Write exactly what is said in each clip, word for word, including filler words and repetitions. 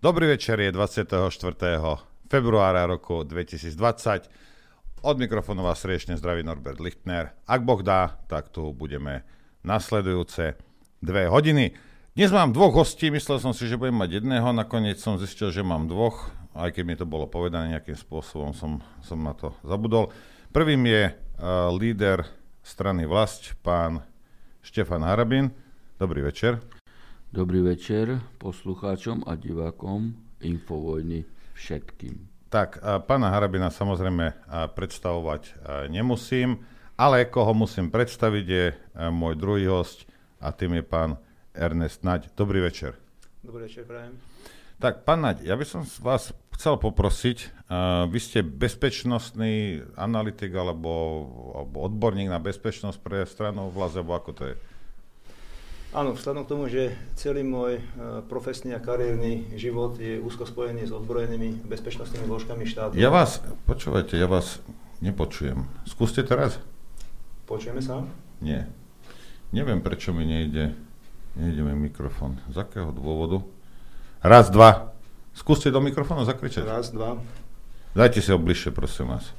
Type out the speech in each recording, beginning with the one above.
Dobrý večer, je dvadsiateho štvrtého februára roku dvetisícdvadsať. Od mikrofónu vás srdečne zdraví Norbert Lichtner. Ak Boh dá, tak tu budeme nasledujúce dve hodiny. Dnes mám dvoch hostí, myslel som si, že budem mať jedného, nakoniec som zistil, že mám dvoch, aj keď mi to bolo povedané nejakým spôsobom, som, som na to zabudol. Prvým je uh, líder strany Vlast, pán Štefan Harabin. Dobrý večer. Dobrý večer poslucháčom a divákom Infovojny všetkým. Tak, pána Harabina samozrejme predstavovať nemusím, ale koho musím predstaviť je môj druhý hosť a tým je pán Ernest Naď. Dobrý večer. Dobrý večer, prajem. Tak, pán Naď, ja by som vás chcel poprosiť, vy ste bezpečnostný analytik alebo, alebo odborník na bezpečnosť pre stranu Vlast, alebo ako to je? Áno, vzhľadom k tomu, že celý môj profesný a kariérny život je úzko spojený s ozbrojenými bezpečnostnými zložkami štátu. Ja vás, počúvajte, ja vás nepočujem. Skúste teraz. Počujeme sa? Nie. Neviem, prečo mi nejde, nejde mi mikrofón. Z akého dôvodu? Raz, dva. Skúste do mikrofónu zakričať. Raz, dva. Dajte si ho bližšie, prosím vás.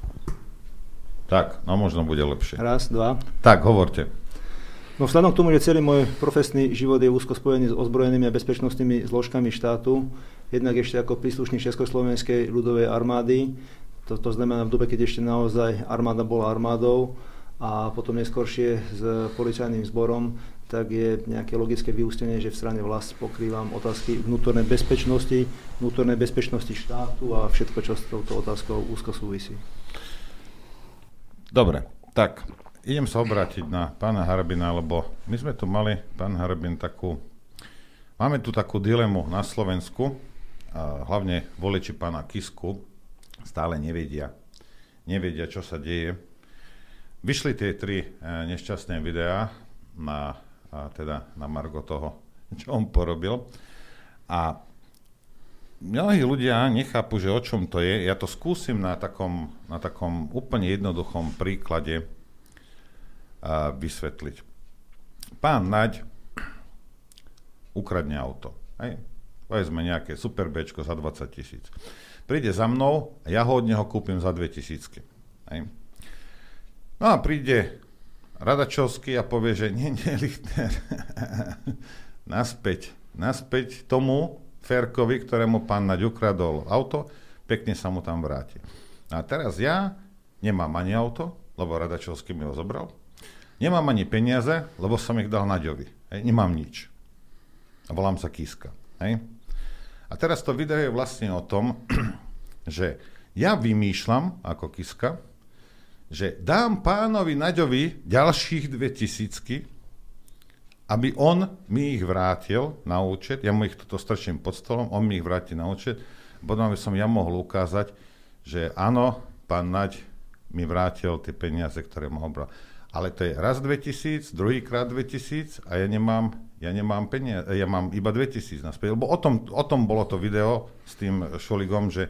Tak, no možno bude lepšie. Raz, dva. Tak, hovorte. No vzhľadom k tomu, že celý môj profesný život je úzko spojený s ozbrojenými a bezpečnostnými zložkami štátu, jednak ešte ako príslušník Československej ľudovej armády, to, to znamená v dobe, keď ešte naozaj armáda bola armádou, a potom neskôršie s policajným zborom, tak je nejaké logické vyústenie, že v strane Vlast pokrývam otázky vnútornej bezpečnosti, vnútornej bezpečnosti štátu a všetko, čo s touto otázkou úzko súvisí. Dobre, tak idem sa obrátiť na pána Harabina, lebo my sme tu mali, pán Harabin, takú, máme tu takú dilemu na Slovensku, a hlavne voliči pána Kisku stále nevedia, nevedia, čo sa deje. Vyšli tie tri e, nešťastné videá na, a teda na margo toho, čo on porobil. A mnohí ľudia nechápu, že o čom to je. Ja to skúsim na takom, na takom úplne jednoduchom príklade a vysvetliť. Pán Naď ukradne auto. Hej. Povedzme nejaké super béčko za dvadsať tisíc. Príde za mnou a ja ho od neho kúpim za dve tisícky. Hej. No a príde Radačovský a povie, že nie, nie, Lichtner. naspäť, naspäť tomu Ferkovi, ktorému pán Naď ukradol auto, pekne sa mu tam vráti. A teraz ja nemám ani auto, lebo Radačovský mi ho zobral. Nemám ani peniaze, lebo som ich dal Naďovi. Hej. Nemám nič. A volám sa Kiska. Hej. A teraz to video je vlastne o tom, že ja vymýšľam ako Kiska, že dám pánovi Naďovi ďalších dve tisícky, aby on mi ich vrátil na účet, ja mu ich toto strčím pod stolom, on mi ich vráti na účet, potom by som ja mohol ukázať, že áno, pán Naď mi vrátil tie peniaze, ktoré mohol brať. Ale to je raz dvetisíc, druhýkrát dvetisíc a ja nemám, ja nemám peniaze, ja mám iba dvetisíc naspäť. Lebo o tom, o tom bolo to video s tým Šoligom, že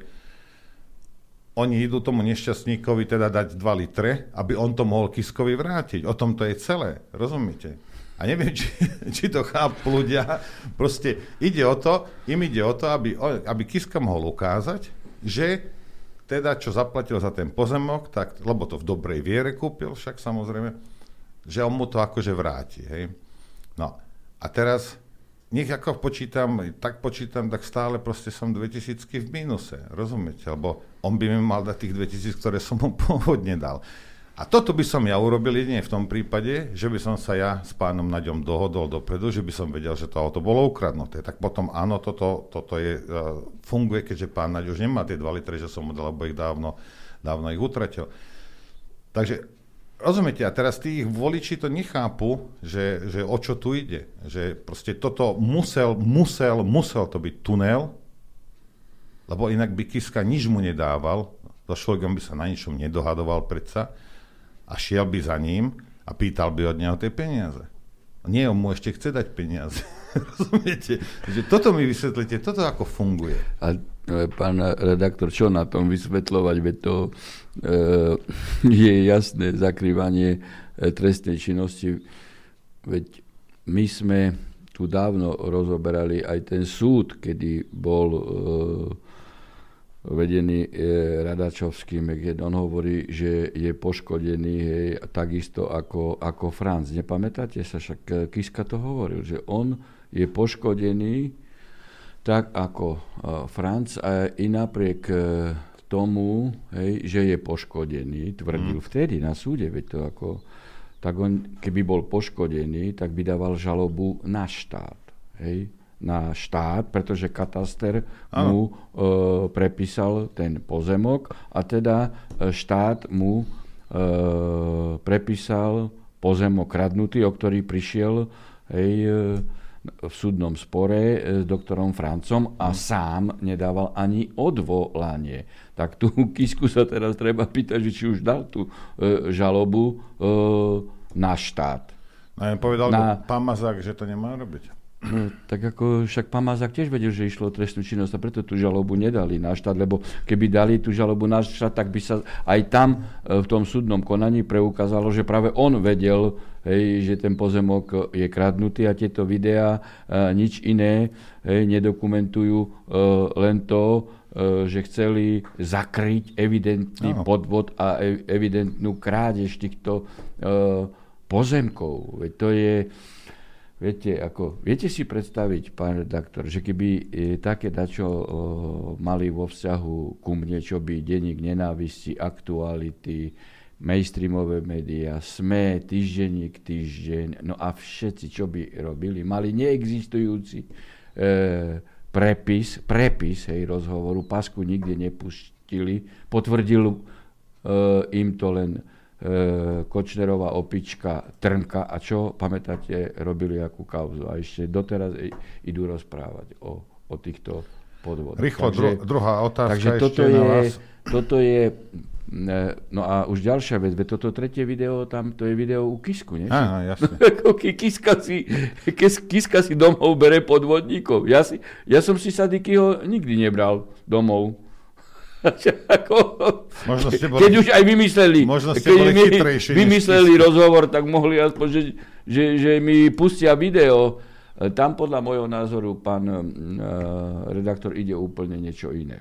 oni idú tomu nešťastníkovi teda dať dva litre, aby on to mohol Kiskovi vrátiť. O tom to je celé, rozumiete? A neviem, či, či to chápu ľudia. Proste ide o to, im ide o to, aby, aby Kiska mohol ukázať, že teda, čo zaplatil za ten pozemok, tak, lebo to v dobrej viere kúpil však samozrejme, že on mu to akože vráti. Hej? No a teraz, nech ako počítam, tak počítam, tak stále proste som dvetisícky v mínuse, rozumiete? Lebo on by mi mal dať tých dvetisíc, ktoré som mu pôvodne dal. A toto by som ja urobil jedine v tom prípade, že by som sa ja s pánom Naďom dohodol dopredu, že by som vedel, že to auto bolo ukradnuté. Tak potom áno, toto, toto je, uh, funguje, keďže pán Naď už nemá tie dva litre, že som mu dal, lebo ich dávno, dávno ich utratil. Takže rozumiete, a teraz tí ich voliči to nechápu, že, že o čo tu ide. Že proste toto musel, musel, musel to byť tunel, lebo inak by Kiska nič mu nedával, so Šoligom by sa na ničom nedohadoval predsa, a šiel by za ním a pýtal by od neho tie peniaze. Nie, on mu ešte chce dať peniaze. Rozumiete? Že toto mi vysvetlíte, toto ako funguje. A pán redaktor, čo na tom vysvetľovať? Veď to e, je jasné zakrývanie trestnej činnosti. Veď my sme tu dávno rozoberali aj ten súd, kedy bol e, vedený e, Radačovským, keď on hovorí, že je poškodený, hej, takisto ako, ako Franc. Nepamätáte sa, však Kiska to hovoril, že on je poškodený tak ako e, Franc a i napriek e, tomu, hej, že je poškodený, tvrdil mm. vtedy na súde, veď to ako tak on, keby bol poškodený, tak by dával žalobu na štát. Hej? Na štát, pretože kataster ano. mu e, prepísal ten pozemok a teda štát mu e, prepísal pozemok kradnutý, o ktorý prišiel hej, e, v súdnom spore s doktorom Francom a hmm. sám nedával ani odvolanie. Tak tu Kisku sa teraz treba pýtať, že či už dal tú e, žalobu e, na štát. No, povedal na... pán Mazák, že to nemá robiť. No, tak ako však pán Mazák tiež vedel, že išlo o trestnú činnosť a preto tú žalobu nedali na štát, lebo keby dali tú žalobu na štát, tak by sa aj tam v tom súdnom konaní preukázalo, že práve on vedel, hej, že ten pozemok je kradnutý a tieto videá a nič iné hej, nedokumentujú e, len to, e, že chceli zakryť evidentný no. podvod a e, evidentnú krádež týchto e, pozemkov. Veď to je Viete, ako, viete si predstaviť, pán redaktor, že keby e, také dačo e, mali vo vzťahu ku mne, čo by denník nenávisti, aktuality, mainstreamové médiá, es em e, týždenník, týždeň, no a všetci, čo by robili, mali neexistujúci e, prepis, prepis hej, rozhovoru, pasku nikde nepustili, potvrdil e, im to len Kočnerová opička Trnka a čo, pamätáte, robili akú kauzu a ešte doteraz idú rozprávať o, o týchto podvodoch. Rýchlo, takže, dru- druhá otázka takže ešte toto na je, vás. Toto je, no a už ďalšia vec, toto tretie video, tam to je video u Kisku, nie? Áno, jasne. Kiska si, Kiska si domov bere podvodníkov. Ja, si, ja som si Sadikyho nikdy nebral domov. Ako, možno ste boli, keď už aj vymysleli, možno ste keď boli mi chytrejší, vymysleli rozhovor, tak mohli aspoň, že, že, že mi pustia video. Tam podľa môjho názoru pán uh, redaktor ide úplne niečo iné.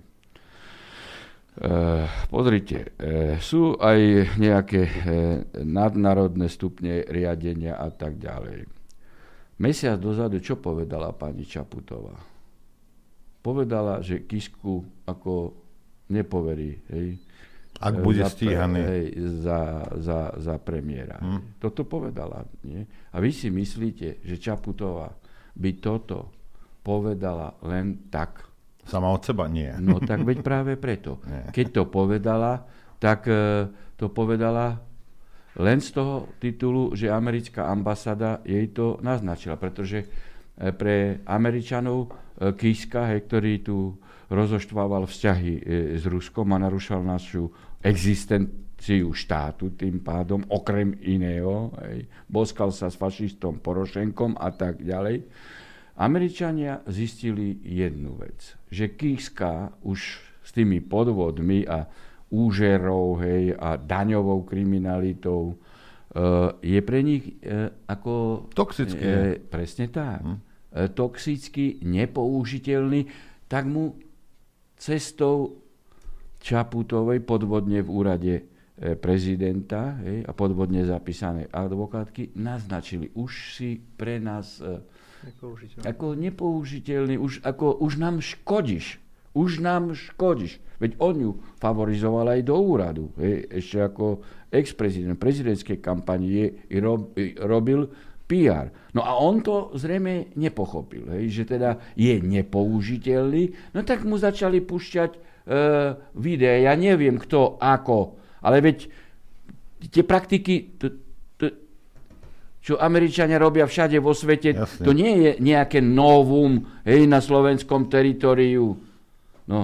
Uh, pozrite, uh, sú aj nejaké uh, nadnárodné stupne riadenia a tak ďalej. Mesiac dozadu čo povedala pani Čaputová? Povedala, že Kisku ako nepoverí, hej, ak bude za, stíhaný. Hej, za, za, za premiéra. Hmm. Toto povedala. Nie? A vy si myslíte, že Čaputová by toto povedala len tak? Sama od seba? Nie. No tak veď práve preto. Nie. Keď to povedala, tak to povedala len z toho titulu, že americká ambasáda jej to naznačila. Pretože pre Američanov Kiska, hej, ktorý tu rozoštvával vzťahy s Ruskom a narušal našu existenciu štátu tým pádom, okrem iného, hej, boskal sa s fašistom Porošenkom a tak ďalej. Američania zistili jednu vec, že Kiska už s tými podvodmi a úžerou, hej, a daňovou kriminalitou uh, je pre nich uh, ako... Toxický. Uh, presne tak. Hm. Uh, toxický, nepoužiteľný, tak mu cestou Čaputovej podvodne v úrade prezidenta hej, a podvodne zapísanej advokátky naznačili. Už si pre nás nepoužiteľný. Ako nepoužiteľný, už, ako, už nám škodíš. Už nám škodíš. Veď on ju favorizoval aj do úradu. Hej, ešte ako ex-prezident prezidentskej kampani je, rob, robil pé er. No a on to zrejme nepochopil, hej, že teda je nepoužiteľný, no tak mu začali púšťať e, videá, ja neviem kto, ako, ale veď tie praktiky, to, to, čo Američania robia všade vo svete, jasne, to nie je nejaké novum, hej, na slovenskom teritoriu. No.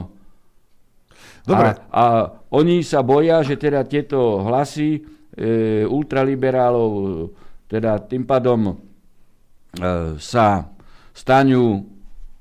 Dobre. A, a oni sa boja, že teda tieto hlasy e, ultraliberálov teda tým pádom e, sa stanú e,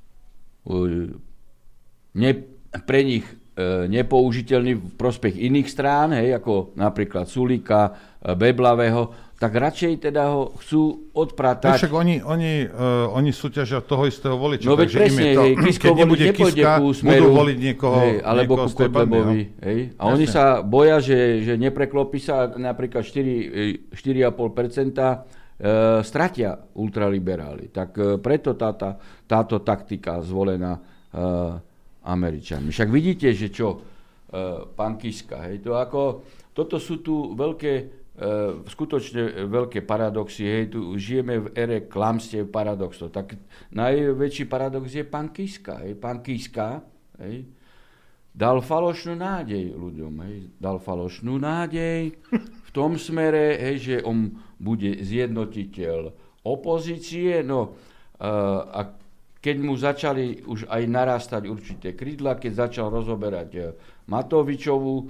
ne, pre nich e, nepoužiteľní v prospech iných strán, hej, ako napríklad Sulíka, e, Beblavého. tak radšej teda ho chcú odpratať. Však oni, oni, uh, oni súťažia toho istého voliča. No veď presne, to, hej, Kisko voliť nepôjde ku Smeru, budú voliť niekoho, hej, alebo niekoho ku Kotlebovi. Hej. A presne. Oni sa boja, že, že nepreklopí sa napríklad štyri celé päť percenta e, stratia ultraliberáli. Tak e, preto táta, táto taktika zvolená e, Američanmi. Však vidíte, že čo e, pán Kiska, hej, to ako, toto sú tu veľké Uh, skutočne veľké paradoxy, hej, tu žijeme v ére klamstiev, paradoxov. Tak najväčší paradox je pán Kiska. Hej. Pán Kiska hej, dal falošnú nádej ľuďom. Hej. Dal falošnú nádej v tom smere, hej, že on bude zjednotiteľ opozície. No, uh, a keď mu začali už aj narastať určité krídla, keď začal rozoberať uh, Matovičovú uh,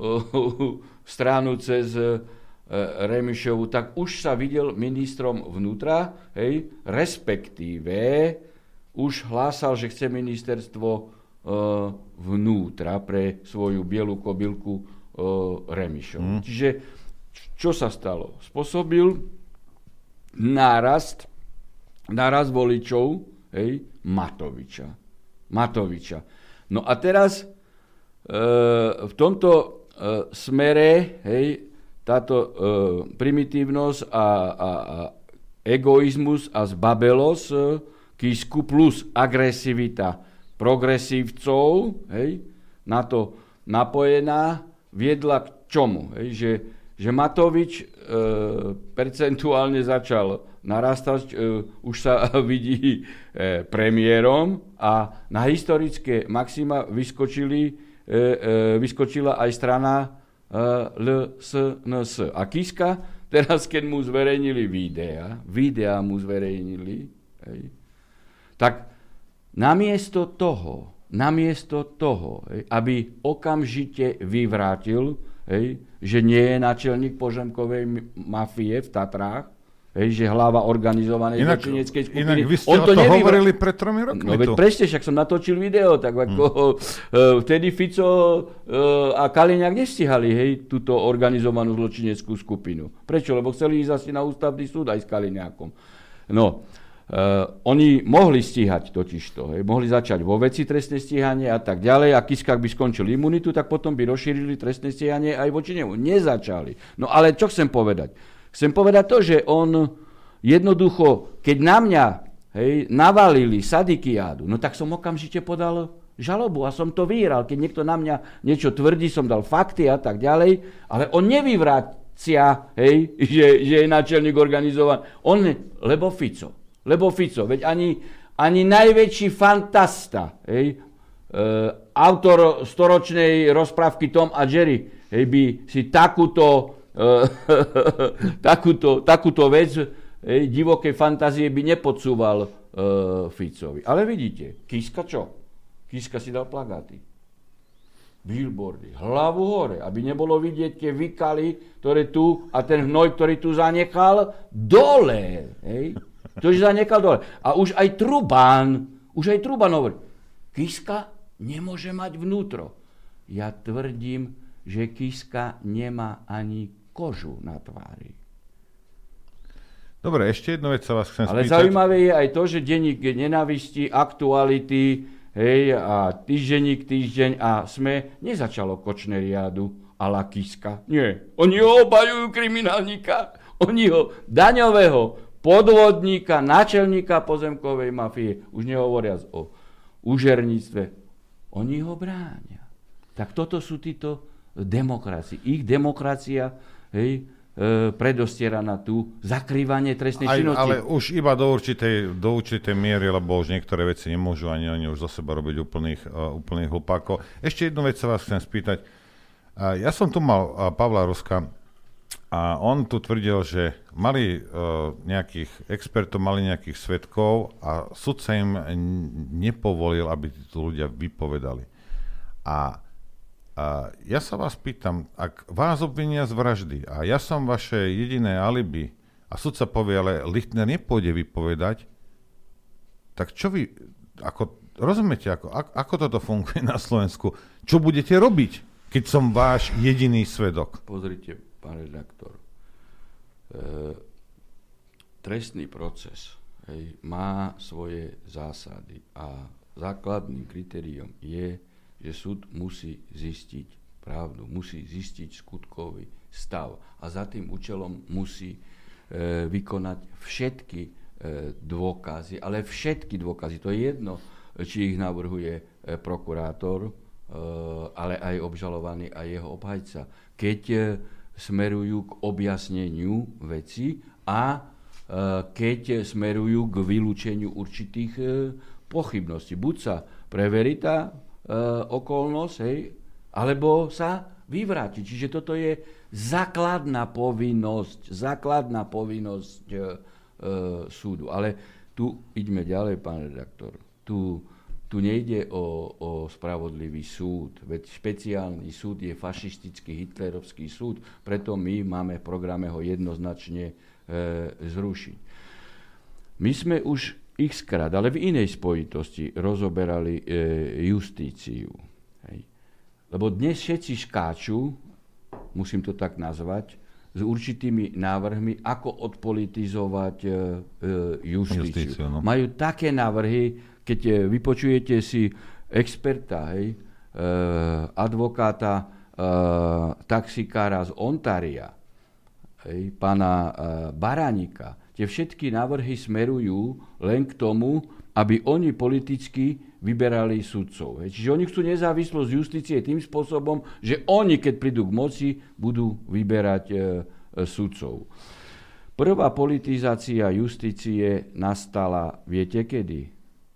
stranu cez uh, Remišovu, tak už sa videl ministrom vnútra, hej, respektíve už hlásal, že chce ministerstvo e, vnútra pre svoju bielú kobylku e, Remišovu. Mm. Čiže čo sa stalo? Spôsobil nárast, nárast voličov, hej, Matoviča. Matoviča. No a teraz e, v tomto e, smere, hej, táto e, primitívnosť a, a, a egoizmus a zbabelosť e, Kisku plus agresivita progresívcov, hej, na to napojená, viedla k čomu? Hej, že, že Matovič e, percentuálne začal narastať, e, už sa vidí e, premiérom a na historické maxima vyskočili, e, e, vyskočila aj strana el es en es. A Kiska, teraz keď mu zverejnili videa, videa mu zverejnili, hej, tak namiesto toho, namiesto toho, hej, aby okamžite vyvrátil, hej, že nie je náčelník pozemkovej mafie v Tatrách, hej, že hlava organizovanej zločineckej skupiny. Inak vy ste on to, to hovorili pred tromi rokmi. No veď presne, však som natočil video, tak ako hmm. uh, vtedy Fico uh, a Kaliňák nestihali, hej, túto organizovanú zločineckú skupinu. Prečo? Lebo chceli ísť asi na ústavný súd aj s Kaliňákom. No, uh, oni mohli stíhať totižto, hej, mohli začať vo veci trestné stíhanie a tak ďalej a Kiska, ak by skončil imunitu, tak potom by rozšírili trestné stíhanie aj voči nemu. Nezačali. No ale čo chcem povedať? Chcem povedať to, že on jednoducho, keď na mňa, hej, navalili sadikiádu, no tak som okamžite podal žalobu a som to vyhral. Keď niekto na mňa niečo tvrdí, som dal fakty a tak ďalej, ale on nevyvracia, hej, že, že je náčelník organizovaný. On, lebo Fico, lebo Fico, veď ani, ani najväčší fantasta, hej, e, autor storočnej rozprávky Tom a Jerry, hej, by si takúto takúto, takúto vec ej, divokej fantázie by nepodsúval e, Ficovi. Ale vidíte, Kiska čo? Kiska si dal plagáty. Billboardy. Hlavu hore, aby nebolo vidieť tie vykaly, ktoré tu, a ten hnoj, ktorý tu zanechal, dole. Ej? Ktorý zanechal dole. A už aj Trubán, už aj Trubán hovorí, Kiska nemôže mať vnútro. Ja tvrdím, že Kiska nemá ani kožu na tvári. Dobre, ešte jednu vec sa vás chcem Ale spýtať. Ale zaujímavé je aj to, že denník nenávisti, aktuality, hej, a týždenník, týždeň a SME nezačalo Kočneriádu a la Kiska. Nie. Oni ho obajujú kriminálnika. Oni ho daňového podvodníka, náčelníka pozemkovej mafie, už nehovoriac o úžerníctve, oni ho bránia. Tak toto sú títo demokracie. Ich demokracia, hej, e, predostiera na tú zakrývanie trestnej Aj, činnosti. Ale už iba do určitej, do určitej miery, lebo už niektoré veci nemôžu ani oni už zo seba robiť úplných, uh, úplných hlupákov. Ešte jednu vec sa vás chcem spýtať. Uh, ja som tu mal uh, Pavla Ruska a on tu tvrdil, že mali uh, nejakých expertov, mali nejakých svedkov a sudca im nepovolil, aby títo ľudia vypovedali. A A ja sa vás pýtam, ak vás obvinia z vraždy a ja som vaše jediné alibi a sudca povie, ale Lichtner nepôjde vypovedať, tak čo vy, ako, rozumiete, ako, ako toto funguje na Slovensku? Čo budete robiť, keď som váš jediný svedok? Pozrite, pán redaktor, trestný proces, hej, má svoje zásady a základným kritériom je, že súd musí zistiť pravdu, musí zistiť skutkový stav a za tým účelom musí e, vykonať všetky e, dôkazy, ale všetky dôkazy, to je jedno, či ich navrhuje e, prokurátor, e, ale aj obžalovaný a jeho obhajca, keď e, smerujú k objasneniu veci a e, keď smerujú k vylúčeniu určitých e, pochybností. Buď sa preverí tá e, okolnosť, hej, alebo sa vyvráti. Čiže toto je základná povinnosť, základná povinnosť e, e, súdu. Ale tu ideme ďalej, pán redaktor. Tu, tu nejde o, o spravodlivý súd, veď špeciálny súd je fašistický hitlerovský súd, preto my máme v programe ho jednoznačne e, zrušiť. My sme už x-krát, ale v inej spojitosti rozoberali e, justíciu. Hej. Lebo dnes všetci škáču, musím to tak nazvať, s určitými návrhmi, ako odpolitizovať e, e, justíciu. justíciu no. Majú také návrhy, keď e, vypočujete si experta, hej, e, advokáta, e, taxikára z Ontaria, hej, pána e, Baránika, tie všetky návrhy smerujú len k tomu, aby oni politicky vyberali sudcov. Hej. Čiže oni chcú nezávislosť justície tým spôsobom, že oni, keď prídu k moci, budú vyberať e, e, sudcov. Prvá politizácia justície nastala, viete kedy?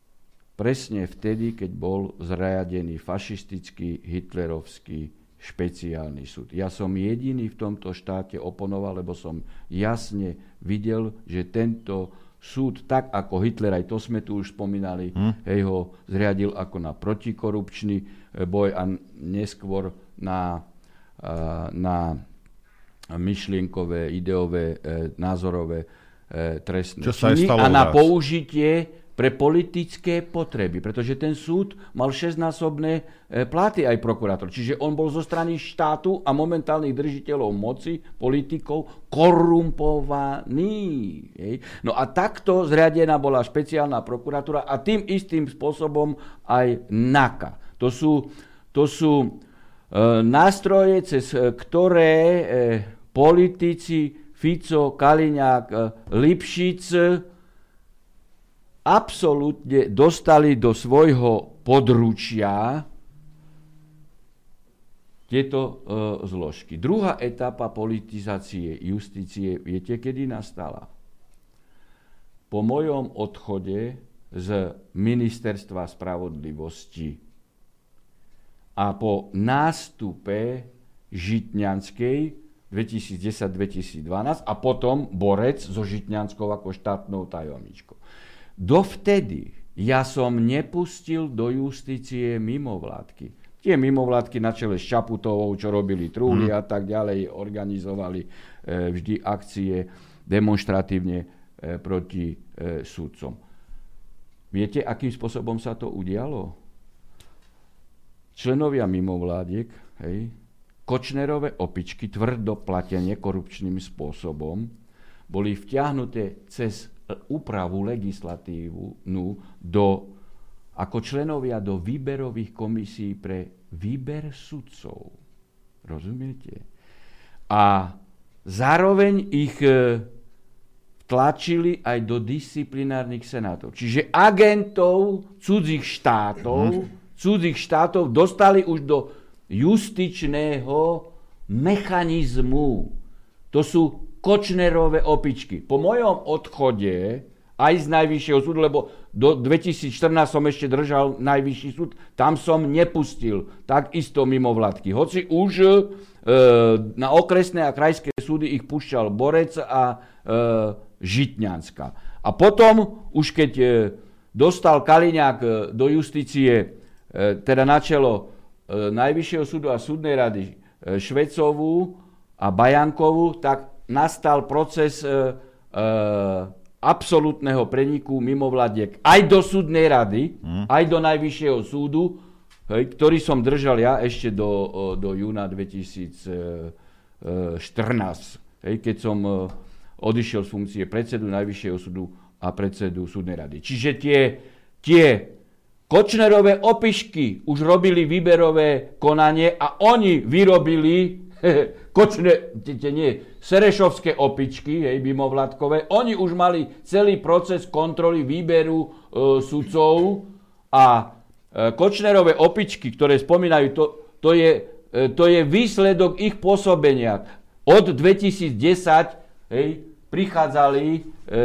Presne vtedy, keď bol zriadený fašistický hitlerovský špeciálny súd. Ja som jediný v tomto štáte oponoval, lebo som jasne videl, že tento súd, tak ako Hitler, aj to sme tu už spomínali, hm? hej, ho zriadil ako na protikorupčný boj a neskôr na, na myšlienkové, ideové, názorové trestné činy a na raz? použitie pre politické potreby, pretože ten súd mal šesťnásobné platy aj prokurátor. Čiže on bol zo strany štátu a momentálnych držiteľov moci, politikov, korumpovaný. Hej. No a takto zriadená bola špeciálna prokuratúra a tým istým spôsobom aj NAKA. To sú, to sú e, nástroje, cez ktoré e, politici Fico, Kaliňák, e, Lipšic absolútne dostali do svojho područia tieto e, zložky. Druhá etapa politizácie justície, viete, kedy nastala? Po mojom odchode z Ministerstva spravodlivosti a po nástupe Žitňanskej dvetisícdesať dvetisícdvanásť a potom Borec so Žitňanskou ako štátnou tajomničkou. Dovtedy ja som nepustil do justície mimovládky. Tie mimovládky na čele s Čaputovou, čo robili trúly hmm. a tak ďalej, organizovali e, vždy akcie demonstratívne e, proti e, sudcom. Viete, akým spôsobom sa to udialo? Členovia mimovládiek, hej, Kočnerové opičky, tvrdo platenie korupčným spôsobom, boli vtiahnuté cez úpravu legislatívnu do, ako členovia do výberových komisí pre výber sudcov. Rozumiete? A zároveň ich tlačili aj do disciplinárnych senátov. Čiže agentov cudzích štátov, cudzích štátov dostali už do justičného mechanizmu. To sú Kočnerové opičky. Po mojom odchode aj z Najvyššieho súdu, lebo do dvetisícštrnásť som ešte držal Najvyšší súd, tam som nepustil takisto mimovládky. Hoci už e, na okresné a krajské súdy ich púšťal Borec a e, Žitňanská. A potom, už keď e, dostal Kaliňák e, do justície, e, teda na čelo e, Najvyššieho súdu a súdnej rady e, Švecovú a Bajankovú, tak nastal proces e, e, absolútneho preniku mimovládiek aj do súdnej rady, hmm. aj do Najvyššieho súdu, hej, ktorý som držal ja ešte do, do júna dvetisícštrnásť, hej, keď som e, odišiel z funkcie predsedu Najvyššieho súdu a predsedu súdnej rady. Čiže tie, tie Kočnerové opišky už robili výberové konanie a oni vyrobili Kočner, nie, Serešovské opičky, hej, mimovládkové, oni už mali celý proces kontroly výberu e, sudcov a e, Kočnerové opičky, ktoré spomínajú, to, to, je, e, to je výsledok ich pôsobenia. Od dvetisícdesať, hej, prichádzali e,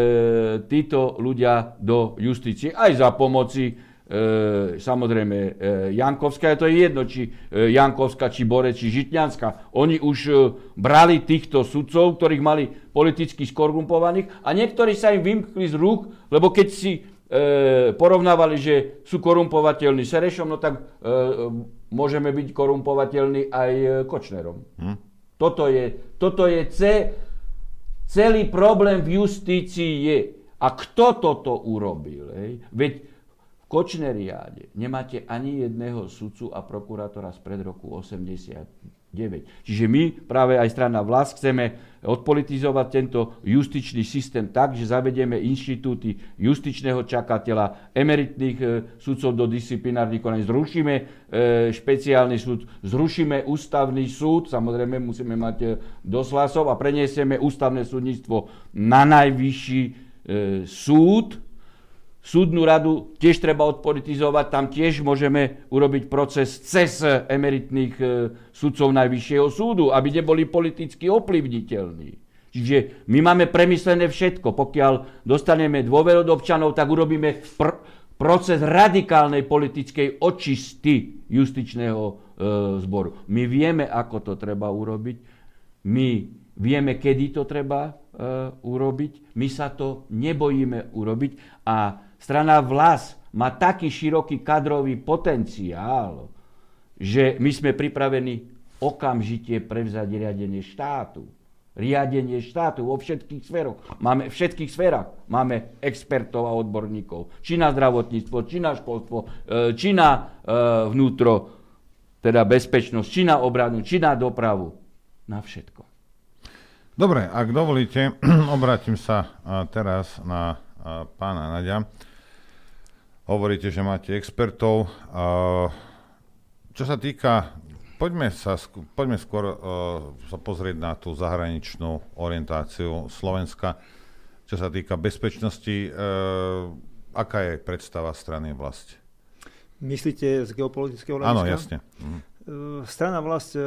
títo ľudia do justície aj za pomoci e, samozrejme e, Jankovská, to je jedno, či e, Jankovská, či Borec, či Žitňanská. Oni už e, brali týchto sudcov, ktorých mali politicky skorumpovaných a niektorí sa im vymkli z rúk, lebo keď si e, porovnávali, že sú korumpovateľní Serešom, no tak e, môžeme byť korumpovateľní aj Kočnerom. Hm. Toto je, toto je ce, celý problém v justícii je. A kto toto urobil? Hej? Veď v Kočneriáde nemáte ani jedného sudcu a prokurátora spred roku osemdesiatdeväť. Čiže my, práve aj strana Vlas, chceme odpolitizovať tento justičný systém tak, že zavedieme inštitúty justičného čakateľa, emeritných e, sudcov do disciplinárnych konaní, zrušíme e, špeciálny súd, zrušíme ústavný súd, samozrejme musíme mať e, dosť hlasov a preniesieme ústavné súdnictvo na najvyšší e, súd. Súdnu radu tiež treba odpolitizovať, tam tiež môžeme urobiť proces cez emeritných e, sudcov Najvyššieho súdu, aby neboli politicky ovplyvniteľní. Čiže my máme premyslené všetko. Pokiaľ dostaneme dôveru od občanov, tak urobíme pr- proces radikálnej politickej očisty justičného e, zboru. My vieme, ako to treba urobiť. My vieme, kedy to treba e, urobiť. My sa to nebojíme urobiť a strana Vlas má taký široký kadrový potenciál, že my sme pripravení okamžite prevzať riadenie štátu. Riadenie štátu vo všetkých sférach. Máme, v všetkých sférach máme expertov a odborníkov. Či na zdravotníctvo, či na školstvo, či na vnútro, teda bezpečnosť, či na obranu, či na dopravu. Na všetko. Dobre, ak dovolíte, obrátim sa teraz na pána Naďa. Hovoríte, že máte expertov. Čo sa týka, poďme, sa, poďme skôr sa pozrieť na tú zahraničnú orientáciu Slovenska. Čo sa týka bezpečnosti, aká je predstava strany Vlast? Myslíte z geopolitického hľadiska? Áno, jasne. Mhm. Strana Vlast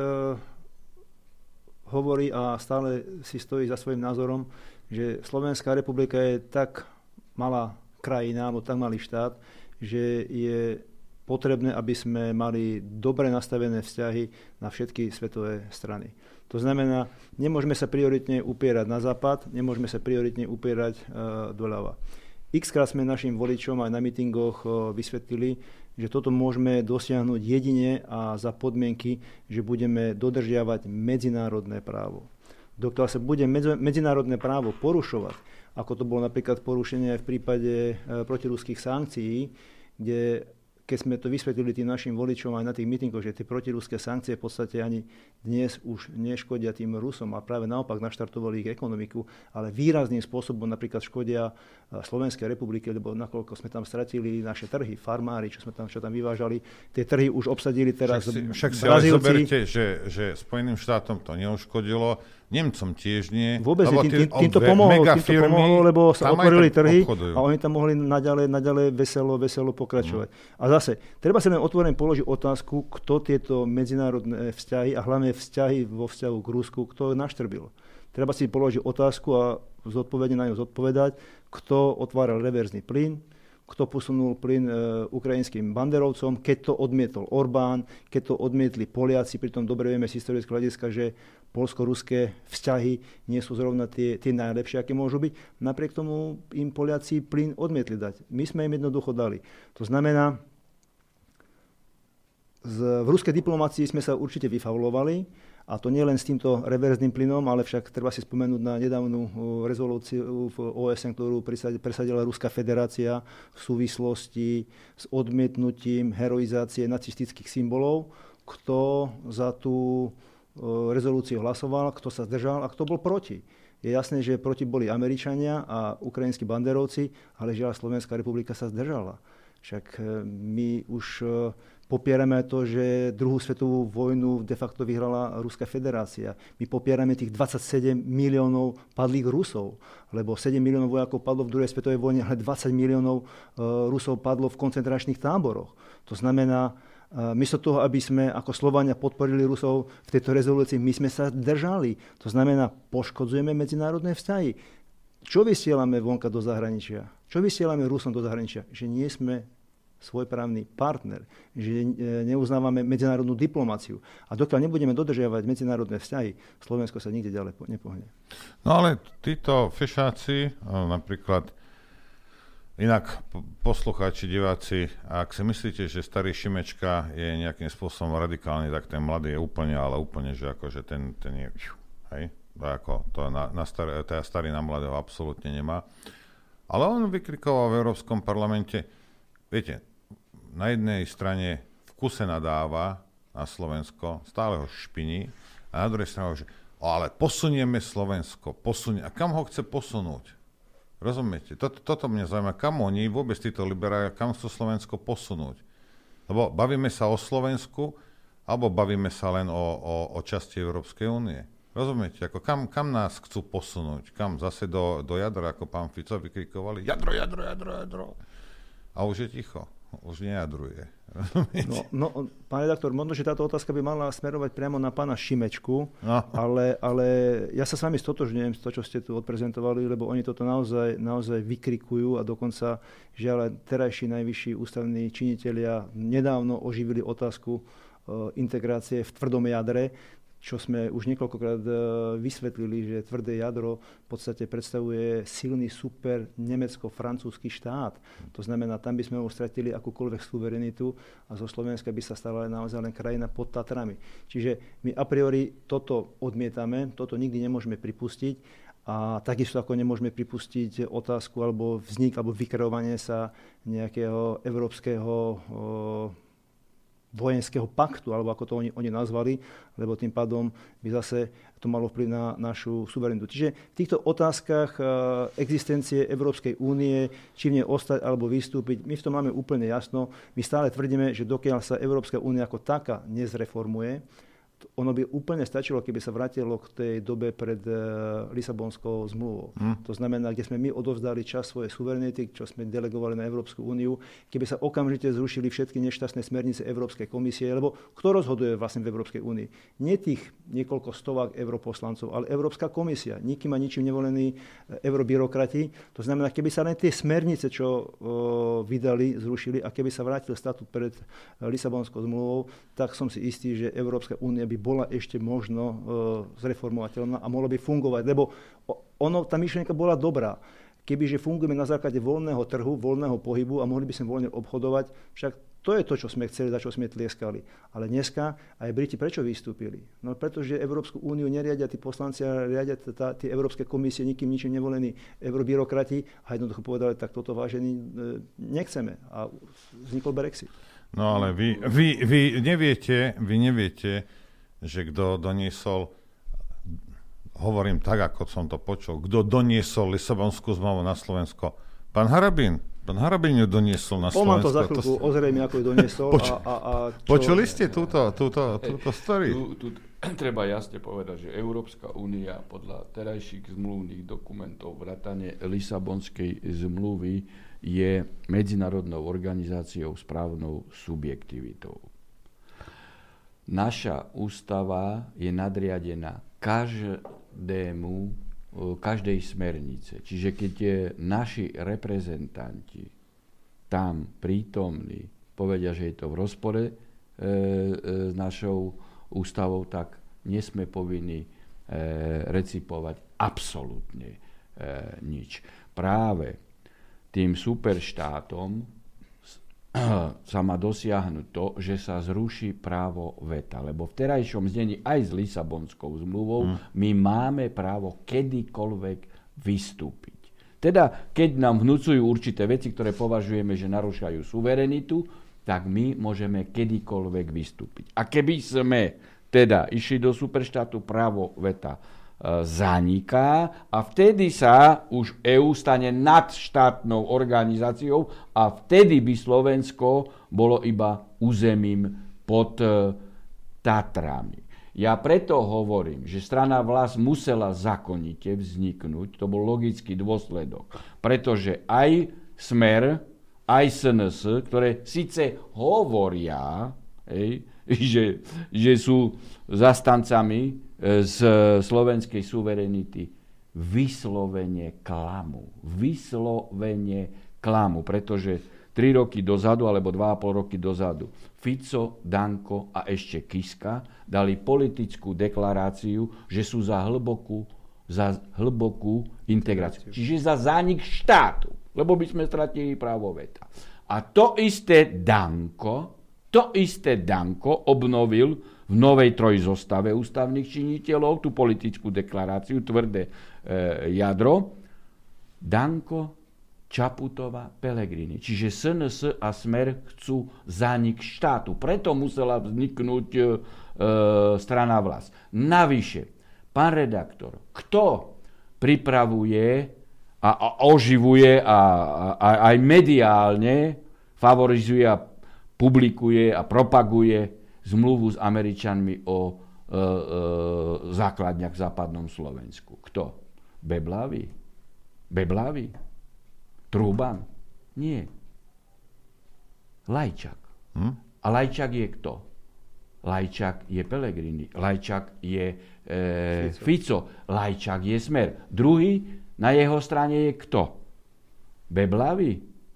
hovorí a stále si stojí za svojím názorom, že Slovenská republika je tak malá krajina, alebo tak malý štát, že je potrebné, aby sme mali dobre nastavené vzťahy na všetky svetové strany. To znamená, nemôžeme sa prioritne upierať na západ, nemôžeme sa prioritne upierať uh, doľava. Xkrát sme našim voličom aj na mítingoch uh, vysvetlili, že toto môžeme dosiahnuť jedine a za podmienky, že budeme dodržiavať medzinárodné právo. Dokiaľ sa bude medzinárodné právo porušovať, ako to bolo napríklad porušenie aj v prípade e, protiruských sankcií, kde keď sme to vysvetlili tým našim voličom aj na tých mítingoch, že tie protiruské sankcie v podstate ani dnes už neškodia tým Rusom a práve naopak naštartovali ich ekonomiku, ale výrazným spôsobom napríklad škodia Slovenskej republike, lebo nakoľko sme tam stratili naše trhy, farmári, čo sme tam, čo tam vyvážali, tie trhy už obsadili teraz však si, však si ale zoberte, že, že Spojeným štátom to neuškodilo, Nemcom tiež nie. Vôbec nie, tým, tým, týmto pomohlo, týmto pomohlo, lebo sa otvorili trhy obchodujú. A oni tam mohli naďalej, naďalej veselo, veselo pokračovať. Mm. A zase, treba sa len otvorene položiť otázku, kto tieto medzinárodné vzťahy a hlavne vzťahy vo vzťahu k Rusku, kto naštrbil. Treba si položiť otázku a zodpovedne na ňu zodpovedať, kto otváral reverzný plyn, kto posunul plyn e, ukrajinským banderovcom, keď to odmietol Orbán, keď to odmietli Poliaci, pritom dobre vieme z historického hľadiska, že poľsko-ruské vzťahy nie sú zrovna tie, tie najlepšie, aké môžu byť. Napriek tomu im Poliaci plyn odmietli dať. My sme im jednoducho dali. To znamená, z, v ruskej diplomácii sme sa určite vyfaulovali, a to nie len s týmto reverzným plynom, ale však treba si spomenúť na nedávnu rezolúciu v ó es en, ktorú presadila Ruská federácia v súvislosti s odmietnutím heroizácie nacistických symbolov. Kto za tú rezolúciu hlasoval, kto sa zdržal a kto bol proti. Je jasné, že proti boli Američania a ukrajinskí banderovci, ale žiaľ Slovenská republika sa zdržala. Však my už popierame to, že druhú svetovú vojnu de facto vyhrala Ruská federácia. My popierame tých dvadsaťsedem miliónov padlých Rusov, lebo sedem miliónov vojakov padlo v druhej svetovej vojne, ale dvadsať miliónov Rusov padlo v koncentračných táboroch. To znamená, miesto toho, aby sme ako Slovania podporili Rusov v tejto rezolúcii, my sme sa držali. To znamená, poškodzujeme medzinárodné vzťahy. Čo vysielame vonka do zahraničia? Čo vysielame Rusom do zahraničia? Že nie sme svojprávny partner, že neuznávame medzinárodnú diplomáciu. A dokiaľ nebudeme dodržiavať medzinárodné vzťahy, Slovensko sa nikde ďalej nepohne. No ale títo fešáci, napríklad, inak poslucháči, diváci, ak si myslíte, že starý Šimečka je nejakým spôsobom radikálny, tak ten mladý je úplne, ale úplne, že akože ten, ten je, hej, ako to na, na staré, teda starý na mladého absolútne nemá. Ale on vykrikoval v Európskom parlamente, viete, na jednej strane v kuse nadáva na Slovensko, stále ho špiní, a na druhej strane že ale posunieme Slovensko, posunie. A kam ho chce posunúť? Rozumiete? Toto, toto mňa zaujíma, kam oni, vôbec títo liberáli, kam chcú Slovensko posunúť? Lebo bavíme sa o Slovensku, alebo bavíme sa len o, o, o časti Európskej únie. Rozumiete? Ako kam, kam nás chcú posunúť? Kam? Zase do, do jadra, ako pán Fico vykrikovali? Jadro, jadro, jadro, jadro. A už je ticho. Už nejadruje. No, no, pán redaktor, možno, že táto otázka by mala smerovať priamo na pána Šimečku, no. ale, ale ja sa s vami stotožňujem z toho, čo ste tu odprezentovali, lebo oni toto naozaj, naozaj vykrikujú a dokonca žiaľ terajší najvyšší ústavní činitelia nedávno oživili otázku e, integrácie v tvrdom jadre, čo sme už niekoľkokrát vysvetlili, že tvrdé jadro v podstate predstavuje silný super nemecko-francúzsky štát. To znamená, tam by sme ho stratili akúkoľvek suverenitu a zo Slovenska by sa stala naozaj len krajina pod Tatrami. Čiže my a priori toto odmietame, toto nikdy nemôžeme pripustiť a takisto ako nemôžeme pripustiť otázku alebo vznik alebo vykreovanie sa nejakého európskeho o, vojenského paktu, alebo ako to oni, oni nazvali, lebo tým pádom by zase to malo vplyv na našu suverenitu. Čiže v týchto otázkach uh, existencie Európskej únie, či v nej ostať alebo vystúpiť, my v tom máme úplne jasno. My stále tvrdíme, že dokiaľ sa Európska únia ako taká nezreformuje, ono by úplne stačilo, keby sa vrátilo k tej dobe pred uh, Lisabonskou zmluvou. Hmm. To znamená, kde sme my odovzdali čas svojej suverenity, čo sme delegovali na Európsku úniu, keby sa okamžite zrušili všetky nešťastné smernice Európskej komisie, lebo kto rozhoduje vlastne v Európskej únii? Nie tých niekoľko stovák europoslancov, ale Európska komisia, nikým a ničím nevolení eurobyrokrati. To znamená, keby sa len tie smernice, čo uh, vydali, zrušili a keby sa vrátil statút pred uh, Lisabonskou zmluvou, tak som si istý, že Európska únia by bola ešte možno e, zreformovateľná a mohla by fungovať, lebo ono, tá myšlienka bola dobrá. Kebyže fungujeme na základe voľného trhu, voľného pohybu a mohli by sme voľne obchodovať, však to je to, čo sme chceli, za čo sme tlieskali. Ale dneska aj Briti prečo vystúpili? No pretože Európsku úniu neriadia tí poslanci, ale riadia tie Európske komisie, nikým ničím nevolení eurobyrokrati a jednoducho povedali, tak toto vážení e, nechceme. A vznikol Brexit. No ale vy, vy, vy neviete, vy neviete, že kto doniesol, hovorím tak, ako som to počul, kto doniesol Lisabonskú zmluvu na Slovensko? Pán Harabín. Pán Harabín ju doniesol na Slovensko. On ma to za chvíľku ozrejme, ako ju doniesol. Poč- a, a, a čo... Počuli ste túto, túto, túto story? Tu, tu treba jasne povedať, že Európska únia podľa terajších zmluvných dokumentov vrátane Lisabonskej zmluvy je medzinárodnou organizáciou s právnou subjektivitou. Naša ústava je nadriadená každému, každej smernice. Čiže keď je naši reprezentanti tam prítomní, povedia, že je to v rozpore e, e, s našou ústavou, tak nie sme povinni e, recipovať absolútne e, nič. Práve tým superštátom sa má dosiahnuť to, že sa zruší právo veta. Lebo v terajšom znení aj s Lisabonskou zmluvou hmm. my máme právo kedykoľvek vystúpiť. Teda, keď nám vnúcujú určité veci, ktoré považujeme, že narúšajú suverenitu, tak my môžeme kedykoľvek vystúpiť. A keby sme teda išli do superštátu, právo veta zaniká a vtedy sa už é ú stane nadštátnou organizáciou a vtedy by Slovensko bolo iba územím pod Tatrami. Ja preto hovorím, že strana Vlas musela zákonite vzniknúť, to bol logický dôsledok, pretože aj Smer, aj es en es, ktoré síce hovoria, hej, že, že sú zastancami z slovenskej suverenity, vyslovene klamu. Vyslovene klamu, pretože tri roky dozadu, alebo dva a pol roky dozadu, Fico, Danko a ešte Kiska dali politickú deklaráciu, že sú za hlbokú, za hlbokú integráciu. Čiže za zánik štátu, lebo by sme stratili právo veta. A to isté Danko, to isté Danko obnovil v novej trojzostave ústavných činiteľov tú politickú deklaráciu, tvrdé e, jadro, Danko, Čaputová, Pellegrini. Čiže es en es a Smer chcú zánik štátu. Preto musela vzniknúť e, strana Vlas. Navyše, pán redaktor, kto pripravuje a, a oživuje a, a aj mediálne favorizuje a publikuje a propaguje zmluvu s Američanmi o e, e, základniach v západnom Slovensku? Kto? Beblavý? Beblavý? Truban? Nie. Lajčák. Hm? A Lajčák je kto? Lajčák je Pellegrini. Lajčák je e, Fico. Fico. Lajčák je Smer. Druhý na jeho strane je kto? Beblavý?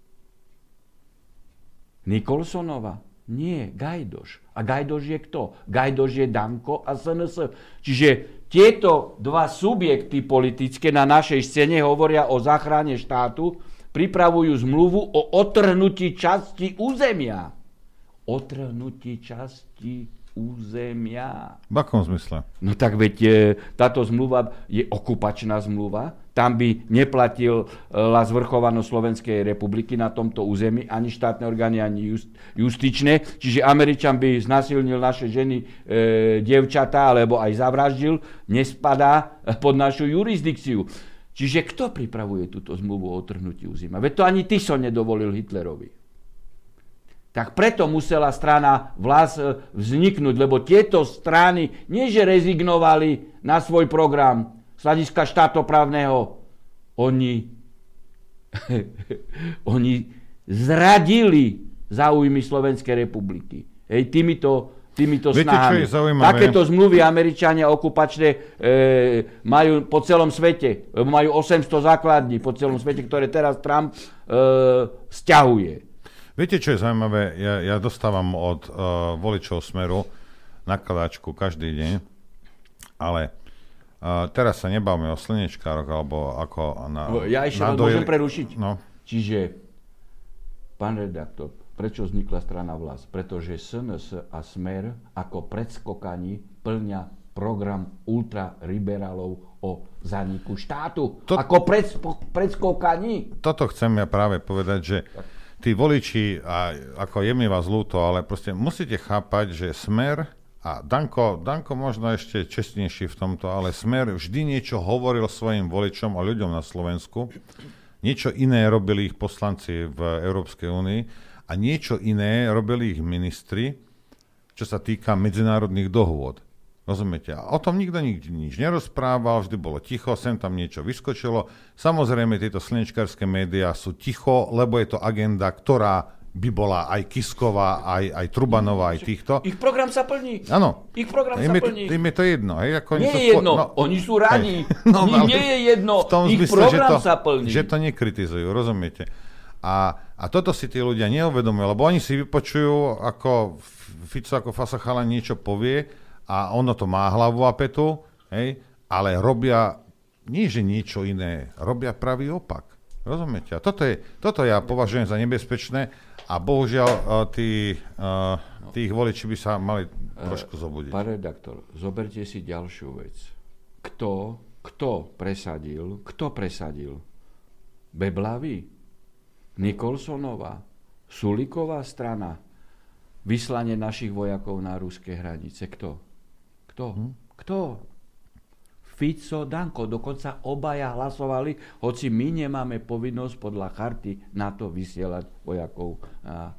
Nikolsonova? Nie, Gajdoš. A Gajdoš je kto? Gajdoš je Danko a es en es. Čiže tieto dva subjekty politické na našej scéne hovoria o záchrane štátu, pripravujú zmluvu o otrhnutí časti územia. Otrhnutí časti územia. V akom zmysle? No tak veď táto zmluva je okupačná zmluva. Tam by neplatila zvrchovanosť Slovenskej republiky na tomto území, ani štátne orgány, ani just, justičné. Čiže Američan by znasilnil naše ženy, e, dievčatá, alebo aj zavraždil, nespadá pod našu jurisdikciu. Čiže kto pripravuje túto zmluvu o otrhnutí územia? Veď to ani Tiso nedovolil Hitlerovi. Tak preto musela strana Vlas vzniknúť, lebo tieto strany nie že rezignovali na svoj program z hľadiska štátoprávneho, oni, oni zradili záujmy Slovenskej republiky. Hej, týmito týmito Viete, snahami. Takéto zmluvy Američania okupačné e, majú po celom svete. Majú osemsto základní po celom svete, ktoré teraz Trump e, sťahuje. Viete, čo je zaujímavé? Ja, ja dostávam od uh, voličov Smeru nakladačku každý deň, ale uh, teraz sa nebavme o slnečkároch, alebo ako na... Ja ešte na dojeli... môžem prerušiť. No. Čiže, pán redaktor, prečo vznikla strana Vlas? Pretože es en es a Smer ako predskokani plňa program ultraliberálov o zániku štátu. To, ako predskokani. Toto chcem ja práve povedať, že tí voliči, a ako je mi vás ľúto, ale proste musíte chápať, že Smer a Danko, Danko možno ešte čestnejší v tomto, ale Smer vždy niečo hovoril svojim voličom a ľuďom na Slovensku. Niečo iné robili ich poslanci v Európskej únii a niečo iné robili ich ministri, čo sa týka medzinárodných dohôd. Rozumiete? A o tom nikto nikdy nič nerozprával, vždy bolo ticho, sem tam niečo vyskočilo. Samozrejme, tieto slnečkárske médiá sú ticho, lebo je to agenda, ktorá by bola aj Kisková, aj, aj Trubanová, aj týchto. Ich program sa plní. Áno. Ich program im sa plní. Im je to jedno. Hej? Ako nie je spo... jedno, no, oni sú radi. No, Ním nie je jedno, ich zmysle, program to, sa plní. Že to nekritizujú, rozumiete? A, a toto si tí ľudia neuvedomujú, lebo oni si vypočujú, ako Fico, ako Fasachala niečo povie, a ono to má hlavu a petu, hej, ale robia, nie že niečo iné, robia pravý opak. Rozumiete? A toto, je, toto ja považujem za nebezpečné a bohužiaľ tí, tých voliči by sa mali trošku zobudiť. Pán redaktor, zoberte si ďalšiu vec. Kto, kto presadil, kto presadil? Beblavý? Nikolsonová? Sulíková strana? Vyslanie našich vojakov na ruské hranice? Kto? Kto? Hm? Kto? Fico, Danko. Dokonca obaja hlasovali, hoci my nemáme povinnosť podľa charty NATO vysielať vojakov na,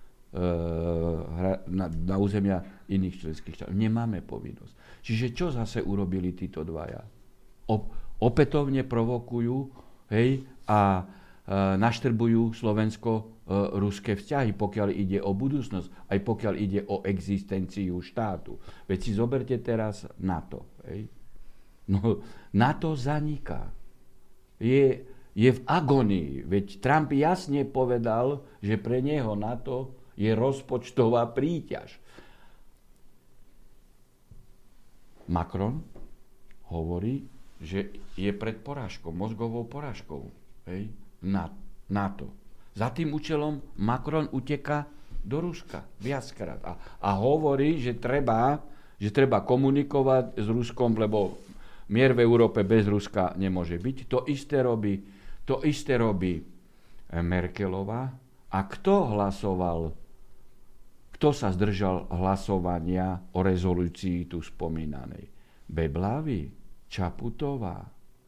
na, na územia iných členských štátov. Nemáme povinnosť. Čiže čo zase urobili títo dvaja? O, opätovne provokujú, hej, a naštrbujú slovensko-ruské vzťahy, pokiaľ ide o budúcnosť, aj pokiaľ ide o existenciu štátu. Veď si zoberte teraz NATO. Hej. No, NATO zaniká. Je, je v agonii. Veď Trump jasne povedal, že pre neho NATO je rozpočtová príťaž. Macron hovorí, že je pred porážkou, mozgovou porážkou. Hej. Na NATO. Za tým účelom Macron uteka do Ruska viackrát a, a hovorí, že treba, že treba komunikovať s Ruskom, lebo mier v Európe bez Ruska nemôže byť. To isté robí, to isté robí Merkelová. A kto hlasoval, kto sa zdržal hlasovania o rezolúcii tu spomínanej? Beblavy, Čaputová,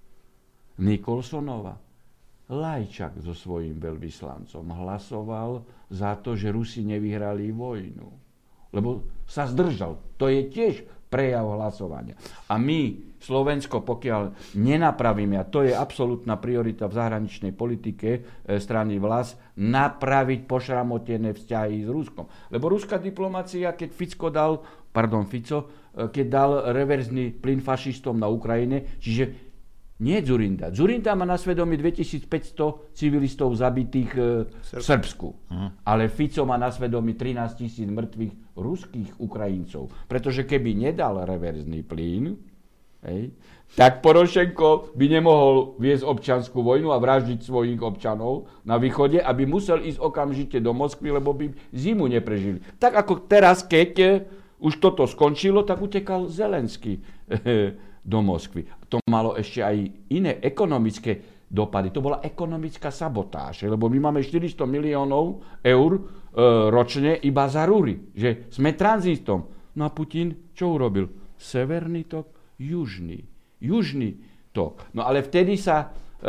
Nikolsonová. Lajčák so svojím veľvyslancom hlasoval za to, že Rusi nevyhrali vojnu. Lebo sa zdržal. To je tiež prejav hlasovania. A my, Slovensko, pokiaľ nenapravíme, a to je absolútna priorita v zahraničnej politike e, strany Hlas, napraviť pošramotené vzťahy s Ruskom. Lebo ruská diplomácia, keď Fico dal, pardon, Fico, e, keď dal reverzný plyn fašistom na Ukrajine, čiže nie Dzurinda. Dzurinda má na svedomí dvetisícpäťsto civilistov zabitých e, v Srbsku. Uh-huh. Ale Fico má na svedomí trinásťtisíc mŕtvych ruských Ukrajincov. Pretože keby nedal reverzný plyn, hej, tak Porošenko by nemohol viesť občiansku vojnu a vraždiť svojich občanov na východe, aby musel ísť okamžite do Moskvy, lebo by zimu neprežili. Tak ako teraz, keď už toto skončilo, tak utekal Zelenský do Moskvy. To malo ešte aj iné ekonomické dopady. To bola ekonomická sabotáž, lebo my máme štyristo miliónov eur e, ročne iba za rúry, že sme tranzitom. No a Putin čo urobil? Severný tok, južný. Južný tok. No ale vtedy sa e,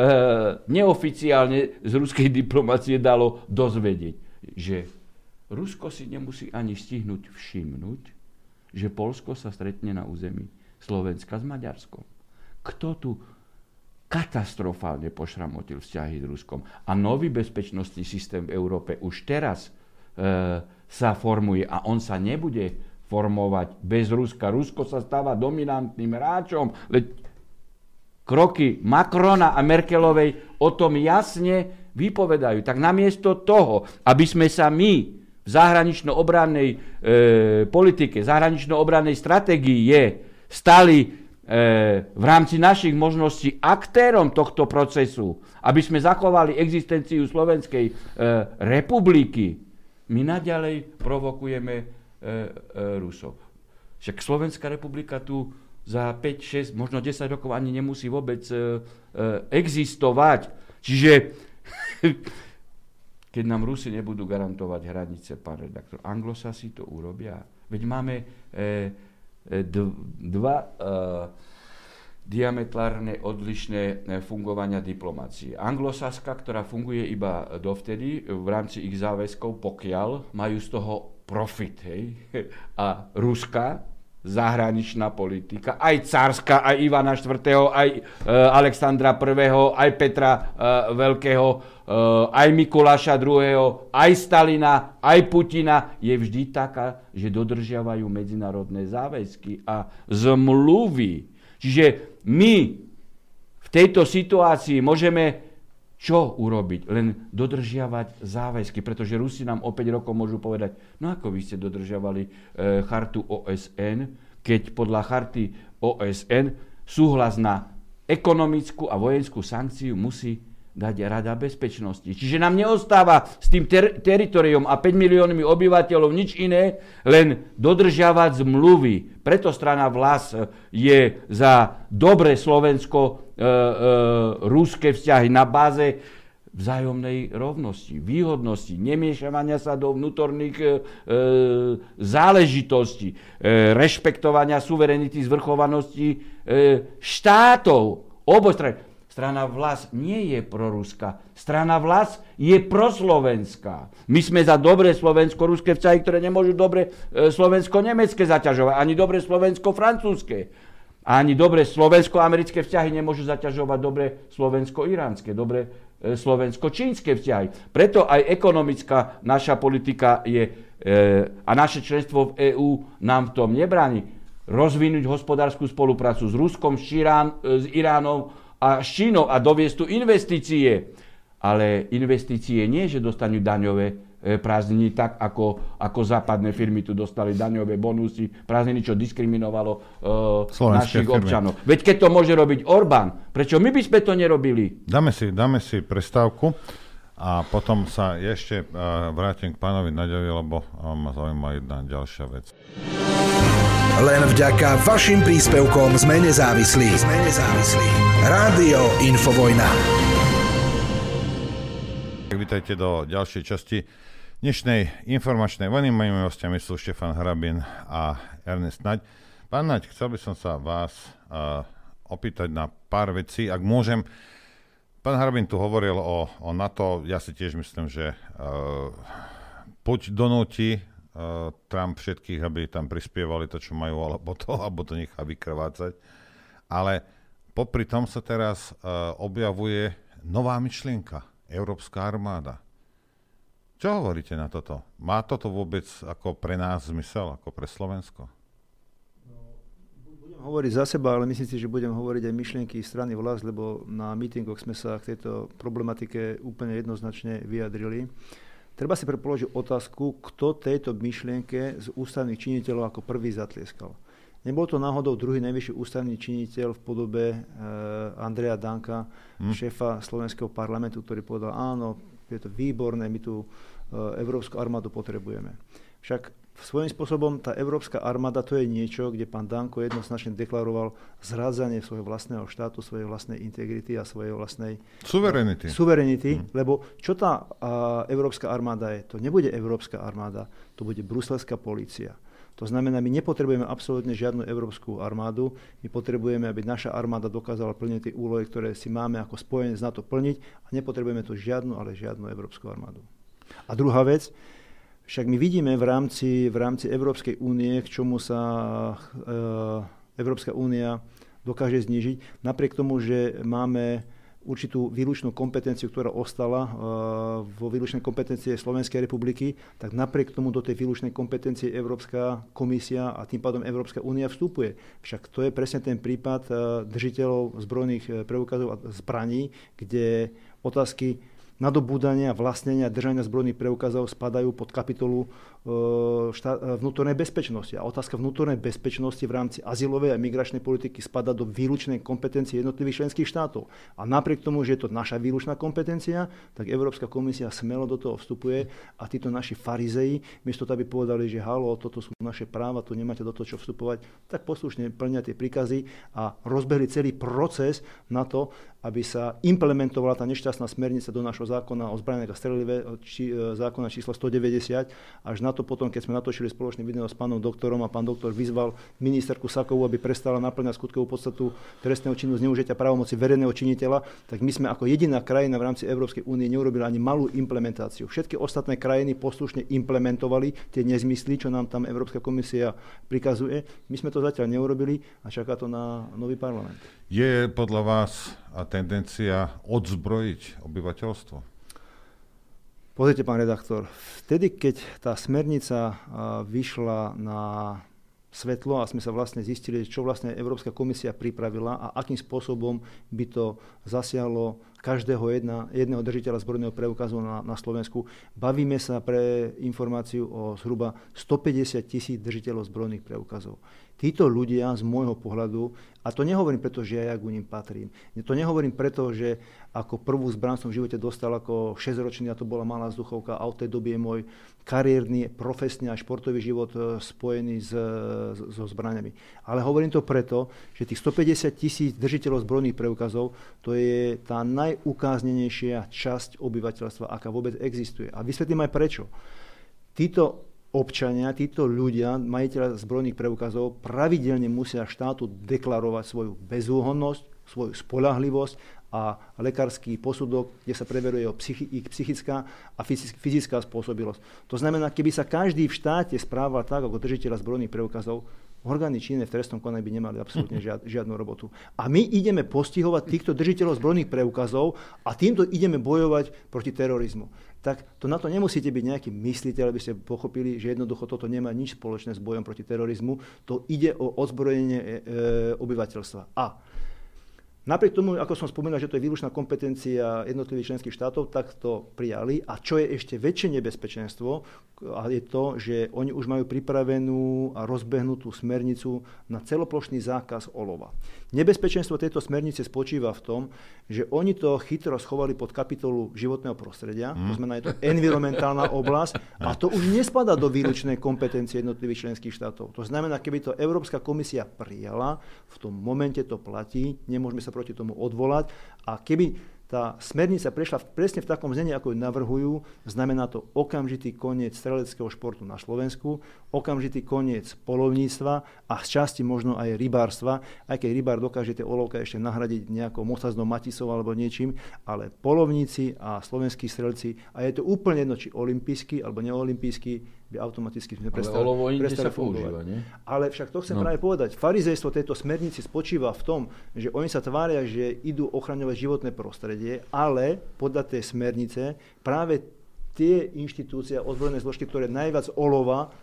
neoficiálne z ruskej diplomácie dalo dozvedieť, že Rusko si nemusí ani stihnúť všimnúť, že Poľsko sa stretne na území Slovenska s Maďarskom. Kto tu katastrofálne pošramotil vzťahy s Ruskom? A nový bezpečnostný systém v Európe už teraz e, sa formuje a on sa nebude formovať bez Ruska. Rusko sa stáva dominantným hráčom. Leď kroky Macrona a Merkelovej o tom jasne vypovedajú. Tak namiesto toho, aby sme sa my v zahranično-obrannej e, politike, zahranično-obrannej stratégii je stali e, v rámci našich možností aktérom tohto procesu, aby sme zachovali existenciu Slovenskej e, republiky, my naďalej provokujeme e, e, Rusov. Však Slovenská republika tu za päť, šesť, možno desať rokov ani nemusí vôbec e, e, existovať. Čiže keď nám Rusi nebudú garantovať hranice, pán redaktor, Anglosasi to urobia. Veď máme e, dva uh, diametrálne odlišné fungovania diplomácie. Anglosaska, ktorá funguje iba dovtedy v rámci ich záväzkov, pokiaľ majú z toho profit. Hej? A ruská zahraničná politika, aj cárska, aj Ivana štvrtého, aj uh, Alexandra prvého, aj Petra uh, Veľkého, uh, aj Mikuláša druhého, aj Stalina, aj Putina, je vždy taká, že dodržiavajú medzinárodné záväzky a zmluvy. Čiže my v tejto situácii môžeme čo urobiť? Len dodržiavať záväzky, pretože Rusi nám o päť rokov môžu povedať, no ako vy ste dodržiavali e, chartu ó es en, keď podľa charty ó es en súhlas na ekonomickú a vojenskú sankciu musí dať Rada bezpečnosti. Čiže nám neostáva s tým ter- teritoriom a päť miliónmi obyvateľov nič iné, len dodržiavať zmluvy. Preto strana Hlas je za dobre Slovensko E, e, ruské vzťahy na báze vzájomnej rovnosti, výhodnosti, nemiešavania sa do vnútorných e, záležitostí, e, rešpektovania suverenity, zvrchovanosti e, štátov, obojstranne. Strana Vlas nie je proruská. Strana Vlas je proslovenská. My sme za dobré slovensko-ruské vzťahy, ktoré nemôžu dobre e, slovensko-nemecké zaťažovať, ani dobre slovensko-francúzske. Ani dobre slovensko-americké vzťahy nemôžu zaťažovať dobre slovensko-iránske, dobre e, slovensko-čínske vzťahy. Preto aj ekonomická naša politika je, e, a naše členstvo v EÚ nám v tom nebráni. Rozvinúť hospodárskú spoluprácu s Ruskom, s, Čirán, e, s Iránom, a s Čínou a doviesť tu investície. Ale investície nie, že dostanú daňové prázdniny tak, ako, ako západné firmy tu dostali daňové bonusy, prázdniny, čo diskriminovalo uh, našich firmy. Občanov. Veď keď to môže robiť Orbán, prečo my by sme to nerobili? Dáme si, dáme si prestávku a potom sa ešte uh, vrátim k pánovi Naďovi, lebo uh, ma zaujíma jedna ďalšia vec. Len vďaka vašim príspevkom sme nezávislí. Sme nezávislí. Rádio Infovojna. Vítajte do ďalšej časti dnešnej informačnej vojny. Mojimi hostiami sú Štefan Harabin a Ernest Naď. Pán Naď, chcel by som sa vás uh, opýtať na pár vecí, ak môžem. Pán Harabin tu hovoril o, o NATO. Ja si tiež myslím, že uh, poď donúti Uh, Trump všetkých, aby tam prispievali to, čo majú, alebo to, alebo to nechá vykrvácať. Ale popri tom sa teraz uh, objavuje nová myšlienka, Európska armáda. Čo hovoríte na toto? Má toto vôbec ako pre nás zmysel, ako pre Slovensko? No, budem hovoriť za seba, ale myslím si, že budem hovoriť aj myšlienky strany Vlas, lebo na mítingoch sme sa k tejto problematike úplne jednoznačne vyjadrili. Treba si položiť otázku, kto tejto myšlienke z ústavných činiteľov ako prvý zatlieskal. Nebol to náhodou druhý najvyšší ústavný činiteľ v podobe e, Andreja Danka, hmm. šéfa slovenského parlamentu, ktorý povedal, áno, je to výborné, my tu e, Európsku armádu potrebujeme. Však svojím spôsobom tá Európska armáda to je niečo, kde pán Danko jednoznačne deklaroval zrádzanie svojho vlastného štátu, svojej vlastnej integrity a svojej vlastnej suverenity. Suverenity, hmm. lebo čo tá a, Európska armáda je? To nebude Európska armáda, to bude bruselská polícia. To znamená, my nepotrebujeme absolútne žiadnu európsku armádu, my potrebujeme, aby naša armáda dokázala plniť tie úlohy, ktoré si máme ako spojenec na to plniť a nepotrebujeme tu žiadnu, ale žiadnu európsku armádu. A druhá vec, však my vidíme v rámci, v rámci Európskej únie, k čomu sa e, Európska únia dokáže znížiť, napriek tomu, že máme určitú výlučnú kompetenciu, ktorá ostala uh, vo výlučnej kompetencie Slovenskej republiky, tak napriek tomu do tej výlučnej kompetencie Európska komisia a tým pádom Európska únia vstupuje. Však to je presne ten prípad uh, držiteľov zbrojných preukazov a zbraní, kde otázky nadobúdania, vlastnenia, držania zbrojných preukazov spadajú pod kapitolu štát, vnútornej bezpečnosti. A otázka vnútornej bezpečnosti v rámci azylovej a migračnej politiky spadá do výlučnej kompetencie jednotlivých členských štátov. A napriek tomu, že je to naša výlučná kompetencia, tak Európska komisia smelo do toho vstupuje a títo naši farizeji, miesto to, aby povedali, že halo, toto sú naše práva, tu nemáte do toho čo vstupovať, tak poslušne plnia tie príkazy a rozbehli celý proces na to, aby sa implementovala tá nešťastná smernica do našho zákona o zbraniach a strelive, či, zákona číslo stodeväťdesiat, až na to potom, keď sme natočili spoločný video s pánom doktorom a pán doktor vyzval ministerku Sakovú, aby prestala naplňať skutkovú podstatu trestného činu zneužitia právomoci verejného činiteľa, tak my sme ako jediná krajina v rámci Európskej únie neurobili ani malú implementáciu. Všetky ostatné krajiny poslušne implementovali tie nezmysly, čo nám tam Európska komisia prikazuje. My sme to zatiaľ neurobili a čaká to na nový parlament. Je podľa vás tendencia odzbrojiť obyvateľstvo? Pozrite, pán redaktor, vtedy, keď tá smernica vyšla na svetlo a sme sa vlastne zistili, čo vlastne Európska komisia pripravila a akým spôsobom by to zasiahlo každého jedna, jedného držiteľa zbrojného preukazu na, na Slovensku. Bavíme sa pre informáciu o zhruba stopäťdesiat tisíc držiteľov zbrojných preukazov. Títo ľudia z môjho pohľadu, a to nehovorím preto, že ja k ním patrím, to nehovorím preto, že ako prvú zbraň som v živote dostal ako šesťročný, a to bola malá vzduchovka, a od tej doby je môj kariérny, profesný a športový život spojený s, so zbraňami. Ale hovorím to preto, že tých stopäťdesiat tisíc držiteľov zbrojných preukazov, to je tá naj najukáznenejšia časť obyvateľstva, aká vôbec existuje. A vysvetlím aj prečo. Títo občania, títo ľudia, majiteľa zbrojných preukazov, pravidelne musia štátu deklarovať svoju bezúhonnosť, svoju spoľahlivosť a lekársky posudok, kde sa preveruje psychi- ich psychická a fyzická spôsobilosť. To znamená, keby sa každý v štáte správal tak, ako držiteľa zbrojných preukazov, orgány činné v trestnom konaní by nemali absolútne žiad, žiadnu robotu. A my ideme postihovať týchto držiteľov zbrojných preukazov a týmto ideme bojovať proti terorizmu. Tak to na to nemusíte byť nejaký mysliteľ, aby ste pochopili, že jednoducho toto nemá nič spoločné s bojom proti terorizmu. To ide o odzbrojenie e, e, obyvateľstva. A napriek tomu, ako som spomínal, že to je výlučná kompetencia jednotlivých členských štátov, tak to prijali. A čo je ešte väčšie nebezpečenstvo, a je to, že oni už majú pripravenú a rozbehnutú smernicu na celoplošný zákaz olova. Nebezpečenstvo tejto smernice spočíva v tom, že oni to chytro schovali pod kapitolu životného prostredia, mm. to znamená, je to environmentálna oblasť a to už nespadá do výlučnej kompetencie jednotlivých členských štátov. To znamená, keby to Európska komisia prijala, v tom momente to platí, nemôžeme sa proti tomu odvolať a keby tá smernica prešla presne v takom znení, ako ju navrhujú, znamená to okamžitý koniec streleckého športu na Slovensku, okamžitý koniec poľovníctva a z časti možno aj rybárstva, aj keď rybár dokáže tie olovka ešte nahradiť nejakou mocaznou maticou alebo niečím, ale poľovníci a slovenskí strelci, a je to úplne jedno, či olimpijský alebo neolimpijský, by automaticky sme prestali, prestali fungovať. Ale však to chcem no. práve povedať. Farizejstvo tejto smernici spočíva v tom, že oni sa tvária, že idú ochraňovať životné prostredie, ale podľa tej smernice práve tie inštitúcie, ozbrojené zložky, ktoré najviac olova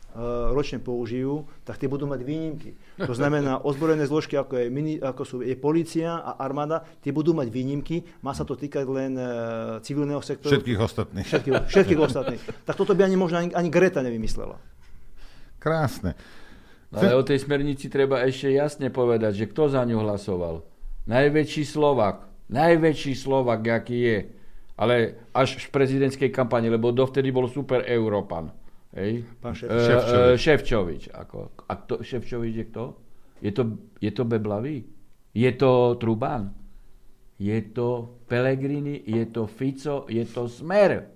ročne použijú, tak tie budú mať výnimky. To znamená, ozbrojené zložky, ako je, mini, ako sú, je polícia a armáda, tie budú mať výnimky. Má sa to týkať len uh, civilného sektoru. Všetkých ostatných. Všetkých, všetkých ostatných. Tak toto by ani možno ani, ani Greta nevymyslela. Krásne. Ale o tej smernici treba ešte jasne povedať, že kto za ňu hlasoval. Najväčší Slovák. Najväčší Slovák, aký je. Ale až v prezidentskej kampani, lebo dovtedy bol super Európan. Hej. Pán Šef, Šefčovič. Šefčovič. Ako. A to, Šefčovič je kto? Je to, je to Beblavý? Je to Trubán? Je to Pellegrini? Je to Fico? Je to Smer?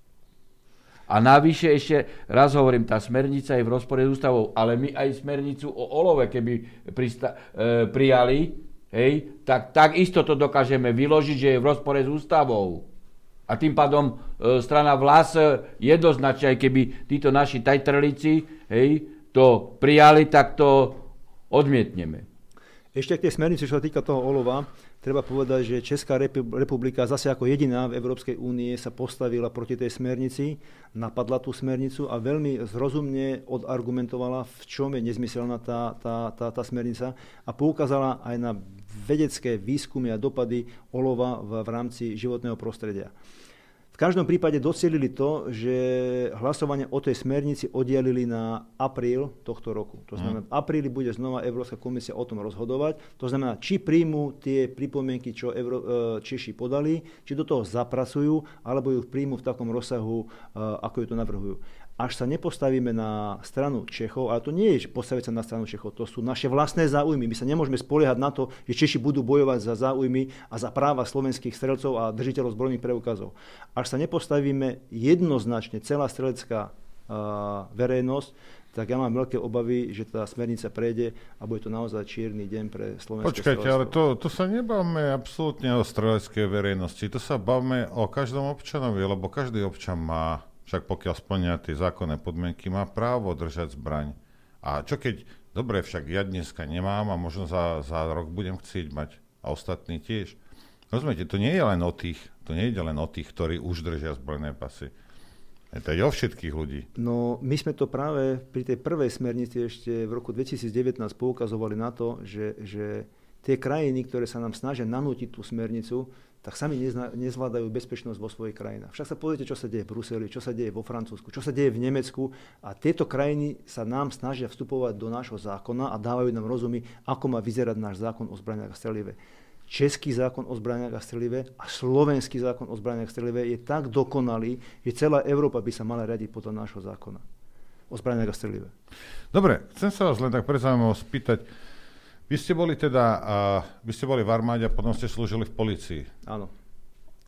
A navyše ešte, raz hovorím, tá smernica je v rozpore s ústavou, ale my aj smernicu o olove, keby prista- e, prijali, hej, tak takisto to dokážeme vyložiť, že je v rozpore s ústavou. A tým pádom e, strana Vlas jednoznačne, aj keby títo naši tajtrlici hej, to prijali, tak to odmietneme. Ešte k tej smernici, čo sa týka toho olova, treba povedať, že Česká republika zase ako jediná v Európskej únie sa postavila proti tej smernici, napadla tú smernicu a veľmi zrozumne odargumentovala, v čom je nezmyselná tá, tá, tá, tá smernica a poukázala aj na vedecké výskumy a dopady olova v, v rámci životného prostredia. V každom prípade docielili to, že hlasovanie o tej smernici oddialili na apríl tohto roku. To znamená, v apríli bude znova Európska komisia o tom rozhodovať. To znamená, či príjmu tie pripomienky, čo Euró- Češi podali, či do toho zapracujú, alebo ju príjmu v takom rozsahu, ako ju to navrhujú. Až sa nepostavíme na stranu Čechov, ale to nie je postaviť sa na stranu Čechov, to sú naše vlastné záujmy. My sa nemôžeme spoliehať na to, že Češi budú bojovať za záujmy a za práva slovenských strelcov a držiteľov zbrojných preukazov. Až sa nepostavíme jednoznačne celá strelecká uh, verejnosť, tak ja mám veľké obavy, že tá smernica prejde a bude to naozaj čierny deň pre slovenské Počkajte, strelectvo. ale to, to sa nebavme absolútne o streleckej verejnosti, to sa bavme o každom občanovi, lebo každý občan má, však pokiaľ splňa tie zákonné podmienky, má právo držať zbraň. A čo keď, dobre, však ja dneska nemám a možno za, za rok budem chcieť mať a ostatní tiež. Rozumiete, to nie je len o tých, to nie je len o tých, ktorí už držia zbrojné pasy. To je o všetkých ľudí. No, my sme to práve pri tej prvej smernici ešte v roku dvetisícdevätnásť poukazovali na to, že, že tie krajiny, ktoré sa nám snažia nanútiť tú smernicu, tak sami nezna, nezvládajú bezpečnosť vo svojich krajinách. Však sa pozrite, čo sa deje v Bruseli, čo sa deje vo Francúzsku, čo sa deje v Nemecku a tieto krajiny sa nám snažia vstupovať do nášho zákona a dávajú nám rozumy, ako má vyzerať náš zákon o zbraniach a strelive. Český zákon o zbraniach a strelive a slovenský zákon o zbraniach a strelive je tak dokonalý, že celá Európa by sa mala riadiť podľa nášho zákona o zbraniach a strelive. Dobre, chcem sa vás len tak prezaujímavo spýtať. Vy ste boli teda, uh, vy ste boli v armáde a potom ste slúžili v polícii. Áno.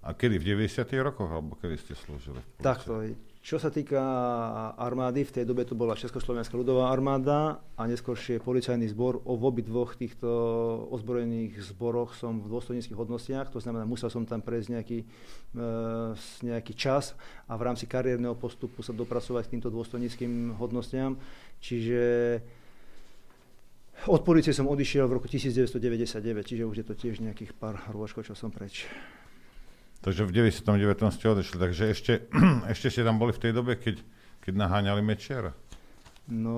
A kedy? V deväťdesiatych rokoch? Alebo kedy ste slúžili? Takto. Čo sa týka armády, v tej dobe to bola Československá ľudová armáda a neskôršie policajný zbor. O v obidvoch týchto ozbrojených zboroch som v dôstojníckych hodnostiach, to znamená, musel som tam prejsť nejaký, e, nejaký čas a v rámci kariérneho postupu sa dopracovať k týmto dôstojníckym hodnostiam. Čiže od polície som odišiel v roku devätnásťstodeväťdesiatdeväť, čiže už je to tiež nejakých pár rôčkov, čo som preč. Takže v deväťdesiatom deviatom ste odešli, takže ešte, ešte ste tam boli v tej dobe, keď, keď naháňali Mečiara? No,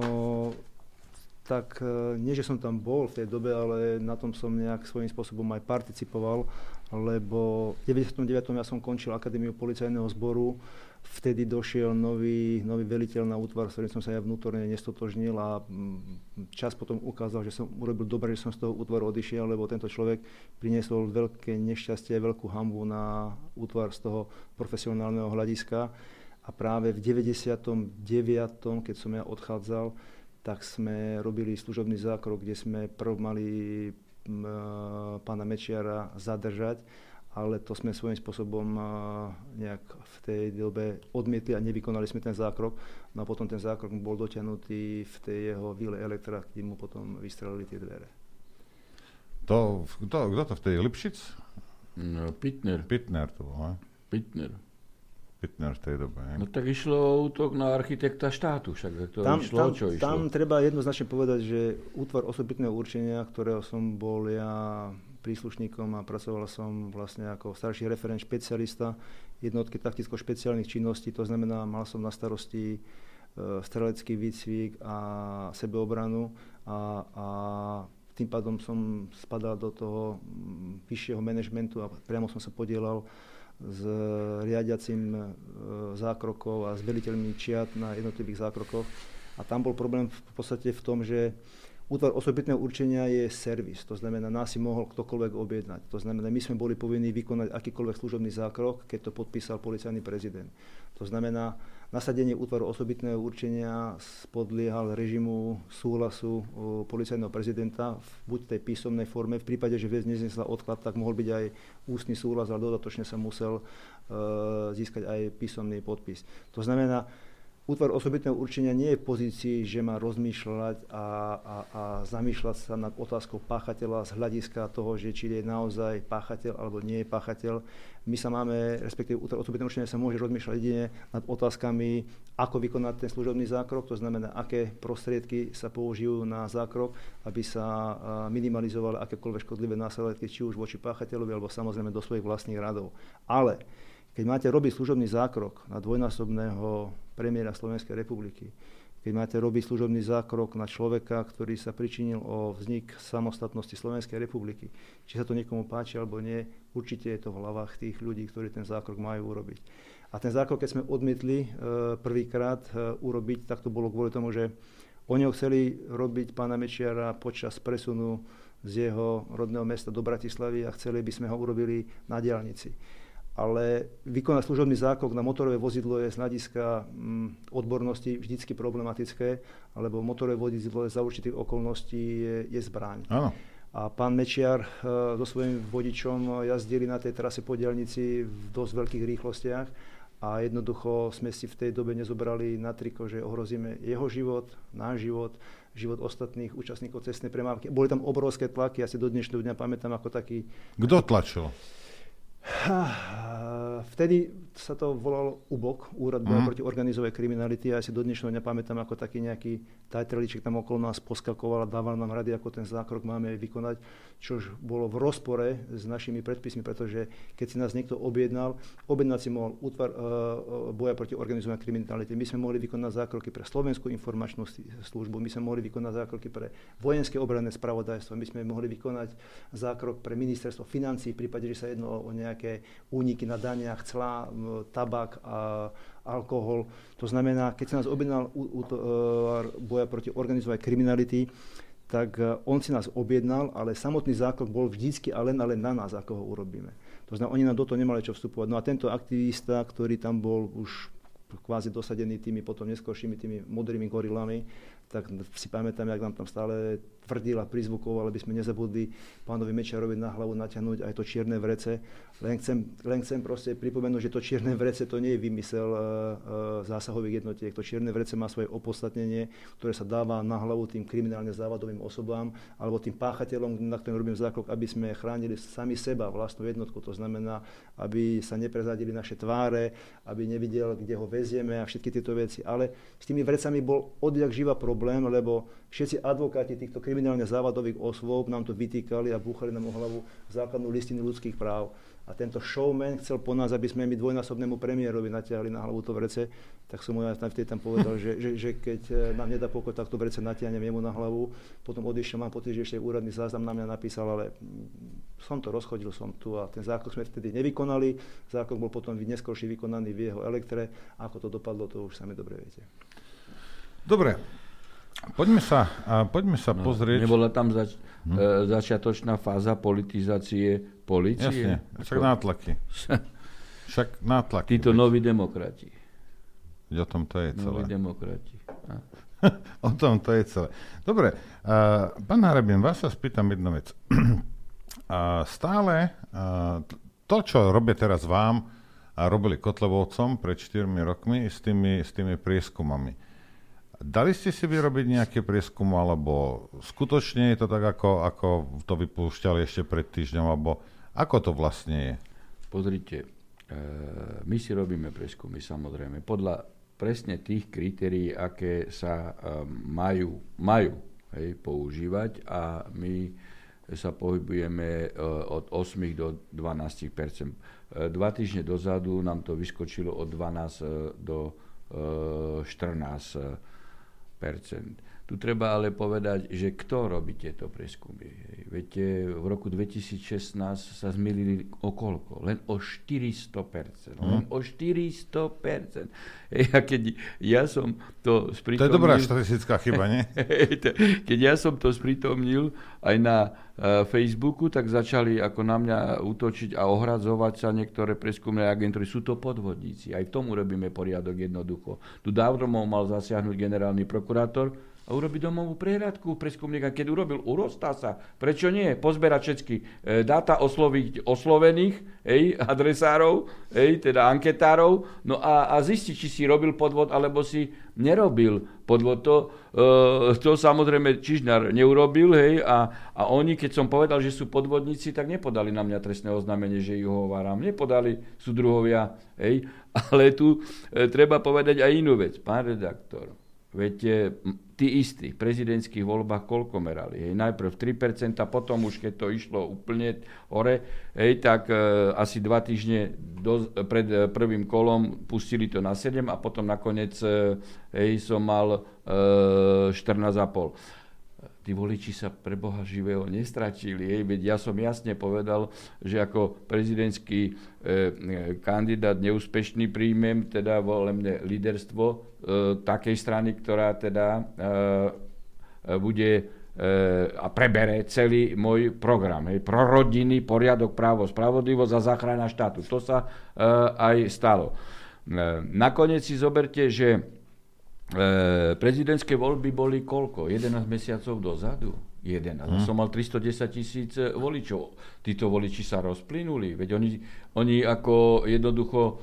tak nie, že som tam bol v tej dobe, ale na tom som nejak svojím spôsobom aj participoval, lebo v deväťdesiatom deviatom ja som končil Akadémiu policajného zboru, vtedy došiel nový, nový veliteľ na útvar, s ktorým som sa ja vnútorne nestotožnil a čas potom ukázal, že som urobil dobre, že som z toho útvaru odišiel, lebo tento človek priniesol veľké nešťastie, veľkú hanbu na útvar z toho profesionálneho hľadiska a práve v deväťdesiatom deviatom, keď som ja odchádzal, tak sme robili služobný zákrok, kde sme prv mali m, pána Mečiara zadržať, ale to sme svojím spôsobom nejak v tej dobe odmietli a nevykonali sme ten zákrok. No a potom ten zákrok bol dotiahnutý v tej jeho vile Elektra, kde mu potom vystrelili tie dvere. To, kto, kto to vtedy? Lipšic? No, Pitner. Pitner to bol, ne? Pitner. Pitner v tej dobe, ne? No tak išlo útok na architekta štátu, však to tam, išlo, tam, čo išlo? Tam treba jednoznačne povedať, že útvar osobitného určenia, ktorého som bol ja príslušníkom a pracoval som vlastne ako starší referent špecialista jednotky takticko-špeciálnych činností, to znamená, mal som na starosti e, strelecký výcvik a sebeobranu a, a tým pádom som spadal do toho vyššieho manažmentu a priamo som sa podielal s riadiacím e, zákrokov a s veliteľmi čiat na jednotlivých zákrokoch. A tam bol problém v podstate v tom, že útvar osobitného určenia je servis, to znamená, nás si mohol ktokoľvek objednať. To znamená, my sme boli povinní vykonať akýkoľvek služobný zákrok, keď to podpísal policajný prezident. To znamená, nasadenie útvaru osobitného určenia podliehal režimu súhlasu policajného prezidenta v buď tej písomnej forme, v prípade, že vec neznesla odklad, tak mohol byť aj ústny súhlas, ale dodatočne sa musel uh, získať aj písomný podpis. To znamená, útvar osobitného určenia nie je v pozícii, že má rozmýšľať a, a, a zamýšľať sa nad otázkou páchateľa z hľadiska toho, že či je naozaj páchateľ alebo nie je páchateľ. My sa máme, respektíve útvar osobitného určenia sa môže rozmýšľať jedine nad otázkami, ako vykonať ten služobný zákrok, to znamená, aké prostriedky sa použijú na zákrok, aby sa minimalizovali akékoľvek škodlivé následky, či už voči páchateľovi, alebo samozrejme do svojich vlastných radov. Ale keď máte robiť služobný zákrok na dvojnásobného premiéra Slovenskej republiky, keď máte robiť služobný zákrok na človeka, ktorý sa pričinil o vznik samostatnosti Slovenskej republiky, či sa to niekomu páči alebo nie, určite je to v hlavách tých ľudí, ktorí ten zákrok majú urobiť. A ten zákrok, keď sme odmietli e, prvýkrát e, urobiť, tak to bolo kvôli tomu, že oni ho chceli robiť pána Mečiara počas presunu z jeho rodného mesta do Bratislavy a chceli by sme ho urobili na diaľnici. Ale vykonať služobný zákrok na motorové vozidlo je z hľadiska mm, odbornosti vždycky problematické, alebo motorové vozidlo za určitých okolností je, je zbraň. Áno. A pán Mečiar e, so svojím vodičom jazdili na tej trase po diaľnici v dosť veľkých rýchlostiach a jednoducho sme si v tej dobe nezobrali na triko, že ohrozíme jeho život, náš život, život ostatných účastníkov cestnej premávky. Boli tam obrovské tlaky, ja si do dnešného dňa pamätám ako taký... Kto tlačil? Vtedy sa to volalo ú bé ó ká, Úrad boja mm. proti organizovanej kriminality. Ja si do dnešného nepamätám, ako taký nejaký tajtreliček tam okolo nás poskakoval a dával nám rady, ako ten zákrok máme vykonať, čož bolo v rozpore s našimi predpismi, pretože keď si nás niekto objednal, objednať si mohol útvar uh, boja proti organizovanej kriminality. My sme mohli vykonať zákroky pre Slovenskú informačnú službu, my sme mohli vykonať zákroky pre vojenské obranné spravodajstvo, my sme mohli vykonať zákrok pre ministerstvo financií, v prípade, že sa jednalo o nejaké úniky na daniach, clá, tabak a alkohol. To znamená, keď sa nás objednal útvar boja proti organizovanej kriminality, tak on si nás objednal, ale samotný zákrok bol vždycky a len a len na nás, ako ho urobíme. To znamená, oni nám do toho nemali čo vstupovať. No a tento aktivista, ktorý tam bol už kvázi dosadený tými potom neskôršími tými modrými gorilami, tak si pamätám, jak nám tam stále tvrdil a prizvukoval, aby sme nezabudli pánovi Mečiarovi na hlavu natiahnuť aj to čierne vrece. Len chcem, len chcem proste pripomenúť, že to čierne vrece to nie je vymysel uh, uh, zásahových jednotiek. To čierne vrece má svoje opodstatnenie, ktoré sa dáva na hlavu tým kriminálne závadovým osobám alebo tým páchateľom, na ktorým robím zákrok, aby sme chránili sami seba, vlastnú jednotku. To znamená, aby sa neprezradili naše tváre, aby nevidel, kde ho vezieme a všetky tieto veci. Ale s tými vrecami bol odjak živa problém, lebo všetci advokáti týchto kriminálne závadových osôb nám to vytýkali a búchali nám o hlavu základnú listinu ľudských práv. A tento showman chcel po nás, aby sme my dvojnásobnému premiérovi natiahli na hlavu to vrece, tak som mu ja vtedy tam povedal, že, že, že keď nám nedá pokoj, tak to vrece natiahnem jemu na hlavu. Potom odišiel, mám pocit, že ešte úradný záznam na mňa napísal, ale som to rozchodil, som tu a ten zákrok sme vtedy nevykonali. Zákrok bol potom neskôršie vykonaný v jeho elektre. Ako to dopadlo, to už sami dobre viete. Dobre. Poďme sa, poďme sa no, pozrieť. Nebola tam zač- hm? e, začiatočná fáza politizácie polície? Jasne, však nátlaky. Však nátlaky. Títo noví demokrati. O tom to je celé. Noví demokrati. O tom to je celé. Dobre, uh, pán Harabin, vás sa spýtam jednu vec. uh, stále uh, to, čo robia teraz vám a robili Kotlebovcom pred štyrmi rokmi s tými, s tými prieskumami, dali ste si vyrobiť nejaké prieskum, alebo skutočne je to tak, ako, ako to vypúšťali ešte pred týždňom, alebo ako to vlastne je? Pozrite, e, my si robíme prieskumy samozrejme podľa presne tých kritérií, aké sa e, majú, majú hej, používať a my sa pohybujeme e, od osem do dvanásť percent. E, dva týždne dozadu nám to vyskočilo od dvanásť do e, štrnásť percent. Tu treba ale povedať, že kto robí tieto prieskumy. Viete, v roku dvetisícšestnásť sa zmýlili o koľko? Len o štyristo percent. Len o štyristo percent. A keď ja som to sprítomnil... To je dobrá štatistická chyba, nie? Keď ja som to sprítomnil aj na uh, Facebooku, tak začali ako na mňa útočiť a ohradzovať sa niektoré prieskumné agentúry. Sú to podvodníci. Aj v tom urobíme poriadok jednoducho. Tu dávno mal zasiahnuť generálny prokurátor a urobiť domovú prehľadku preskumníka. Keď urobil Urostasa, prečo nie? Pozberať všetky e, dáta osloviť oslovených ej, adresárov, ej, teda anketárov, no a, a zistiť, či si robil podvod, alebo si nerobil podvod. To, e, to samozrejme Čižnár neurobil, hej, a, a oni, keď som povedal, že sú podvodníci, tak nepodali na mňa trestné oznámenie, že ich hováram. Nepodali súdruhovia, hej, ale tu e, treba povedať aj inú vec. Pán redaktor, veď tí istí v prezidentských voľbách koľko merali? Hej, najprv tri percentá, potom už keď to išlo úplne hore, hej, tak e, asi dva týždne do, pred e, prvým kolom pustili to na sedem a potom nakoniec e, hej, som mal e, štrnásť a pol. Tí voliči sa pre Boha živého nestratili. Hej, veď ja som jasne povedal, že ako prezidentský e, kandidát neúspešný príjmem teda volebné líderstvo e, takej strany, ktorá teda e, bude e, a prebere celý môj program. Hej, prorodinný poriadok, právo, spravodlivosť a záchrana štátu. To sa e, aj stalo. E, nakoniec si zoberte, že E, prezidentské voľby boli koľko? jedenásť mesiacov dozadu? jedenásť. Hmm. Som mal tristodesať tisíc voličov. Títo voliči sa rozplynuli. Veď oni, oni ako jednoducho e,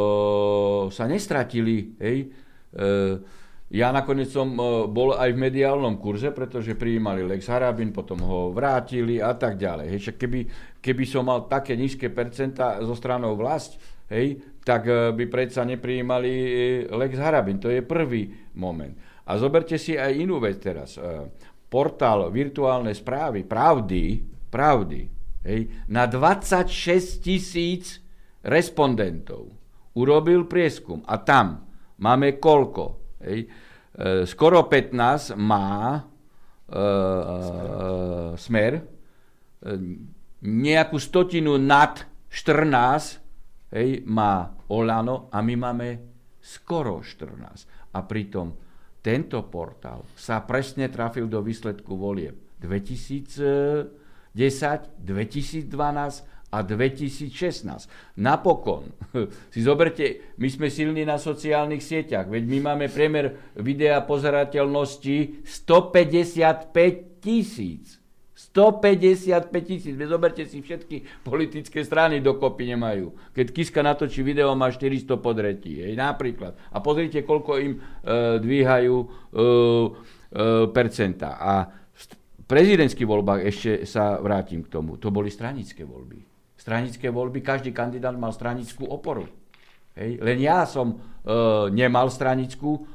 sa nestratili. Hej? E, ja nakoniec som e, bol aj v mediálnom kurze, pretože prijímali Lex Harabin, potom ho vrátili a tak ďalej. Hej? Keby, keby som mal také nízke percentá zo stranou Vlast, hej, tak by predsa neprijímali Lex Harabin. To je prvý moment. A zoberte si aj inú vec teraz. Portál virtuálne správy, pravdy, pravdy, hej, na dvadsaťšesť tisíc respondentov urobil prieskum. A tam máme koľko? Hej, skoro pätnásť má e, smer. smer, nejakú stotinu nad štrnásť, hej, má Olano a my máme skoro štrnásť. A pritom tento portál sa presne trafil do výsledku volieb dvetisícdesať, dvetisícdvanásť a dvetisícšestnásť. Napokon, si zoberte, my sme silní na sociálnych sieťach, veď my máme priemer videa pozerateľnosti stopäťdesiatpäť tisíc. stopäťdesiatpäť tisíc. Veď zoberte si, všetky politické strany dokopy nemajú. Keď Kiska natočí video, má štyristo podretí. Hej, napríklad. A pozrite, koľko im e, dvíhajú e, e, percenta. A v prezidentských voľbách ešte sa vrátim k tomu. To boli stranické voľby. Stranické voľby, každý kandidát mal stranickú oporu. Hej. Len ja som e, nemal stranickú e,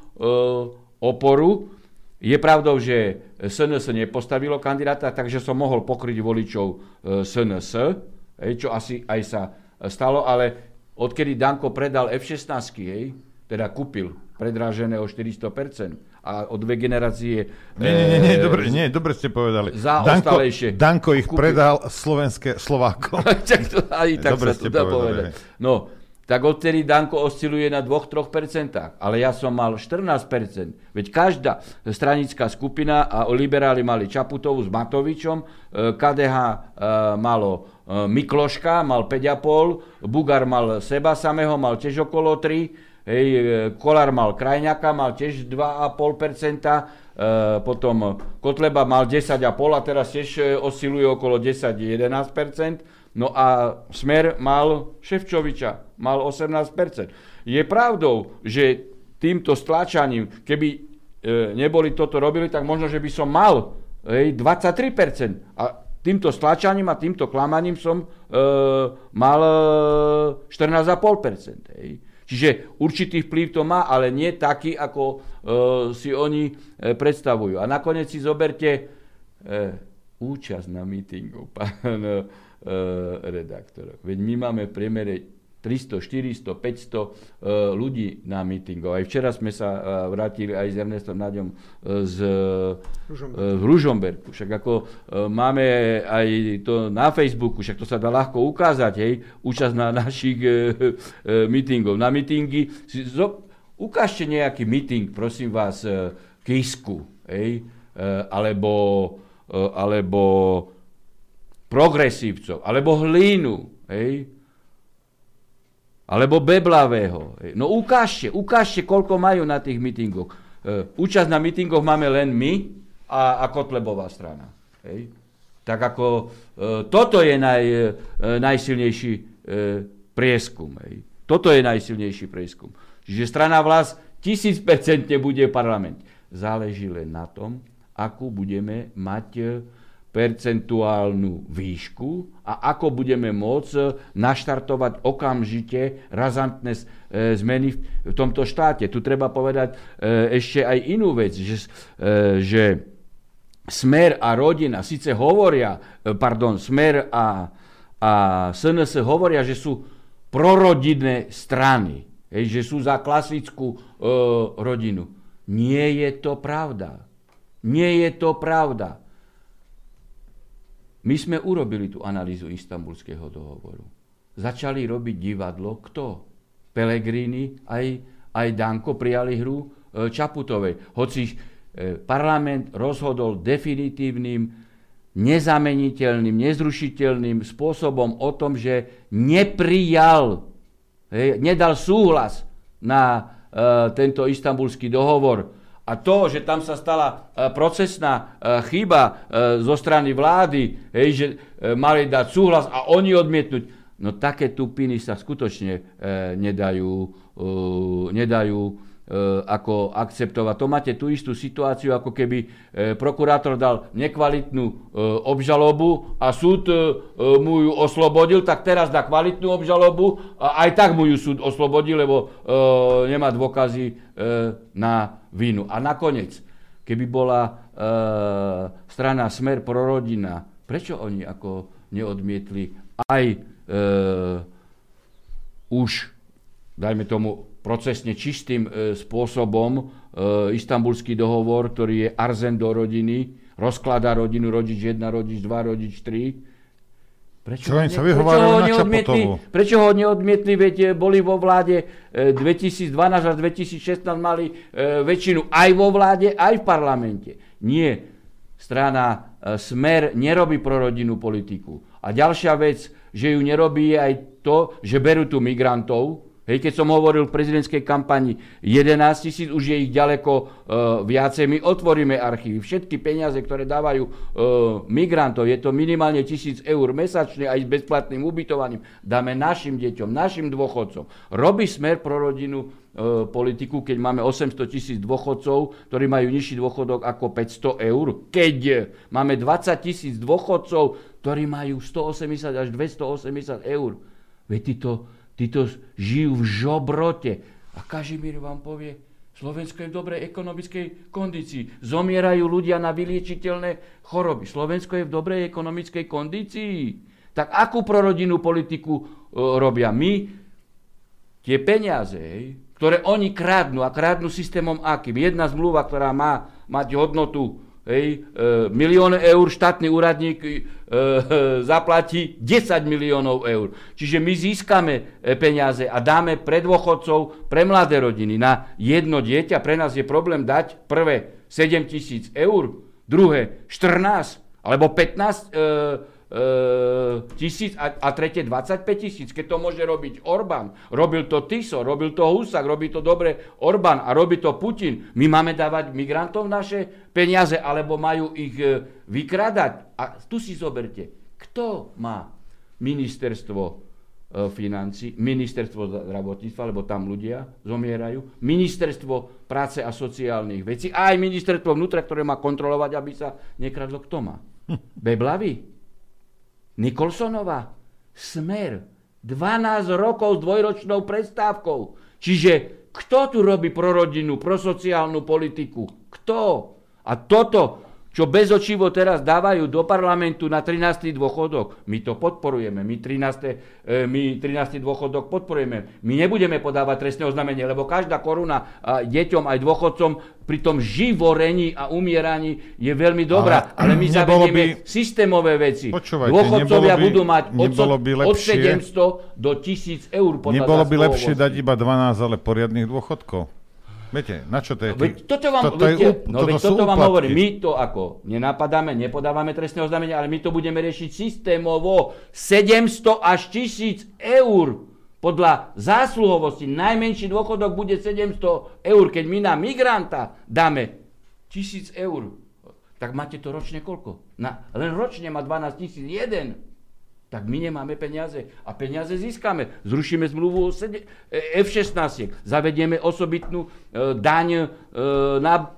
oporu. Je pravdou, že es en es nepostavilo kandidáta, takže som mohol pokryť voličov e, es en es, hej, čo asi aj sa stalo, ale odkedy Danko predal ef šestnásť, hej, teda kúpil predrážené o štyristo percent a o dve generácie... Nie, nie, nie, nie, dobre, nie, dobre ste povedali. Danko, Danko ich kúpil. Predal slovenské Slovákom. Aj tak dobre sa to dá povedať. No, tak odtedy Danko osciluje na dva až tri percentá, ale ja som mal štrnásť percent. Veď každá stranická skupina, a liberáli mali Čaputovú s Matovičom, ká dé há malo Mikloška, mal päť a pol, Bugar mal seba samého, mal tiež okolo tri, hej, Kolár mal Krajňaka, mal tiež dva a pol percenta, e, potom Kotleba mal desať a pol a teraz tiež osciluje okolo desať až jedenásť percent. No a Smer mal Šefčoviča, mal osemnásť percent. Je pravdou, že týmto stlačaním, keby e, neboli toto robili, tak možno, že by som mal hej, dvadsaťtri percent. A týmto stlačaním a týmto klamaním som e, mal štrnásť a pol percent. Hej. Čiže určitý vplyv to má, ale nie taký, ako e, si oni e, predstavujú. A nakoniec si zoberte e, účasť na mítingu, pán e, redaktor. Veď my máme v priemere tristo, štyristo, päťsto e, ľudí na mítingov. Aj včera sme sa e, vrátili aj s Ernestom Naďom e, z Ružomberku. E, Ružomberku. Však ako e, máme aj to na Facebooku, však to sa dá ľahko ukázať, hej, účasť na našich e, e, mítingov. Na mítingy, si, zo, ukážte nejaký míting, prosím vás, e, Kisku, hej, e, alebo, e, alebo progresívcov, alebo Hlínu, hej, alebo Beblavého. Hej. No ukážte, ukážte, koľko majú na tých mítingoch. E, účasť na mítingoch máme len my a, a Kotlebová strana. Hej. Tak ako e, toto je naj, e, najsilnejší e, prieskum. Hej. Toto je najsilnejší prieskum. Čiže strana Hlas tisíc percent bude parlament. Záleží len na tom, akú budeme mať percentuálnu výšku a ako budeme môcť naštartovať okamžite razantné zmeny v tomto štáte. Tu treba povedať ešte aj inú vec, že, že Smer a Rodina síce hovoria, pardon, Smer a, a es en es hovoria, že sú prorodinné strany, že sú za klasickú uh, rodinu. Nie je to pravda. Nie je to pravda. My sme urobili tú analýzu Istanbulského dohovoru. Začali robiť divadlo. Kto? Pellegrini, aj, aj Danko prijali hru e, Čaputovej. Hoci e, parlament rozhodol definitívnym, nezameniteľným, nezrušiteľným spôsobom o tom, že neprijal, e, nedal súhlas na e, tento Istanbulský dohovor. A to, že tam sa stala procesná chyba zo strany vlády, hej, že mali dať súhlas a oni odmietnúť, no také tupiny sa skutočne nedajú, nedajú ako akceptovať. To máte tú istú situáciu, ako keby prokurátor dal nekvalitnú obžalobu a súd mu ju oslobodil, tak teraz dá kvalitnú obžalobu a aj tak mu ju súd oslobodil, lebo nemá dôkazy na vinu. A nakoniec, keby bola e, strana Smer prorodina, prečo oni ako neodmietli aj e, už, dajme tomu, procesne čistým e, spôsobom e, Istanbulský dohovor, ktorý je arzen do rodiny, rozkladá rodinu, rodič jedna, rodič dva, rodič tri. Prečo, ne, prečo, ho neodmietli, prečo ho neodmietli, veď boli vo vláde dvetisícdvanásť a dvetisícšestnásť mali e, väčšinu aj vo vláde, aj v parlamente. Nie. Strana Smer nerobí prorodinnú politiku. A ďalšia vec, že ju nerobí, je aj to, že berú tu migrantov. Hej, keď som hovoril v prezidentskej kampani jedenásť tisíc, už je ich ďaleko e, viacej. My otvoríme archívy. Všetky peniaze, ktoré dávajú e, migrantov, je to minimálne tisíc eur mesačne aj s bezplatným ubytovaním, dáme našim deťom, našim dôchodcom. Robí Smer prorodinnú e, politiku, keď máme osemsto tisíc dôchodcov, ktorí majú nižší dôchodok ako päťsto eur. Keď máme dvadsať tisíc dôchodcov, ktorí majú stoosemdesiat až dvestoosemdesiat eur. Veď títo Títo žijú v žobrote. A Kažimír vám povie, Slovensko je v dobrej ekonomickej kondícii. Zomierajú ľudia na vyliečiteľné choroby. Slovensko je v dobrej ekonomickej kondícii. Tak akú prorodinnú politiku e, robia my? Tie peniaze, ktoré oni krádnu a krádnu systémom akým. Jedna zmluva, ktorá má mať hodnotu Hej, e, milión eur, štátny úradník e, e, zaplatí desať miliónov eur. Čiže my získame e, peniaze a dáme pre dôchodcov, pre mladé rodiny na jedno dieťa. Pre nás je problém dať prvé sedem tisíc eur, druhé štrnásť alebo pätnásť e, tisíc a, a tretie dvadsaťpäť tisíc, keď to môže robiť Orbán. Robil to Tiso, robil to Husák, robí to dobre Orbán a robí to Putin. My máme dávať migrantom naše peniaze, alebo majú ich e, vykradať. A tu si zoberte, kto má ministerstvo e, financí, ministerstvo zdravotníctva, lebo tam ľudia zomierajú, ministerstvo práce a sociálnych vecí, a aj ministerstvo vnútra, ktoré má kontrolovať, aby sa nekradlo. Kto má? Beblavy? Nikolsonová, Smer, dvanásť rokov s dvojročnou prestávkou. Čiže kto tu robí prorodinnú, prosociálnu politiku? Kto? A toto, čo bezočivo teraz dávajú do parlamentu na trinásty dôchodok, my to podporujeme, my trinásty, my trinásty dôchodok podporujeme. My nebudeme podávať trestné oznámenie, lebo každá koruna deťom aj dôchodcom pri tom živorení a umieraní je veľmi dobrá. Ale, ale my zavedieme by... systémové veci. Dôchodcovia by, budú mať od, lepšie, od sedemsto do tisíc eur. Nebolo by lepšie dať iba dvanásť, ale poriadnych dôchodkov? Viete, na čo to je? Veď toto vám, toto viete, je, no, veď toto vám hovorím. My to ako nenapadáme, nepodávame trestné oznámenie, ale my to budeme riešiť systémovo. sedemsto až tisíc eur. Podľa zásluhovosti najmenší dôchodok bude sedemsto eur. Keď my na migranta dáme tisíc eur, tak máte to ročne koľko? Na, len ročne má dvanásť tisíc jeden. Tak my nemáme peniaze a peniaze získame. Zrušíme zmluvu o ef šestnásť, zavedieme osobitnú e, daň e, na e,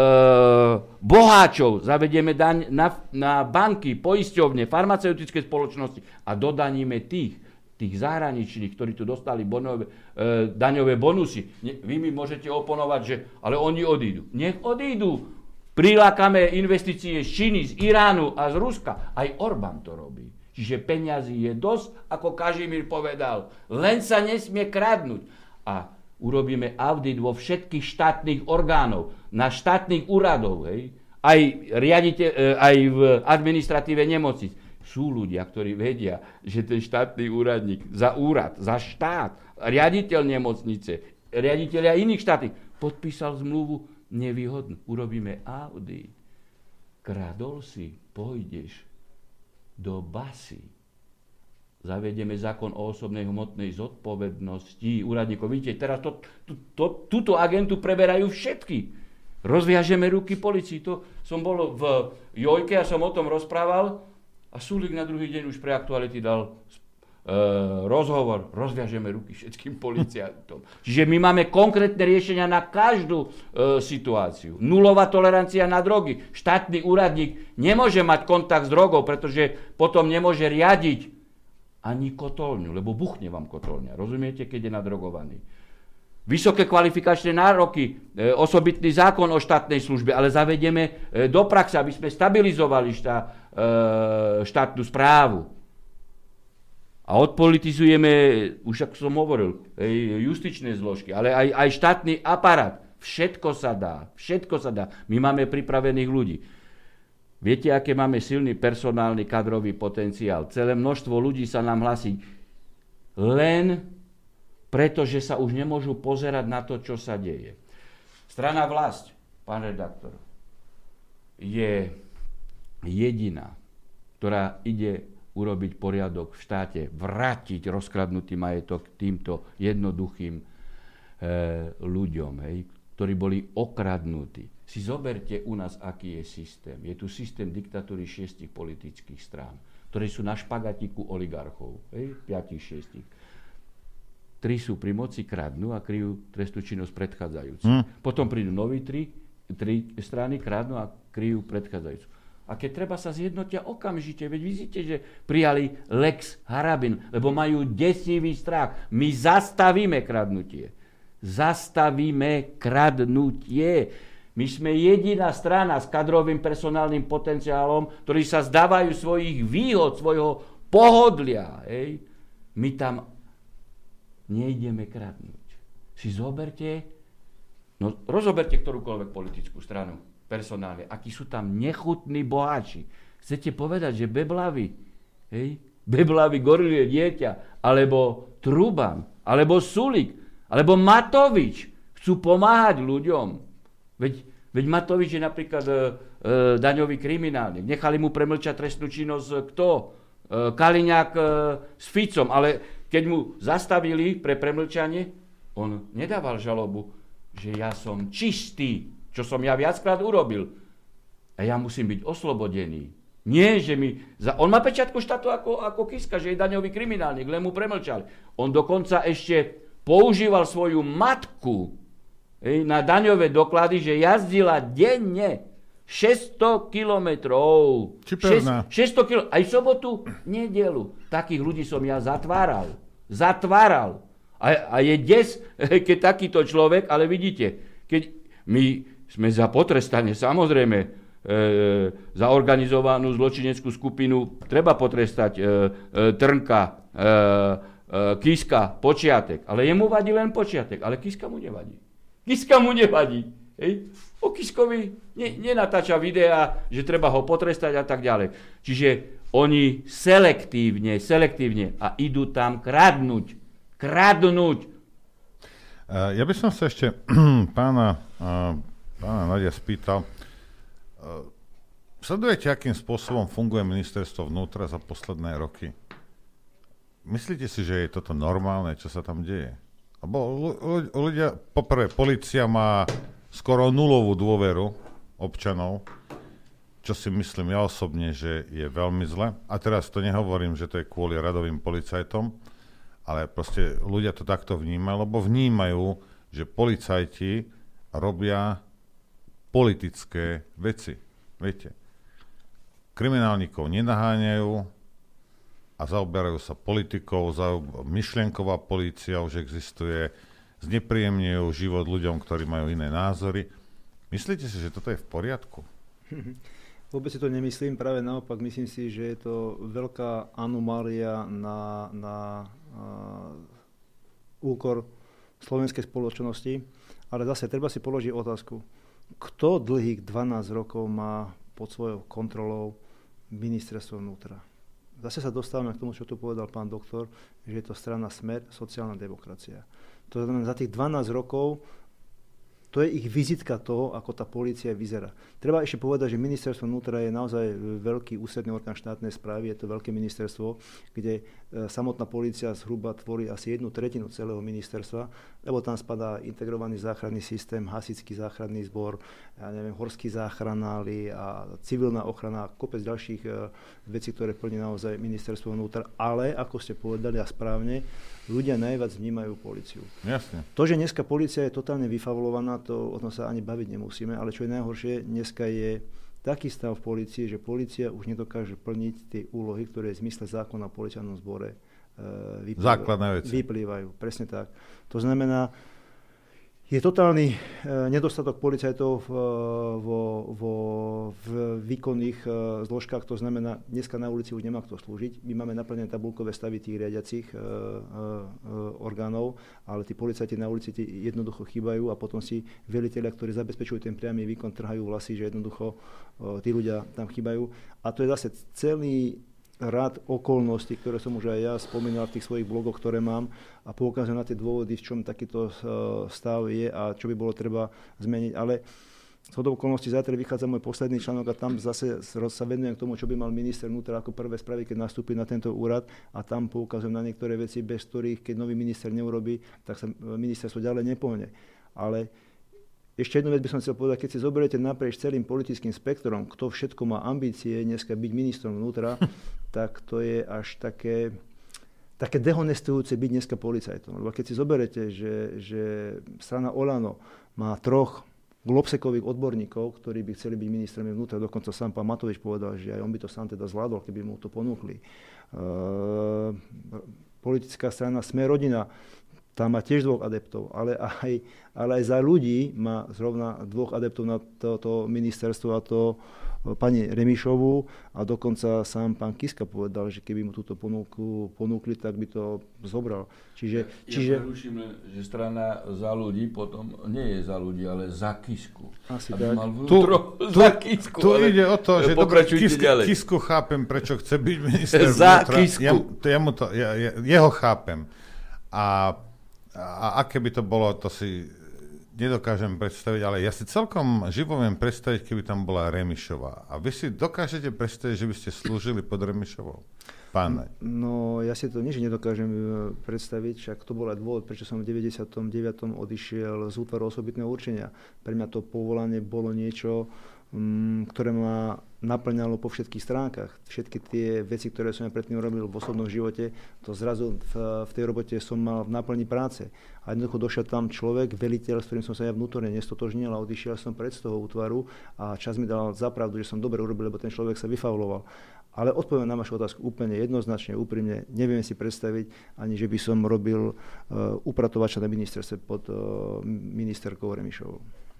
boháčov, zavedieme daň na, na banky, poisťovne, farmaceutické spoločnosti a dodaníme tých, tých zahraničných, ktorí tu dostali bonové, e, daňové bonusy. Ne, vy mi môžete oponovať, že ale oni odídu. Nech odídu. Prilákame investície z Číny, z Iránu a z Ruska. Aj Orbán to robí. Čiže peňazí je dosť, ako Kažimír povedal. Len sa nesmie kradnúť. A urobíme audit vo všetkých štátnych orgánov, na štátnych úradov, hej? Aj, riadite, aj v administratíve nemocnic. Sú ľudia, ktorí vedia, že ten štátny úradník za úrad, za štát, riaditeľ nemocnice, riaditeľia iných štátov, podpísal zmluvu nevýhodnú. Urobíme audit. Kradol si, pôjdeš do basy. Zavedieme zákon o osobnej hmotnej zodpovednosti úradníkov. Vidíte, teraz to, to, to, túto agentu preberajú všetky. Rozviažeme ruky policii. To som bol v Jojke a som o tom rozprával a Sulík na druhý deň už pre Aktuality dal e, rozhovor. Rozviažeme ruky všetkým policiantom. Čiže my máme konkrétne riešenia na každú e, situáciu. Nulová tolerancia na drogy. Štátny úradník nemôže mať kontakt s drogou, pretože potom nemôže riadiť ani kotolňu, lebo buchne vám kotolňa. Rozumiete, keď je nadrogovaný. Vysoké kvalifikačné nároky, e, osobitný zákon o štátnej službe, ale zavedieme e, do praxe, aby sme stabilizovali štá, e, štátnu správu. A odpolitizujeme, už ako som hovoril, justičné zložky, ale aj, aj štátny aparát. Všetko sa dá, všetko sa dá. My máme pripravených ľudí. Viete, aké máme silný personálny kadrový potenciál? Celé množstvo ľudí sa nám hlasí len preto, že sa už nemôžu pozerať na to, čo sa deje. Strana Vlast, pán redaktor, je jediná, ktorá ide urobiť poriadok v štáte, vrátiť rozkradnutý majetok týmto jednoduchým e, ľuďom, hej, ktorí boli okradnutí. Si zoberte u nás, aký je systém. Je tu systém diktatúry šiestich politických strán, ktoré sú na špagatiku oligarchov, hej, piatich, šiestich. Tri sú pri moci, kradnú a kryjú trestnú činnosť predchádzajúcu. Hmm. Potom prídu noví tri, tri strany, kradnú a kryjú predchádzajúcu. A keď treba, sa zjednotia okamžite. Veď vidíte, že prijali Lex Harabin, lebo majú desivý strach. My zastavíme kradnutie. Zastavíme kradnutie. My sme jediná strana s kadrovým personálnym potenciálom, ktorí sa zdávajú svojich výhod, svojho pohodlia. Hej. My tam nejdeme kradnúť. Si zoberte, no rozoberte ktorúkoľvek politickú stranu personálne, akí sú tam nechutní boháči. Chcete povedať, že Beblavy, hej, Beblavy Gorilie dieťa, alebo Truban, alebo Sulik, alebo Matovič chcú pomáhať ľuďom. Veď, veď Matovič je napríklad e, e, daňový kriminálnik. Nechali mu premlčať trestnú činnosť kto? E, Kaliňák e, s Ficom, ale keď mu zastavili pre premlčanie, on nedával žalobu, že ja som čistý, čo som ja viackrát urobil. A ja musím byť oslobodený. Nie, že mi... Za... On má pečiatku štátu ako, ako Kiska, že je daňový kriminálnik, len mu premlčali. On dokonca ešte používal svoju matku hej, na daňové doklady, že jazdila denne šesťsto kilometrov. šesťsto kilometrov. Aj sobotu, nedelu. Takých ľudí som ja zatváral. Zatváral. A, a je des, keď takýto človek, ale vidíte, keď my sme za potrestanie, samozrejme, e, za organizovanú zločineckú skupinu treba potrestať e, e, Trnka, e, e, Kiska, Počiatek. Ale jemu vadí len Počiatek, ale Kiska mu nevadí. Kiska mu nevadí. Hej? O Kiskovi ne, nenatáča videa, že treba ho potrestať a tak ďalej. Čiže oni selektívne, selektívne a idú tam kradnúť. Kradnúť. Ja by som sa ešte pána, pána Nadia spýtal. Sledujete, akým spôsobom funguje ministerstvo vnútra za posledné roky? Myslíte si, že je toto normálne, čo sa tam deje? Lebo ľudia, poprvé, polícia má skoro nulovú dôveru občanov, čo si myslím ja osobne, že je veľmi zle. A teraz to nehovorím, že to je kvôli radovým policajtom, ale proste ľudia to takto vnímajú, lebo vnímajú, že policajti robia politické veci. Viete, kriminálnikov nenaháňajú a zaoberajú sa politikou, myšlienková polícia už existuje, znepríjemňujú život ľuďom, ktorí majú iné názory. Myslíte si, že toto je v poriadku? Vôbec si to nemyslím, práve naopak myslím si, že je to veľká anomália na, na uh, úkor slovenskej spoločnosti, ale zase treba si položiť otázku, kto dlhých dvanásť rokov má pod svojou kontrolou ministerstvo vnútra. Zase sa dostávame k tomu, čo tu povedal pán doktor, že je to strana Smer, sociálna demokracia. To znamená, za tých dvanásť rokov to je ich vizitka toho, ako tá polícia vyzerá. Treba ešte povedať, že ministerstvo vnútra je naozaj veľký ústredný orgán štátnej správy, je to veľké ministerstvo, kde samotná polícia zhruba tvorí asi jednu tretinu celého ministerstva, lebo tam spadá integrovaný záchranný systém, hasičský záchranný zbor, ja neviem, horskí záchranári a civilná ochrana, kopec ďalších vecí, ktoré plní naozaj ministerstvo vnútra. Ale, ako ste povedali a správne, ľudia najviac vnímajú políciu. Jasne. To, že dneska polícia je totálne vyfavolovaná, to o tom sa ani baviť nemusíme, ale čo je najhoršie, dneska je taký stav v polícii, že polícia už nedokáže plniť tie úlohy, ktoré v zmysle zákona o policajnom zbore e, vyplývajú. Základné veci. Vyplývajú, presne tak. To znamená, je totálny e, nedostatok policajtov v, vo, vo, v výkonných e, zložkách, to znamená, dneska na ulici už nemá kto slúžiť. My máme naplnené tabuľkové stavy tých riadiacich e, e, orgánov, ale tí policajti na ulici jednoducho chýbajú a potom si velitelia, ktorí zabezpečujú ten priamy výkon, trhajú vlasy, že jednoducho e, tí ľudia tam chýbajú. A to je zase celý rád okolností, ktoré som už aj ja spomínal v tých svojich blogoch, ktoré mám a poukazujem na tie dôvody, v čom takýto stav je a čo by bolo treba zmeniť. Ale zhodou okolností zajtra vychádza môj posledný článok a tam zase sa venujem k tomu, čo by mal minister vnútra ako prvé spraviť, keď nastúpi na tento úrad, a tam poukazujem na niektoré veci, bez ktorých, keď nový minister neurobí, tak sa ministerstvo ďalej nepohne. Ale ešte jednu vec by som chcel povedať, keď si zoberiete naprieč celým politickým spektrom, kto všetko má ambície dneska byť ministrom vnútra, tak to je až také, také dehonestujúce byť dneska policajtom. Lebo keď si zoberiete, že, že strana Olano má troch globsekových odborníkov, ktorí by chceli byť ministrami vnútra, dokonca sám pán Matovič povedal, že aj on by to sám teda zvládol, keby mu to ponúkli. Uh, politická strana Sme rodina, tá má tiež dvoch adeptov, ale aj, ale aj za ľudí má zrovna dvoch adeptov na toto ministerstvo, a to pani Remišovú, a dokonca sám pán Kiska povedal, že keby mu túto ponuku ponúkli, tak by to zobral. Čiže, ja čiže... preruším len, že strana Za ľudí potom nie je za ľudí, ale za Kisku. Asi aby tak. mal vnútro tu, za Kisku. Tu ide o to, že dobre, Kisk, Kisku chápem, prečo chce byť minister za vnútra. Kisku. Ja, to, ja mu to, ja, ja, jeho chápem. A A aké by to bolo, to si nedokážem predstaviť, ale ja si celkom živo viem predstaviť, keby tam bola Remišová. A vy si dokážete predstaviť, že by ste slúžili pod Remišovou? Pán. No, ja si to nič nedokážem predstaviť, však to bol aj dôvod, prečo som v deväťdesiatom deviatom odišiel z útvaru osobitného určenia. Pre mňa to povolanie bolo niečo, ktoré ma naplňalo po všetkých stránkach. Všetky tie veci, ktoré som ja predtým robil v osobnom živote, to zrazu v, v tej robote som mal v náplni práce. A jednoducho došiel tam človek, veliteľ, s ktorým som sa ja vnútorne nestotožnil, a odišiel som pred z toho útvaru a čas mi dal za pravdu, že som dobre urobil, lebo ten človek sa vyfauloval. Ale odpoviem na vašu otázku úplne jednoznačne, úprimne. Neviem si predstaviť ani, že by som robil uh, upratovača na ministerstve pod uh, ministerkou Remišovou.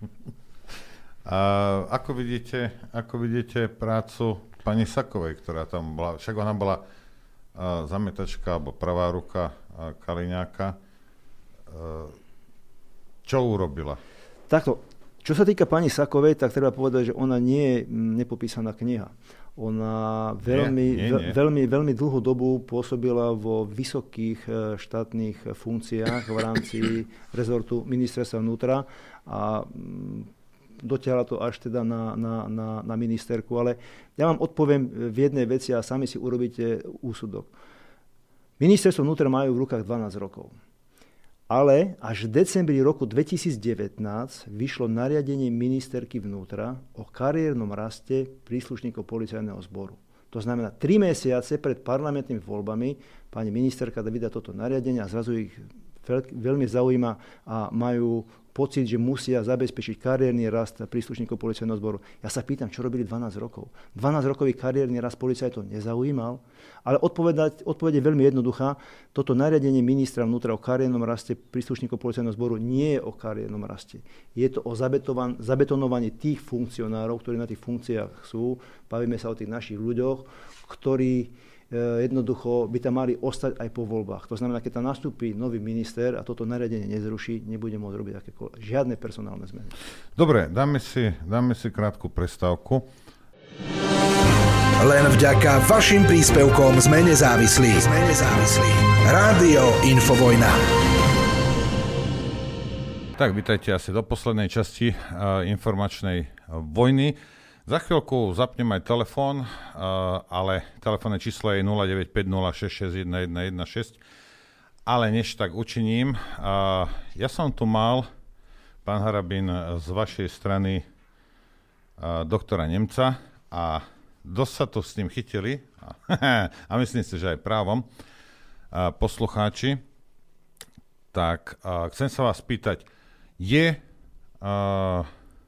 A ako vidíte, ako vidíte prácu pani Sakovej, ktorá tam bola, však ona bola uh, zametačka alebo pravá ruka uh, Kaliňáka. Uh, čo urobila? Takto, čo sa týka pani Sakovej, tak treba povedať, že ona nie je nepopísaná kniha. Ona veľmi, nie, nie, nie. veľmi, veľmi dlhú dobu pôsobila vo vysokých štátnych funkciách v rámci rezortu ministerstva vnútra a dotiahla to až teda na, na, na, na ministerku, ale ja vám odpoviem v jednej veci a sami si urobíte úsudok. Ministerstvo vnútra majú v rukách dvanásť rokov. Ale až v decembri roku dvetisícdevätnásť vyšlo nariadenie ministerky vnútra o kariérnom raste príslušníkov policajného zboru. To znamená, tri mesiace pred parlamentnými voľbami pani ministerka vydá toto nariadenie a zrazu ich veľmi zaujíma a majú pocit, že musia zabezpečiť kariérny rast príslušníkov policajného zboru. Ja sa pýtam, čo robili dvanásť rokov. dvanásťrokový kariérny rast policajtov nezaujímal, ale odpoveď je veľmi jednoduchá. Toto nariadenie ministra vnútra o kariérnom raste príslušníkov policajného zboru nie je o kariérnom raste. Je to o zabetonovaní tých funkcionárov, ktorí na tých funkciách sú. Bavíme sa o tých našich ľuďoch, ktorí jednoducho by tam mali ostať aj po voľbách. To znamená, keď tam nastúpi nový minister a toto nariadenie nezruší, nebude môcť robiť akékoľvek, žiadne personálne zmeny. Dobre, dáme si, dáme si krátku prestávku. Len vďaka vašim príspevkom sme nezávislí. Sme nezávislí. Rádio Infovojna. Tak, vítajte asi do poslednej časti uh, informačnej uh, vojny. Za chvíľku zapnem aj telefón, uh, ale telefónne číslo je nula deväť päť nula šesť šesť jeden jeden jeden šesť. Ale než tak učiním, uh, ja som tu mal, pán Harabin, z vašej strany uh, doktora Nemca a dosť sa to s ním chytili, a myslím si, že aj právom, uh, poslucháči. Tak uh, chcem sa vás pýtať, je... Uh,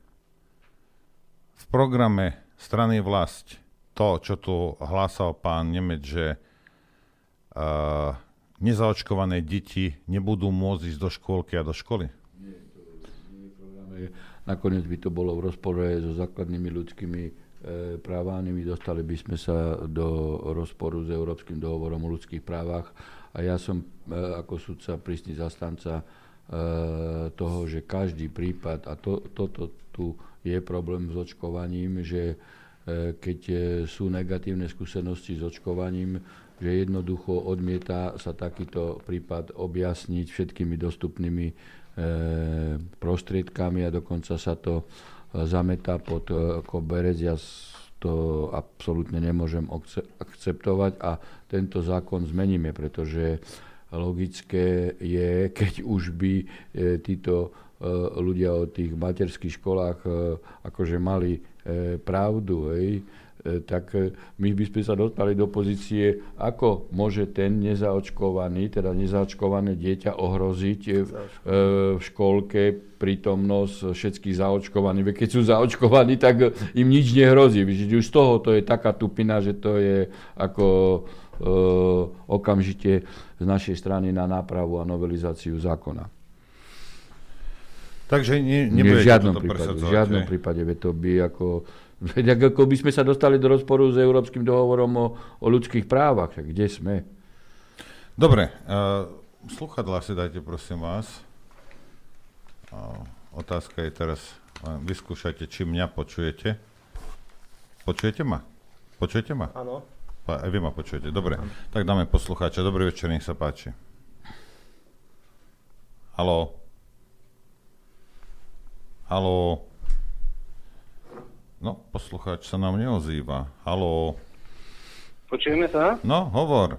v programe strany Vlast to, čo tu hlásal pán Nemec, že uh, nezaočkované deti nebudú môcť ísť do škôlky a do školy? Nie, to nie je v programe. Nakoniec by to bolo v rozpore so základnými ľudskými e, právami. Dostali by sme sa do rozporu s Európskym dohovorom o ľudských právach. A ja som e, ako sudca prísny zastanca e, toho, že každý prípad, a to, toto tu je problém s očkovaním, že keď sú negatívne skúsenosti s očkovaním, že jednoducho odmieta sa takýto prípad objasniť všetkými dostupnými prostriedkami a dokonca sa to zametá pod koberec. Ja to absolútne nemôžem akceptovať a tento zákon zmeníme, pretože logické je, keď už by títo ľudia o tých materských školách akože mali pravdu, hej, tak my by sme sa dostali do pozície, ako môže ten nezaočkovaný, teda nezaočkované dieťa ohroziť v škôlke prítomnosť všetkých zaočkovaných. Keď sú zaočkovaní, tak im nič nehrozí. Už z toho to je taká tupina, že to je ako okamžite z našej strany na nápravu a novelizáciu zákona. Takže ne, nebudete v žiadnom toto prípade, presadzovať? V žiadnom že? prípade, to by ako, ako by sme sa dostali do rozporu s Európskym dohovorom o, o ľudských právach. Tak kde sme? Dobre, uh, sluchadlá si dajte, prosím vás. Uh, otázka je teraz, uh, vyskúšajte, či mňa počujete. Počujete ma? Počujete ma? Áno. Pa, aj vy ma počujete, dobre. Áno. Tak dáme poslucháča. Dobrý večer, nech sa páči. Haló? Haló? No, poslucháč sa nám neozýva. Haló? Počujeme sa? No, hovor.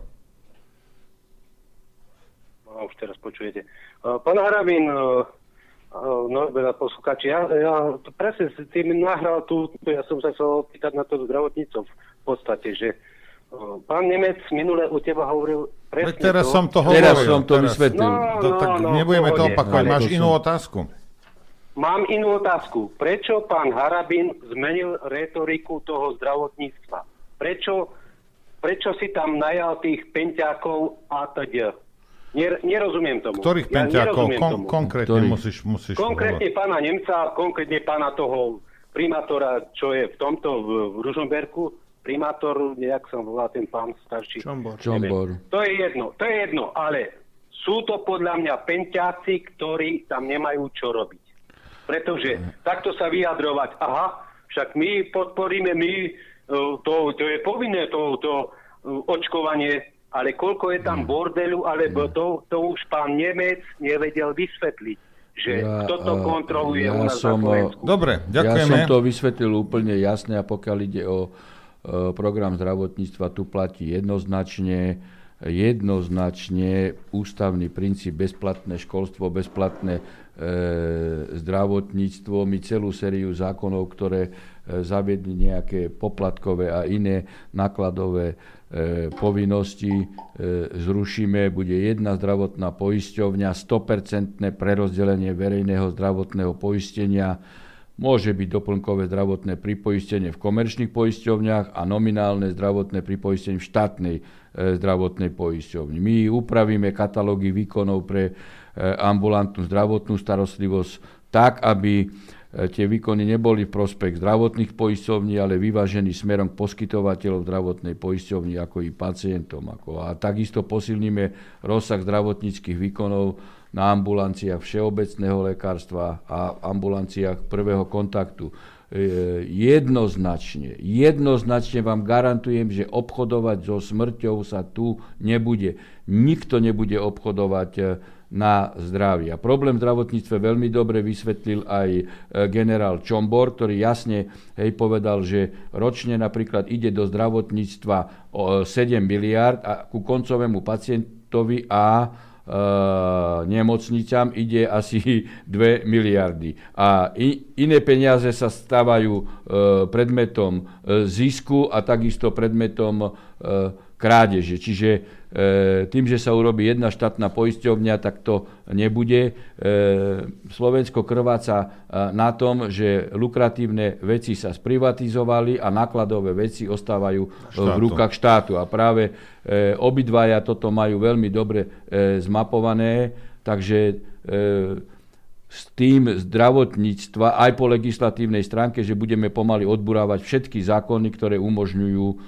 No, už teraz počujete. Uh, pán Harabín, uh, uh, no, poslucháči, ja, ja presne s tým nahral tu, ja som sa chcel pýtať na to zdravotníctvo v podstate, že uh, pán Nemec minule u teba hovoril presne Veď teraz to. som to hovoril. Teraz som to vysvetlil. No, to, tak no, nebudeme to pohode. opakovať. Ale Máš to inú som... otázku? Mám inú otázku. Prečo pán Harabín zmenil rétoriku toho zdravotníctva? Prečo, prečo si tam najal tých penťákov a teda? Ner, nerozumiem tomu. Ktorých ja penťákov? Kon, tomu. konkrétne Ktorých? musíš, musíš Konkrétne hovoriť. pána Nemca, konkrétne pána toho primátora, čo je v tomto, v, v Ružomberku. Primátor, nejak som volá ten pán starší. Čombor. Čombor. To je jedno, to je jedno, ale sú to podľa mňa penťáci, ktorí tam nemajú čo robiť. Pretože takto sa vyjadrovať, aha, však my podporíme, my, to, to je povinné, to, to očkovanie, ale koľko je tam bordelu, alebo to, to už pán Nemec nevedel vysvetliť, že Ja, kto to a- kontroluje ja u nás som, na Slovensku. Dobre, Ja ďakujeme. som to vysvetlil úplne jasne a pokiaľ ide o e, program zdravotníctva, tu platí jednoznačne, jednoznačne ústavný princíp bezplatné školstvo, bezplatné e, zdravotníctvo. My celú sériu zákonov, ktoré e, zaviedli nejaké poplatkové a iné nákladové e, povinnosti, e, zrušíme. Bude jedna zdravotná poisťovňa, sto percent prerozdelenie verejného zdravotného poistenia. Môže byť doplnkové zdravotné pripoistenie v komerčných poisťovniach a nominálne zdravotné pripoistenie v štátnej e, zdravotnej poisťovni. My upravíme katalógy výkonov pre e, ambulantnú zdravotnú starostlivosť tak, aby e, tie výkony neboli v prospech zdravotných poisťovní, ale vyvážení smerom k poskytovateľov zdravotnej poisťovni ako i pacientom. Ako. A takisto posilníme rozsah zdravotníckych výkonov na ambulanciách všeobecného lekárstva a ambulanciách prvého kontaktu. Jednoznačne, jednoznačne vám garantujem, že obchodovať so smrťou sa tu nebude. Nikto nebude obchodovať na zdravie. A problém v zdravotníctve veľmi dobre vysvetlil aj generál Čombor, ktorý jasne hej, povedal, že ročne napríklad ide do zdravotníctva o sedem miliárd a ku koncovému pacientovi a Uh, nemocnicám ide asi dve miliardy. A i, iné peniaze sa stávajú uh, predmetom uh, zisku a takisto predmetom uh, krádeže. Čiže uh, tým, že sa urobí jedna štátna poisťovňa, tak to nebude. Uh, Slovensko krváca uh, na tom, že lukratívne veci sa sprivatizovali a nákladové veci ostávajú uh, v rukách štátu. A práve E, obidvaja toto majú veľmi dobre e, zmapované, takže e, s tým zdravotníctva aj po legislatívnej stránke, že budeme pomaly odburávať všetky zákony, ktoré umožňujú e,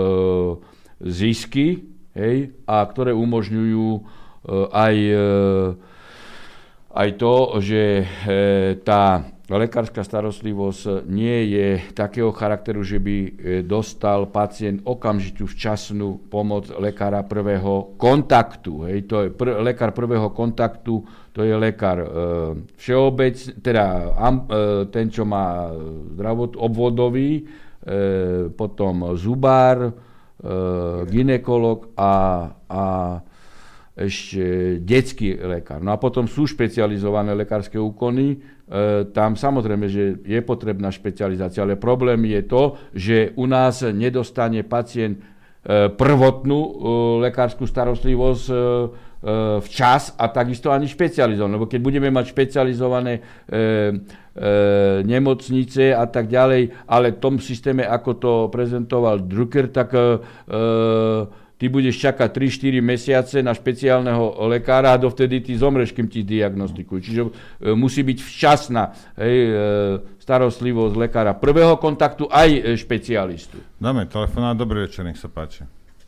zisky, hej, a ktoré umožňujú e, aj, e, aj to, že e, tá lekárska starostlivosť nie je takého charakteru, že by dostal pacient okamžitú včasnú pomoc lekára prvého kontaktu. Hej. To je pr- lekár prvého kontaktu, to je lekár e, všeobec, teda am, e, ten, čo má zdravot, obvodový, e, potom zubár, e, gynekolog a, a ešte detský lekár. No a potom sú špecializované lekárske úkony. E, tam samozrejme, že je potrebná špecializácia, ale problém je to, že u nás nedostane pacient e, prvotnú e, lekárskú starostlivosť e, včas a takisto ani špecializované. Lebo keď budeme mať špecializované e, e, nemocnice a tak ďalej, ale v tom systéme, ako to prezentoval Drucker, tak e, ty budeš čakať tri štyri mesiace na špeciálneho lekára a dovtedy ty zomreš, kým ti diagnostikujú. Čiže e, musí byť včasná hej, e, starostlivosť lekára prvého kontaktu aj e, špecialistu. Dáme telefonát. Dobrý večer, nech sa páči.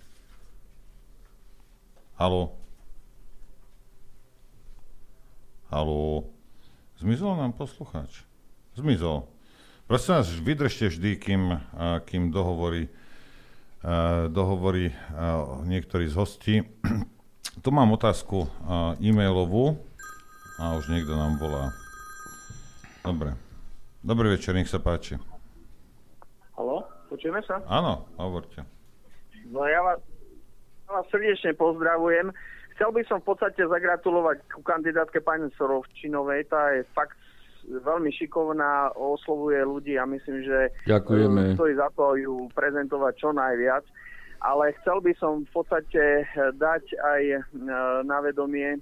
Haló. Haló. Zmizol nám poslucháč? Zmizol. Prosím vás, vydržte vždy, kým, kým dohovorí dohovorí niektorý z hostí. Tu mám otázku e-mailovú a už niekto nám volá. Dobre. Dobrý večer, nech sa páči. Haló, počujeme sa? Áno, hovorte. No ja vás, ja vás srdečne pozdravujem. Chcel by som v podstate zagratulovať ku kandidátke pani Sorovčinovej. Tá je fakt veľmi šikovná, oslovuje ľudí a myslím, že ďakujeme. Stojí za to ju prezentovať čo najviac. Ale chcel by som v podstate dať aj na vedomie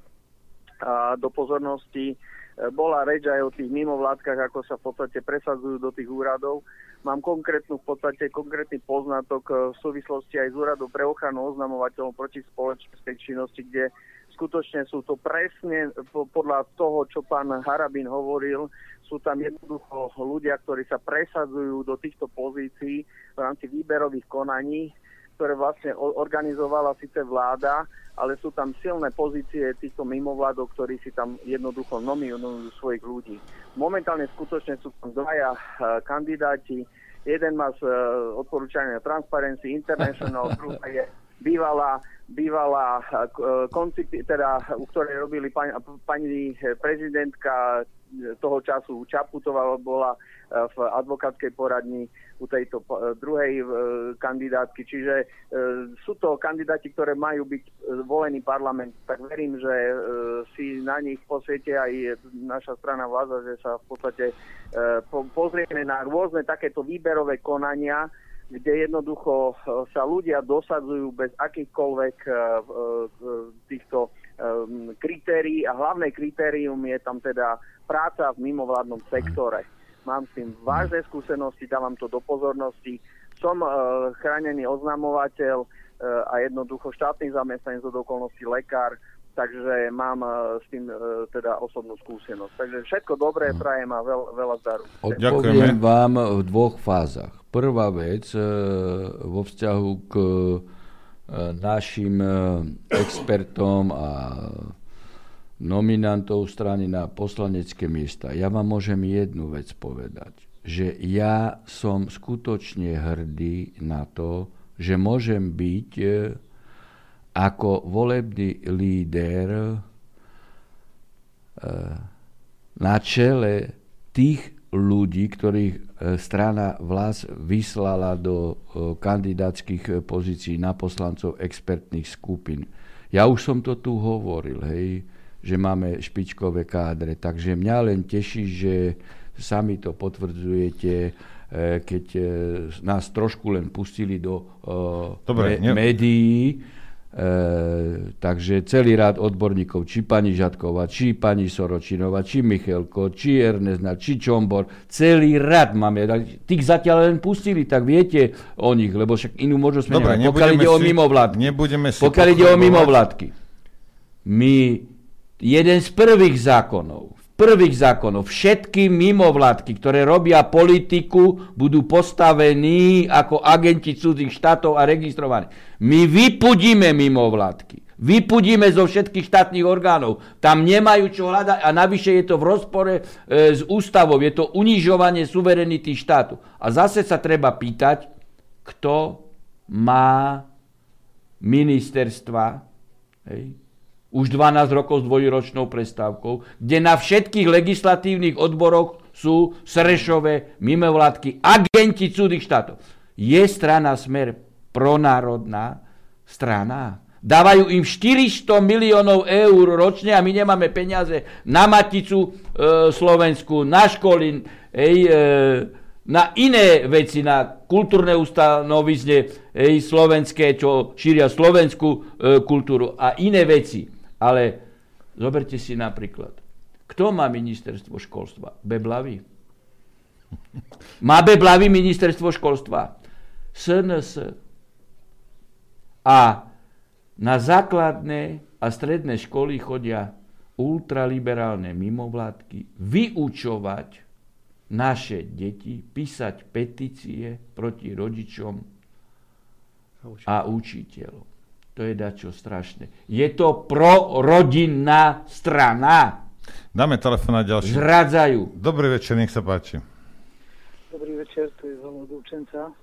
do pozornosti. Bola reč aj o tých mimovládkach, ako sa v podstate presadzujú do tých úradov. Mám konkrétnu v podstate konkrétny poznatok v súvislosti aj z úradu pre ochranu oznamovateľov proti spoločenskej činnosti, kde skutočne sú to presne podľa toho, čo pán Harabin hovoril, sú tam jednoducho ľudia, ktorí sa presadzujú do týchto pozícií v rámci výberových konaní, ktoré vlastne organizovala síce vláda, ale sú tam silné pozície týchto mimovládok, ktorí si tam jednoducho nominujú svojich ľudí. Momentálne skutočne sú tam dvaja kandidáti. Jeden má z odporúčania Transparency International, druhá je bývalá, bývalá koncipi, teda, u ktorej robili pani, pani prezidentka toho času Čaputová, bola v advokátskej poradni u tejto druhej kandidátky. Čiže e, sú to kandidáti, ktoré majú byť volení parlament. Tak verím, že e, si na nich posviete aj naša strana vláda, že sa v podstate e, po, pozrieme na rôzne takéto výberové konania, kde jednoducho sa ľudia dosadzujú bez akýchkoľvek e, e, týchto e, kritérií a hlavné kritérium je tam teda práca v mimovládnom sektore. Mám s tým vážne skúsenosti, dávam to do pozornosti. Som e, chránený oznamovateľ e, a jednoducho štátny zamestnanec do okolností lekár, takže mám e, s tým e, teda osobnú skúsenosť. Takže všetko dobré prajem a veľ, veľa zdaru. Odpoviem vám v dvoch fázach. Prvá vec e, vo vzťahu k e, našim e, expertom a nominantov strany na poslanecké miesta. Ja vám môžem jednu vec povedať, že ja som skutočne hrdý na to, že môžem byť ako volebný líder na čele tých ľudí, ktorých strana vlast vyslala do kandidátskych pozícií na poslancov expertných skupín. Ja už som to tu hovoril, hej, že máme špičkové kádre. Takže mňa len teší, že sami to potvrdzujete, keď nás trošku len pustili do Dobre, me- médií. E, takže celý rád odborníkov, či pani Žatková, či pani Soročinová, či Michelko, či Ernestna, či Čombor, celý rád máme. Tých zatiaľ len pustili, tak viete o nich, lebo však inú možnosť sme nemali. Pokiaľ ide o mimovládky. Pokiaľ ide o mimovládky. My jeden z prvých zákonov, prvých zákonov, všetky mimovládky, ktoré robia politiku, budú postavení ako agenti cudzích štátov a registrovaní. My vypudíme mimovládky. Vypudíme zo všetkých štátnych orgánov. Tam nemajú čo hľadať a navyše je to v rozpore e, s ústavou. Je to unižovanie suverenity štátu. A zase sa treba pýtať, kto má ministerstva, hej, už dvanásť rokov s dvojročnou prestávkou, kde na všetkých legislatívnych odboroch sú Serešové, mimovládky, agenti cudzích štátov. Je strana Smer pronárodná strana? Dávajú im štyristo miliónov eur ročne a my nemáme peniaze na Maticu e, Slovensku, na školy, ej, e, na iné veci, na kultúrne ustanovizne ej, slovenské, čo šíria slovenskú e, kultúru a iné veci. Ale zoberte si napríklad, kto má ministerstvo školstva? Beblavý. Má Beblavý ministerstvo školstva? es en es. A na základné a stredné školy chodia ultraliberálne mimovládky vyučovať naše deti, písať petície proti rodičom a učiteľom. To je dačo strašné. Je to prorodinná strana. Dáme telefón na ďalší. Zradzajú. Dobrý večer, nech sa páči. Dobrý večer, to je Zolo Dúčenca.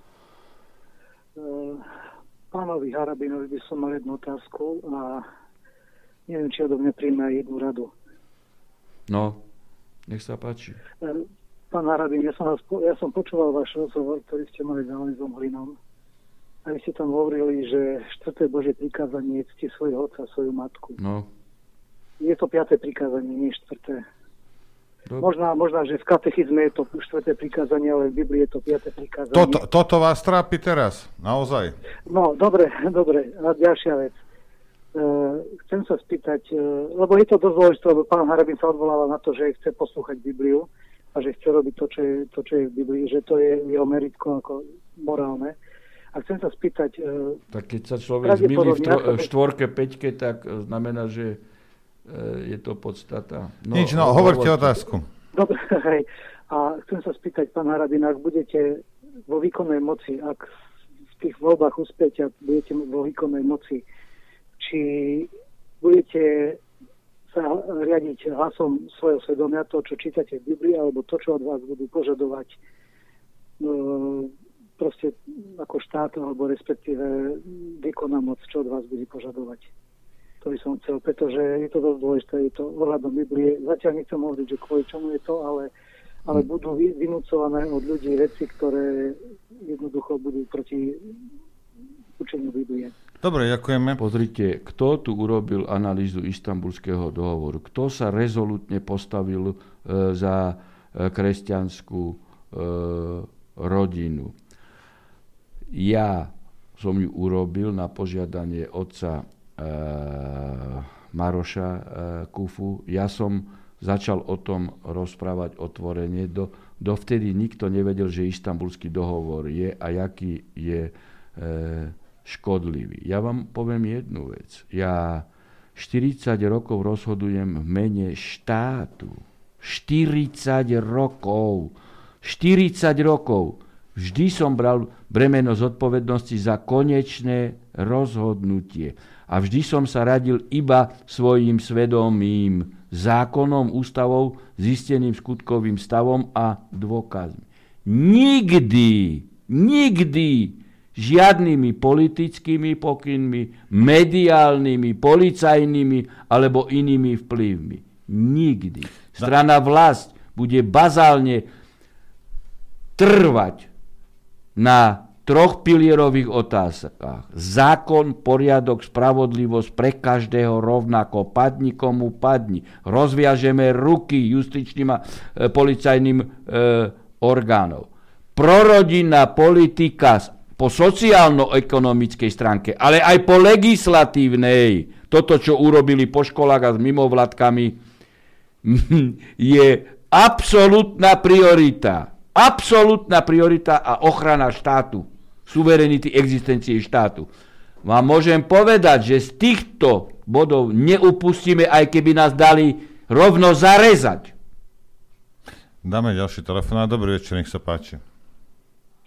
Pánovi Harabinovi by som mal jednu otázku a neviem, či odo mňa príjme aj jednu radu. No, nech sa páči. Pán Harabin, ja som, vás, ja som počúval váš rozhovor, ktorý ste mali s Alojzom Hlinom. A vy ste tam hovorili, že štvrté Božie prikázanie je cti svojho otca a svoju matku. No. Je to piaté prikázanie, nie štvrté. Možná, možná, že v katechizme je to štvrté prikázanie, ale v Biblii je to piaté prikázanie. Toto, toto vás trápi teraz? Naozaj? No, dobre, dobre. A ďalšia vec. Uh, chcem sa spýtať, uh, lebo je to dosť dôležité, lebo pán Harabin sa odvolával na to, že chce poslúchať Bibliu a že chce robiť to, čo je, to, čo je v Biblii, že to je jeho meritko ako morálne. A chcem sa spýtať... Uh, tak keď sa človek zmýli v, tro- v štvorke, peťke, tak znamená, že je to podstata. No, Nič, no, hovorte otázku. Dobre, hej. A chcem sa spýtať, pán Harabin, ak budete vo výkonnej moci, ak v tých voľbách uspiete a budete vo výkonnej moci, či budete sa riadiť hlasom svojho svedomia, to, čo čítate v Biblii, alebo to, čo od vás budú požadovať no, proste ako štát, alebo respektíve výkonná moc, čo od vás bude požadovať. To by som chcel, pretože je to dosť dôležité, je to ohľadom Biblie. Zatiaľ nechcem hovoriť, že kvôli čomu je to, ale, ale budú vynúcované od ľudí veci, ktoré jednoducho budú proti učeniu Biblie. Dobre, ďakujeme. Pozrite, kto tu urobil analýzu Istanbulského dohovoru? Kto sa rezolutne postavil e, za e, kresťanskú e, rodinu? Ja som ju urobil na požiadanie otca Maroša Kufu. Ja som začal o tom rozprávať otvorene. Do, dovtedy nikto nevedel, že Istanbulský dohovor je a jaký je e, škodlivý. Ja vám poviem jednu vec. Ja štyridsať rokov rozhodujem v mene štátu. štyridsať rokov. štyridsať rokov. Vždy som bral bremeno zodpovednosti za konečné rozhodnutie. A vždy som sa radil iba svojím svedomím, zákonom, ústavou, zisteným skutkovým stavom a dôkazmi. Nikdy, nikdy žiadnymi politickými pokynmi, mediálnymi, policajnými alebo inými vplyvmi. Nikdy. Strana Vlast bude bazálne trvať na troch pilierových otázkach. Zákon, poriadok, spravodlivosť pre každého rovnako. Padni komu padni. Rozviažeme ruky justičným a e, policajným e, orgánom. Prorodinná politika po sociálno-ekonomickej stránke, ale aj po legislatívnej, toto, čo urobili po školách a s mimovládkami, je absolútna priorita. Absolútna priorita a ochrana štátu. Suverenity existencie štátu. Vám môžem povedať, že z týchto bodov neupustíme, aj keby nás dali rovno zarezať. Dáme ďalší telefonát. Dobrý večer, nech sa páči.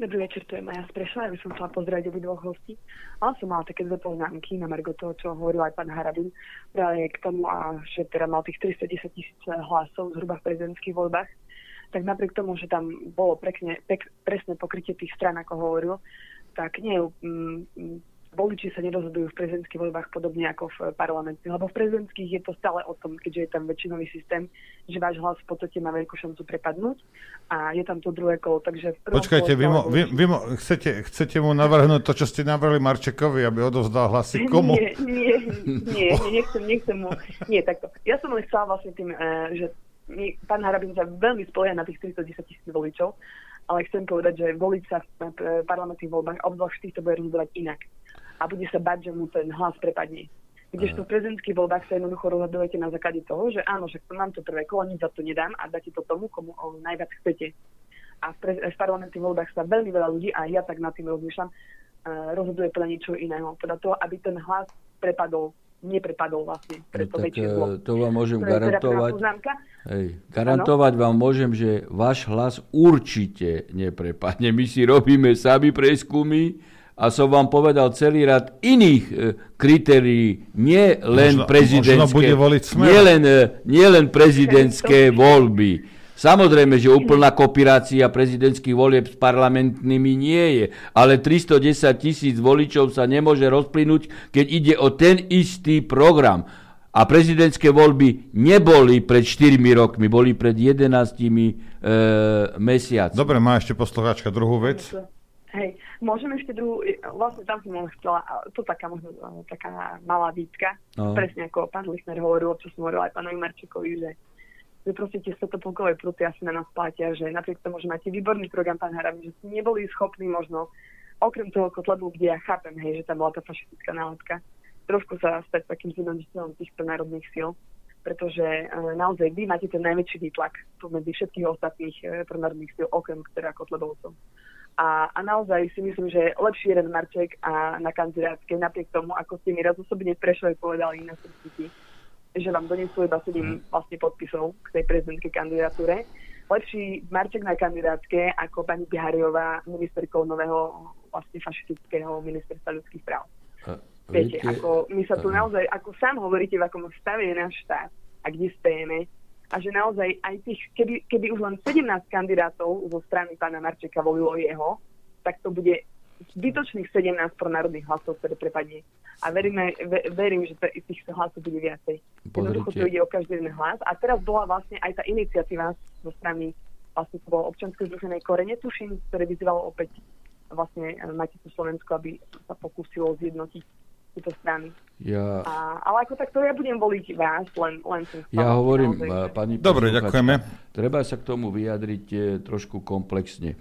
Dobrý večer, to je Maja z Prešova. Ja by som chcela pozdraviť obidvoch hostí. Ale som mala také dve poznámky na margo toho, čo hovoril aj pán Harabin. Práve k tomu, a že teda mal tých tristodesať tisíc hlasov zhruba v prezidentských voľbách. Tak napriek tomu, že tam bolo pekne, pek, presné pokrytie tých strán, ako hovoril, tak nie je... Mm, voliči sa nerozhodujú v prezidentských voľbách podobne ako v parlamentných, lebo v prezidentských je to stále o tom, keďže je tam väčšinový systém, že váš hlas v podstate má veľkú šancu prepadnúť a je tam to druhé kolo, takže... Počkajte, vy, mo, vy, vy mo, chcete, chcete mu navrhnúť to, čo ste navrhli Marčekovi, aby odovzdal hlasy komu? Nie, nie, nie, nie nechcem, nechcem mu... Nie, takto. Ja som len chcela vlastne tým, že my, pán Harabin sa veľmi spolieha na tých tristodesať tisíc voličov, ale chcem povedať, že volič sa v parlamentných voľbách obzvlášť v týchto bude rozhodovať inak. A bude sa bať, že mu ten hlas prepadne. Kdežto v prezidentských voľbách sa jednoducho rozhodujete na základe toho, že áno, že mám to prvé kolo, nič za to nedám a dáte to tomu, komu najviac chcete. A v, pre, v parlamentných voľbách sa veľmi veľa ľudí, a ja tak nad tým rozmýšľam, uh, rozhoduje podľa niečo iného. Podľa toho, aby ten hlas prepadol, neprepadol vlastne. Preto no, tak uh, to vám môžem to garantovať. Teda hej, garantovať ano? Vám môžem, že váš hlas určite neprepadne. My si robíme sami prieskumy, a som vám povedal celý rad iných e, kritérií, nie len možno, prezidentské, možno nie, len, nie len prezidentské voľby. Samozrejme, že úplná kopírácia prezidentských volieb s parlamentnými nie je, ale tristodesať tisíc voličov sa nemôže rozplynúť, keď ide o ten istý program. A prezidentské voľby neboli pred štyrmi rokmi, boli pred jedenástimi e, mesiacmi. Dobre, má ešte poslucháčka druhú vec. Hej, môžeme ešte druhú, vlastne tam som len chcela, to taká možno taká malá výtka, no. Presne ako pán Lichner hovoril, čo som hovoril aj pánovi Marčekovi, že, že proste tie stotopolkové pruty asi na nás platia, že napriek tomu, že máte výborný program, pán Harabin, že ste neboli schopní možno, okrem toho Kotlebu, kde ja chápem, hej, že tam bola tá fašistická nálepka, trošku sa stať takým zjednodušiteľom týchto národných síl, pretože e, naozaj vy máte ten najväčší výtlak medzi všetkých ostatných e, pronárodných síl, okrem teda Kotlebovcov. A, a naozaj si myslím, že lepší jeden Marček a na kandidátskej, napriek tomu, ako ste mi raz osobne v Prešove povedali na stretnutí, že vám donesú iba sedem vlastne podpisov k tej prezidentskej kandidatúre. Lepší Marček na kandidátske ako pani Bihariová, ministerkou nového vlastne fašistického ministerstva ľudských práv. A, viete, viete, ako my sa tu a... naozaj, ako sám hovoríte, v akom stave je náš štát a kde stojíme, a že naozaj aj tých, keby, keby už len sedemnásť kandidátov zo strany pána Marčeka volilo jeho, tak to bude zbytočných sedemnásť pronárodných hlasov, ktoré prepadne. A veríme, ve, verím, že tých hlasov bude viacej. Jednoducho to ide o každý jeden hlas. A teraz bola vlastne aj tá iniciatíva zo strany, vlastne to bolo občianske združené Korene, tuším, ktoré vyzývalo opäť vlastne Maticu Slovensku, aby sa pokúsilo zjednotiť tieto strany. Ja... A, ale ako takto ja budem voliť vás, len, len som stále. Ja hovorím, naozaj, pani dobre, ďakujeme. Treba sa k tomu vyjadriť e, trošku komplexne. E,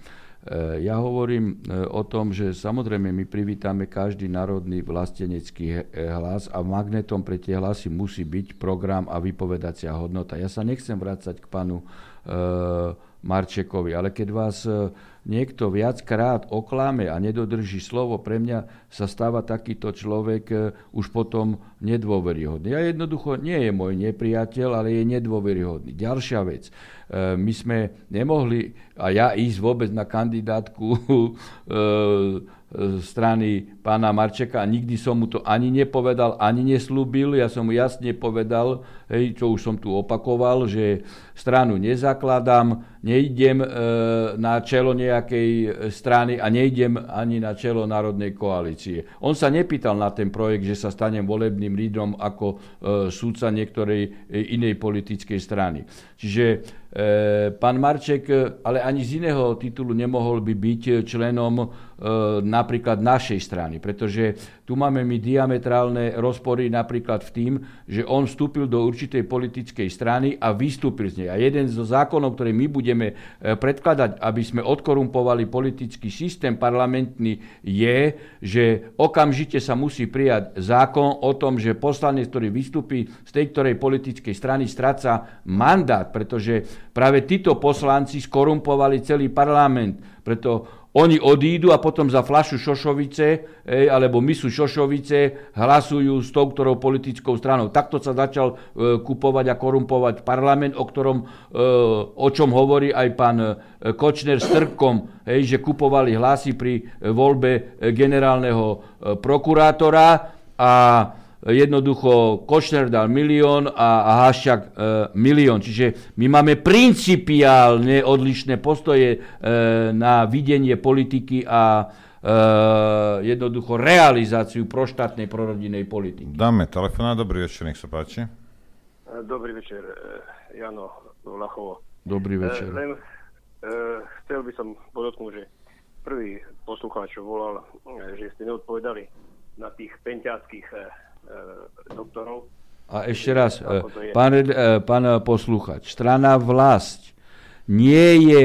ja hovorím e, o tom, že samozrejme my privítame každý národný vlastenecký hlas a magnetom pre tie hlasy musí byť program a vypovedacia hodnota. Ja sa nechcem vrácať k panu e, Marčekovi, ale keď vás e, niekto viackrát oklame a nedodrží slovo, pre mňa sa stáva takýto človek už potom nedôveryhodný. Ja jednoducho nie je môj nepriateľ, ale je nedôveryhodný. Ďalšia vec. My sme nemohli, a ja ísť vôbec na kandidátku strany pána Marčeka a nikdy som mu to ani nepovedal, ani neslúbil. Ja som mu jasne povedal, hej, čo už som tu opakoval, že stranu nezakladám, neidem e, na čelo nejakej strany a neidem ani na čelo Národnej koalície. On sa nepýtal na ten projekt, že sa stanem volebným lídrom ako e, súdca niektorej e, inej politickej strany. Čiže e, pán Marček, ale ani z iného titulu nemohol by byť členom e, napríklad našej strany, pretože tu máme my diametrálne rozpory napríklad v tým, že on vstúpil do určitej politickej strany a vystúpil z nej. A jeden zo zákonov, ktoré my budeme predkladať, aby sme odkorumpovali politický systém parlamentný, je, že okamžite sa musí prijať zákon o tom, že poslanec, ktorý vystúpi z tej ktorej politickej strany, stráca mandát, pretože práve títo poslanci skorumpovali celý parlament. Preto oni odídu a potom za fľašu šošovice ej, alebo misu šošovice hlasujú s tou, ktorou politickou stranou. Takto sa začal e, kupovať a korumpovať parlament, o ktorom, e, o čom hovorí aj pán e, Kočner s Trkom, ej, že kupovali hlasy pri e, voľbe e, generálneho e, prokurátora a jednoducho Kočner dal milión a, a Haščák e, milión. Čiže my máme principiálne odlišné postoje e, na videnie politiky a e, jednoducho realizáciu proštátnej prorodinnej politiky. Dáme telefonát. Dobrý večer, nech sa páči. Dobrý večer, Jano Lachovo. Dobrý večer. E, len e, chcel by som podotknúť, že prvý poslucháč volal, že ste neodpovedali na tých penťáckých e, doktorov. A ešte raz, pán, pán posluchač, strana Vlast nie je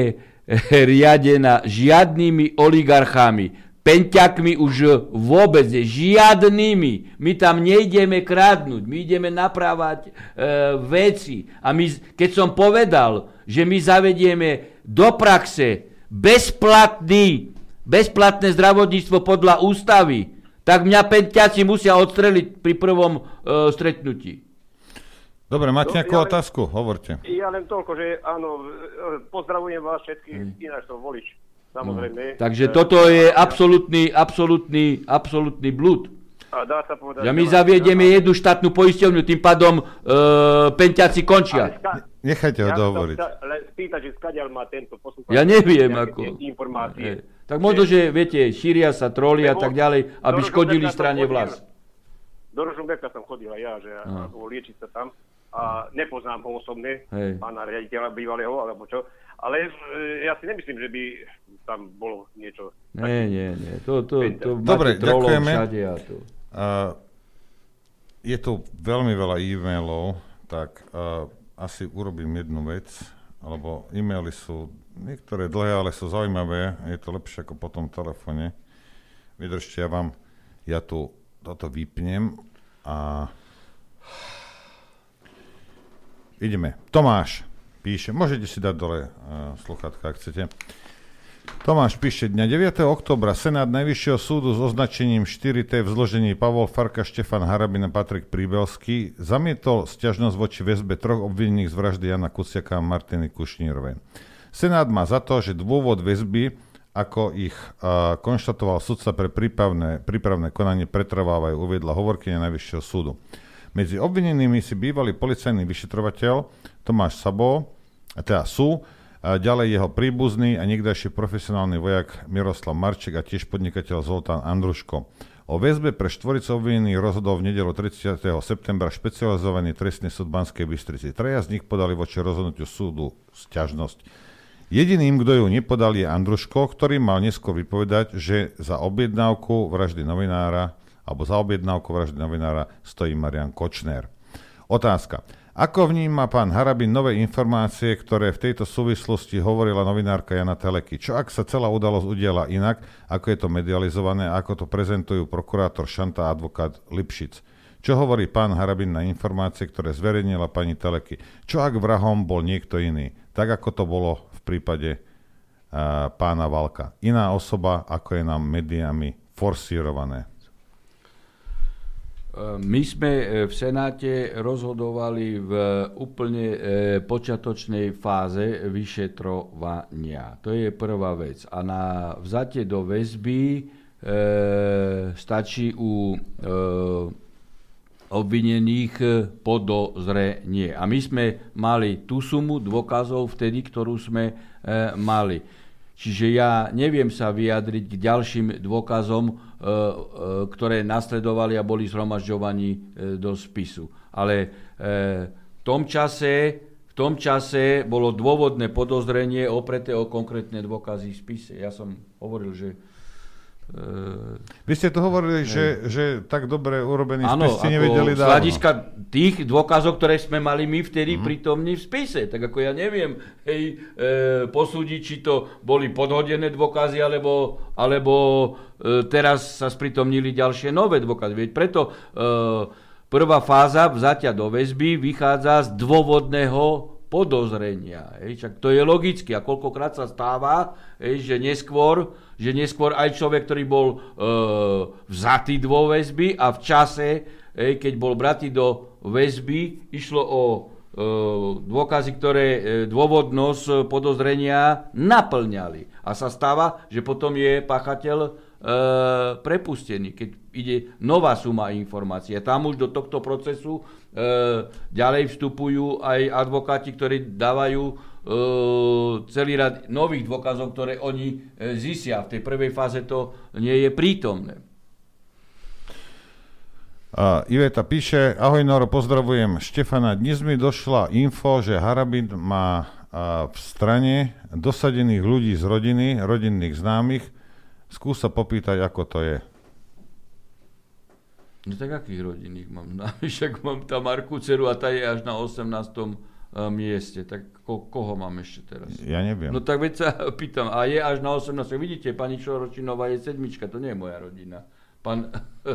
riadená žiadnymi oligarchami, penťakmi už vôbec, žiadnymi. My tam nejdeme kradnúť, my ideme naprávať e, veci. A my, keď som povedal, že my zavedieme do praxe bezplatný, bezplatné zdravotníctvo podľa ústavy, tak mňa penťáci musia odstreliť pri prvom e, stretnutí. Dobre, máte nejakú ja otázku? Hovorte. Ja len toľko, že áno, pozdravujem vás všetkých, hmm. ináč som volič, samozrejme. Hmm. Takže toto je absolútny, absolútny, absolútny blúd. A dá sa povedať... Ja my zaviedeme ja, jednu štátnu poisťovňu, tým pádom e, penťáci končia. Ska- Nechajte ho ja dohovoriť. Ja len spýtať, že skadiaľ má tento poslúchať. Ja neviem, ako. Informácie. E, tak možno, že, viete, šíria sa troli a tak ďalej, aby škodili strane Vlast. Do Ružomberka som chodil aj ja, že ja, liečiť sa tam. A nepoznám ho osobne, hej, pána riaditeľa bývalého, alebo čo. Ale e, ja si nemyslím, že by tam bolo niečo... Nie, nie, nie. To, to, to Dobre, ďakujeme. A to. Uh, je tu veľmi veľa e-mailov, tak uh, asi urobím jednu vec, lebo e-maily sú niektoré dlhé, ale sú zaujímavé. Je to lepšie ako po tom telefóne. Vydržte, ja vám, ja tu toto vypnem a ideme. Tomáš píše, môžete si dať dole uh, sluchátka, ak chcete. Tomáš píše, dňa deviateho októbra Senát Najvyššieho súdu s označením štyri té v zložení Pavol Farka, Štefan Harabin a Patrik Príbelský zamietol sťažnosť voči väzbe troch obvinených z vraždy Jana Kuciaka a Martiny Kušnírovej. Senát má za to, že dôvod väzby, ako ich uh, konštatoval sudca pre prípravné, prípravné konanie, pretrvávajú, uviedla hovorkyňa Najvyššieho súdu. Medzi obvinenými si bývalý policajný vyšetrovateľ Tomáš Sabo, a teda sú, a ďalej jeho príbuzný a niekdajší profesionálny vojak Miroslav Marček a tiež podnikateľ Zoltán Andruško. O väzbe pre štvoricu obvinených rozhodol v nedeľu tridsiateho septembra špecializovaný trestný súd Banskej Bystrici. Traja z nich podali voči rozhodnutiu súdu sťažnosť. Jediným, kto ju nepodal, je Andruško, ktorý mal neskôr vypovedať, že za objednávku vraždy novinára alebo za objednávku vraždy novinára stojí Marian Kočner. Otázka. Ako vníma pán Harabin nové informácie, ktoré v tejto súvislosti hovorila novinárka Jana Teleky? Čo ak sa celá udalosť udiala inak, ako je to medializované, ako to prezentujú prokurátor Šanta a advokát Lipšic? Čo hovorí pán Harabin na informácie, ktoré zverejnila pani Teleky? Čo ak vrahom bol niekto iný? Tak ako to bolo v prípade uh, pána Valka. Iná osoba, ako je nám médiami forsírované. My sme v Senáte rozhodovali v úplne počiatočnej fáze vyšetrovania. To je prvá vec. A na vzatie do väzby e, stačí u e, obvinených podozrenie. A my sme mali tú sumu dôkazov vtedy, ktorú sme e, mali. Čiže ja neviem sa vyjadriť k ďalším dôkazom, e, e, ktoré nasledovali a boli zhromažďovaní e, do spisu. Ale e, v tom čase, v tom čase bolo dôvodné podozrenie opreté o konkrétne dôkazy v spise. Ja som hovoril, že... E, Vy ste to hovorili, že, že tak dobre urobený spis ste nevedeli dávno. Z hľadiska tých dôkazov, ktoré sme mali my vtedy mm. prítomní v spise. Tak ako ja neviem hej, e, posúdiť, či to boli podhodené dôkazy, alebo, alebo e, teraz sa spritomnili ďalšie nové dôkazy. Veď preto e, prvá fáza vzatia do väzby vychádza z dôvodného podozrenia. Hej. Však to je logické. A koľkokrát sa stáva, hej, že neskôr, že neskôr aj človek, ktorý bol e, vzatý do väzby a v čase, hej, keď bol bratý do väzby, išlo o e, dôkazy, ktoré e, dôvodnosť podozrenia naplňali. A sa stáva, že potom je páchateľ e, prepustený, keď ide nová suma informácií. A tam už do tohto procesu e, ďalej vstupujú aj advokáti, ktorí dávajú e, celý rad nových dôkazov, ktoré oni e, zisia. V tej prvej fáze to nie je prítomné. Uh, Iveta píše, ahoj Noro, pozdravujem Štefana. Dnes mi došla info, že Harabin má uh, v strane dosadených ľudí z rodiny, rodinných známych. Skús sa popýtať, ako to je. No tak akých rodinných mám? Však mám tam Marku dceru a tá je až na osemnástom mieste. Tak ko- koho mám ešte teraz? Ja neviem. No tak veď sa pýtam, a je až na osemnástom. Vidíte, pani Čoročinová je sedmička, to nie je moja rodina. Pán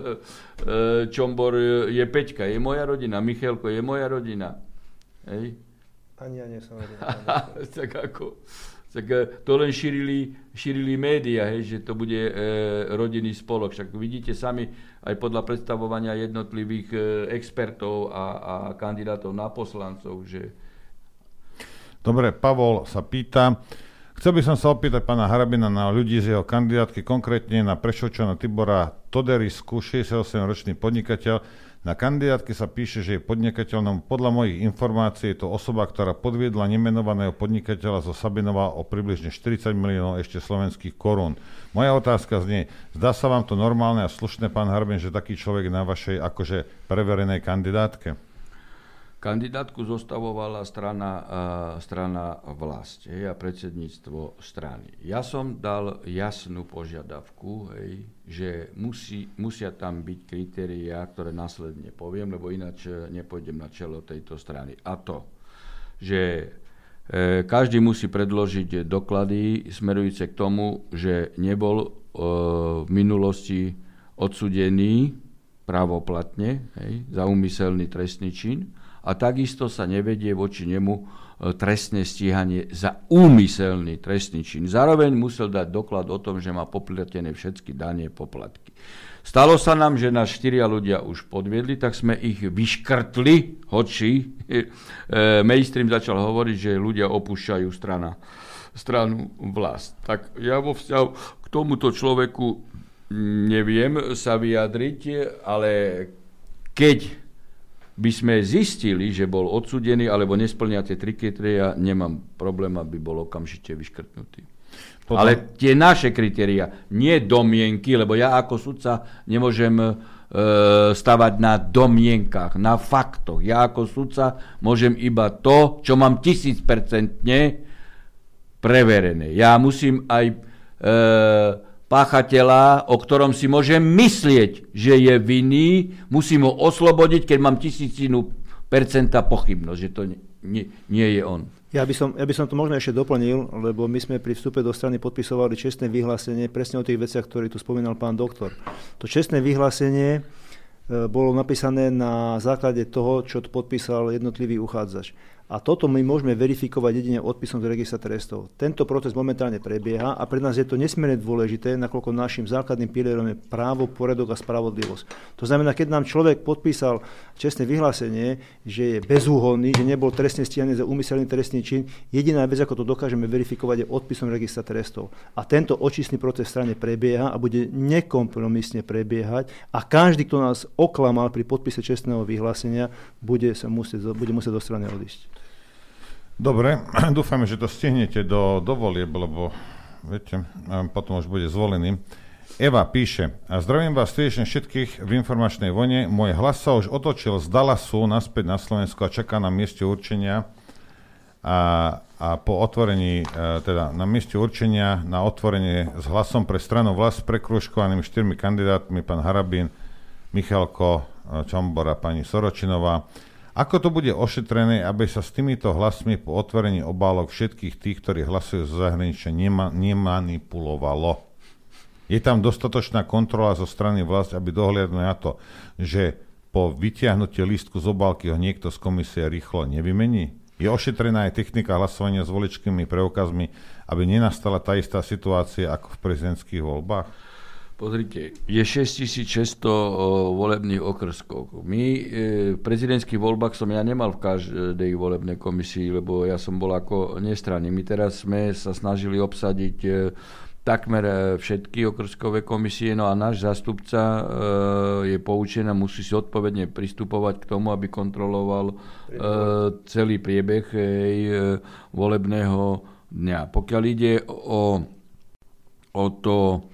Čombor je peťka, je moja rodina. Michalko je moja rodina. Hej? Ani ja nie som rodina. Tak ako... Tak to len šírili, šírili médiá, hej, že to bude e, rodinný spolok. Však vidíte sami aj podľa predstavovania jednotlivých e, expertov a, a kandidátov na poslancov, že... Dobre, Pavol sa pýta, chcel by som sa opýtať pána Harabina na ľudí z jeho kandidátky, konkrétne na Prešovčana Tibora Toderisku, šesťdesiatosemročný podnikateľ. Na kandidátke sa píše, že je podnikateľom. Podľa mojich informácií je to osoba, ktorá podviedla nemenovaného podnikateľa zo Sabinova o približne štyridsať miliónov ešte slovenských korún. Moja otázka znie, zdá sa vám to normálne a slušné, pán Harabin, že taký človek je na vašej akože preverenej kandidátke? Kandidátku zostavovala strana, uh, strana Vlast, hej, a predsedníctvo strany. Ja som dal jasnú požiadavku, hej, že musí, musia tam byť kritériá, ktoré následne poviem, lebo ináč nepôjdem na čelo tejto strany. A to, že e, každý musí predložiť doklady smerujúce k tomu, že nebol e, v minulosti odsúdený právoplatne, hej, za úmyselný trestný čin, a takisto sa nevedie voči nemu trestné stíhanie za úmyselný trestný čin. Zároveň musel dať doklad o tom, že má poplatené všetky dane poplatky. Stalo sa nám, že nás štyria ľudia už podviedli, tak sme ich vyškrtli, hoči e, mainstream začal hovoriť, že ľudia opúšťajú strana, stranu Vlast. Tak ja vo vzťahu k tomuto človeku neviem sa vyjadriť, ale keď by sme zistili, že bol odsúdený alebo nesplňa tie tri kritériá, nemám problém, aby bol okamžite vyškrtnutý. Potom... Ale tie naše kritériá, nie domienky, lebo ja ako sudca nemôžem e, stavať na domienkach, na faktoch. Ja ako sudca môžem iba to, čo mám tisícpercentne preverené. Ja musím aj e, páchateľa, o ktorom si môžem myslieť, že je vinný, musím ho oslobodiť, keď mám tisícinu percenta pochybnosť, že to nie, nie, nie je on. Ja by, som, ja by som to možno ešte doplnil, lebo my sme pri vstupe do strany podpisovali čestné vyhlásenie presne o tých veciach, ktoré tu spomínal pán doktor. To čestné vyhlásenie bolo napísané na základe toho, čo podpísal jednotlivý uchádzač. A toto my môžeme verifikovať jedine odpisom z registra trestov. Tento proces momentálne prebieha a pre nás je to nesmierne dôležité, nakoľko našim základným pilierom je právo, poriadok a spravodlivosť. To znamená, keď nám človek podpísal čestné vyhlásenie, že je bezúhonný, že nebol trestne stíhaný za úmyselný trestný čin, jediná vec, ako to dokážeme verifikovať, je odpisom registra trestov. A tento očistný proces v strane prebieha a bude nekompromisne prebiehať a každý, kto nás oklamal pri podpise čestného vyhlásenia, bude, sa musieť, bude musieť do strany odísť. Dobre, dúfame, že to stihnete do, do volieb, lebo viete, potom už bude zvolený. Eva píše, a zdravím vás srdečne všetkých v informačnej vojne. Môj hlas sa už otočil z Dallasu naspäť na Slovensku a čaká na mieste určenia a, a po otvorení, teda na mieste určenia na otvorenie s hlasom pre stranu Vlast s prekrúžkovanými štyrmi kandidátmi, pán Harabin, Michalko, Čombor a pani Soročinová. Ako to bude ošetrené, aby sa s týmito hlasmi po otvorení obálok všetkých tých, ktorí hlasujú zo zahraničia, nema, nemanipulovalo? Je tam dostatočná kontrola zo strany Vlast, aby dohliadli na to, že po vytiahnutí lístku z obálky ho niekto z komisie rýchlo nevymení? Je ošetrená aj technika hlasovania s voličskými preukazmi, aby nenastala tá istá situácia ako v prezidentských voľbách? Pozrite, je šesťtisícšesťsto volebných okrskov. My e, v prezidentských voľbách som ja nemal v každej volebnej komisii, lebo ja som bol ako nestranný. My teraz sme sa snažili obsadiť e, takmer všetky okrskové komisie, no a náš zástupca e, je poučený, musí si odpovedne pristupovať k tomu, aby kontroloval e, celý priebeh e, volebného dňa. Pokiaľ ide o, o to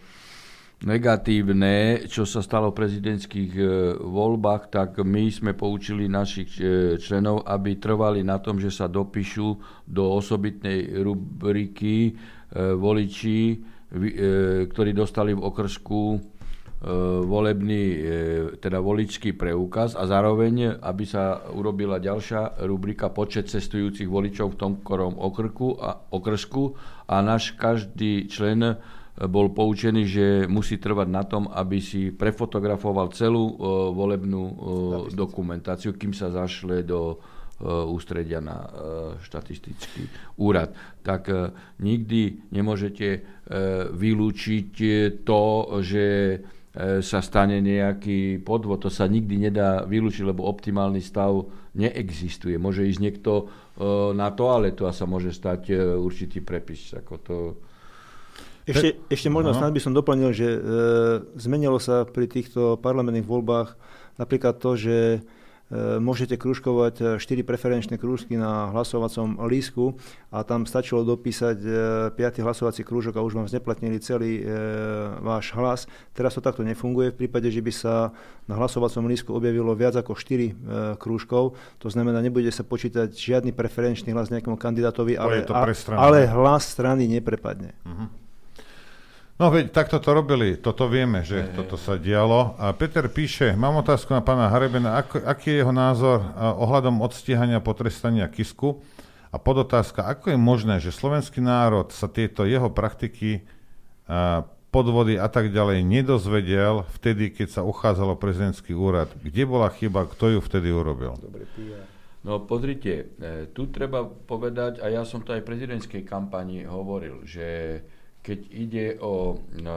negatívne, čo sa stalo v prezidentských e, voľbách, tak my sme poučili našich e, členov, aby trvali na tom, že sa dopíšu do osobitnej rubriky e, voliči, e, ktorí dostali v okrsku e, volebný, e, teda voličský preukaz a zároveň, aby sa urobila ďalšia rubrika počet cestujúcich voličov v tom ktorom okrku a, okrsku a náš každý člen bol poučený, že musí trvať na tom, aby si prefotografoval celú uh, volebnú uh, dokumentáciu, kým sa zašle do uh, ústredia na uh, štatistický úrad. Tak uh, nikdy nemôžete uh, vylúčiť to, že uh, sa stane nejaký podvod. To sa nikdy nedá vylúčiť, lebo optimálny stav neexistuje. Môže ísť niekto uh, na toaletu a sa môže stať uh, určitý prepis. Ako to Ešte, ešte možno snad by som doplnil, že e, zmenilo sa pri týchto parlamentných voľbách napríklad to, že e, môžete krúžkovať štyri preferenčné krúžky na hlasovacom lístku a tam stačilo dopísať e, piaty hlasovací krúžok a už vám zneplatnili celý e, váš hlas. Teraz to takto nefunguje. V prípade, že by sa na hlasovacom lístku objavilo viac ako štyri e, krúžkov, to znamená, nebude sa počítať žiadny preferenčný hlas nejakému kandidátovi, ale, a, ale hlas strany neprepadne. Uh-huh. No veď, takto to robili, toto vieme, že hey, toto sa dialo. A Peter píše, mám otázku na pána Harebena, ako, aký je jeho názor uh, ohľadom odstíhania potrestania Kisku? A podotázka, ako je možné, že slovenský národ sa tieto jeho praktiky, uh, podvody a tak ďalej nedozvedel vtedy, keď sa uchádzalo prezidentský úrad? Kde bola chyba, kto ju vtedy urobil? Dobre, no pozrite, tu treba povedať, a ja som to aj v prezidentskej kampani hovoril, že keď ide o e,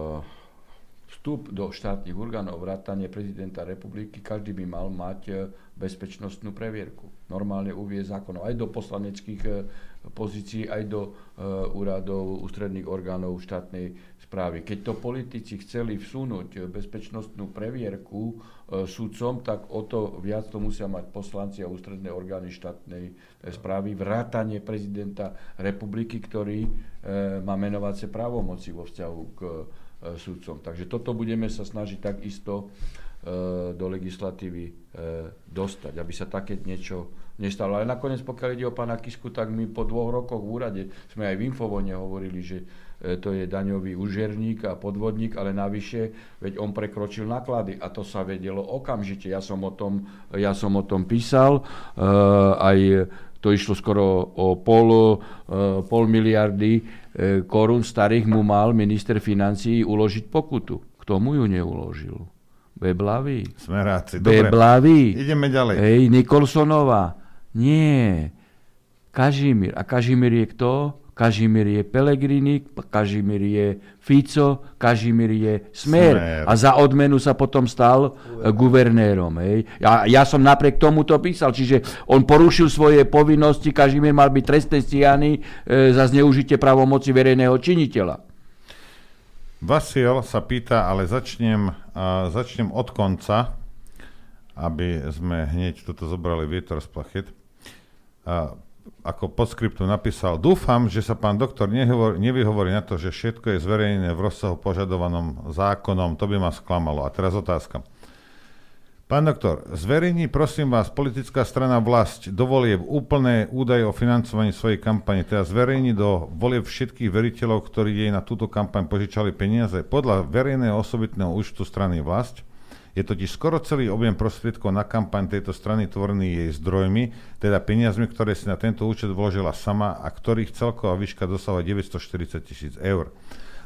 vstup do štátnych orgánov, vrátanie prezidenta republiky, každý by mal mať bezpečnostnú previerku. Normálne uvie zákonov aj do poslaneckých e, pozícií, aj do e, úradov ústredných orgánov štátnej správy. Keď to politici chceli vsunúť bezpečnostnú previerku e, sudcom, tak o to viac to musia mať poslanci a ústredné orgány štátnej e, správy, vrátanie prezidenta republiky, ktorý e, má menovacie právomoci vo vzťahu k e, sudcom. Takže toto budeme sa snažiť takisto e, do legislatívy e, dostať, aby sa také niečo nestalo. Ale nakoniec, pokiaľ ide o pána Kisku, tak my po dvoch rokoch v úrade sme aj v Infovone hovorili, že to je daňový úžerník a podvodník, ale navyše, veď on prekročil náklady a to sa vedelo okamžite. Ja som o tom, ja som o tom písal, uh, aj to išlo skoro o pol, uh, pol miliardy uh, korún starých mu mal minister financií uložiť pokutu. Kto mu ju neuložil? Beblavý. Smeráci. Beblavý. Ideme ďalej. Hej, Nikolsonová. Nie. Kažimír. A Kažimír je kto? Kažimír je Pellegrini, Kažimír je Fico, Kažimír je Smer. Smer. A za odmenu sa potom stal Guvernér. guvernérom. Hej. Ja, ja som napriek tomu to písal, čiže on porušil svoje povinnosti, Kažimír mal byť trestne stíhaný e, za zneužitie právomoci verejného činiteľa. Vasil sa pýta, ale začnem, uh, začnem od konca, aby sme hneď toto zobrali vietor z plachet. Uh, ako podskriptu napísal, dúfam, že sa pán doktor nehovor, nevyhovorí na to, že všetko je zverejnené v rozsahu požadovanom zákonom, to by ma sklamalo. A teraz otázka. Pán doktor, zverejní prosím vás politická strana Vlast do volieb úplné údaje o financovaní svojej kampane, teda zverejní do volieb všetkých veriteľov, ktorí jej na túto kampaň požičali peniaze podľa verejného osobitného účtu strany Vlast. Je totiž skoro celý objem prostriedkov na kampaň tejto strany tvorený jej zdrojmi, teda peniazmi, ktoré si na tento účet vložila sama a ktorých celková výška dosahuje deväťstoštyridsať tisíc eur.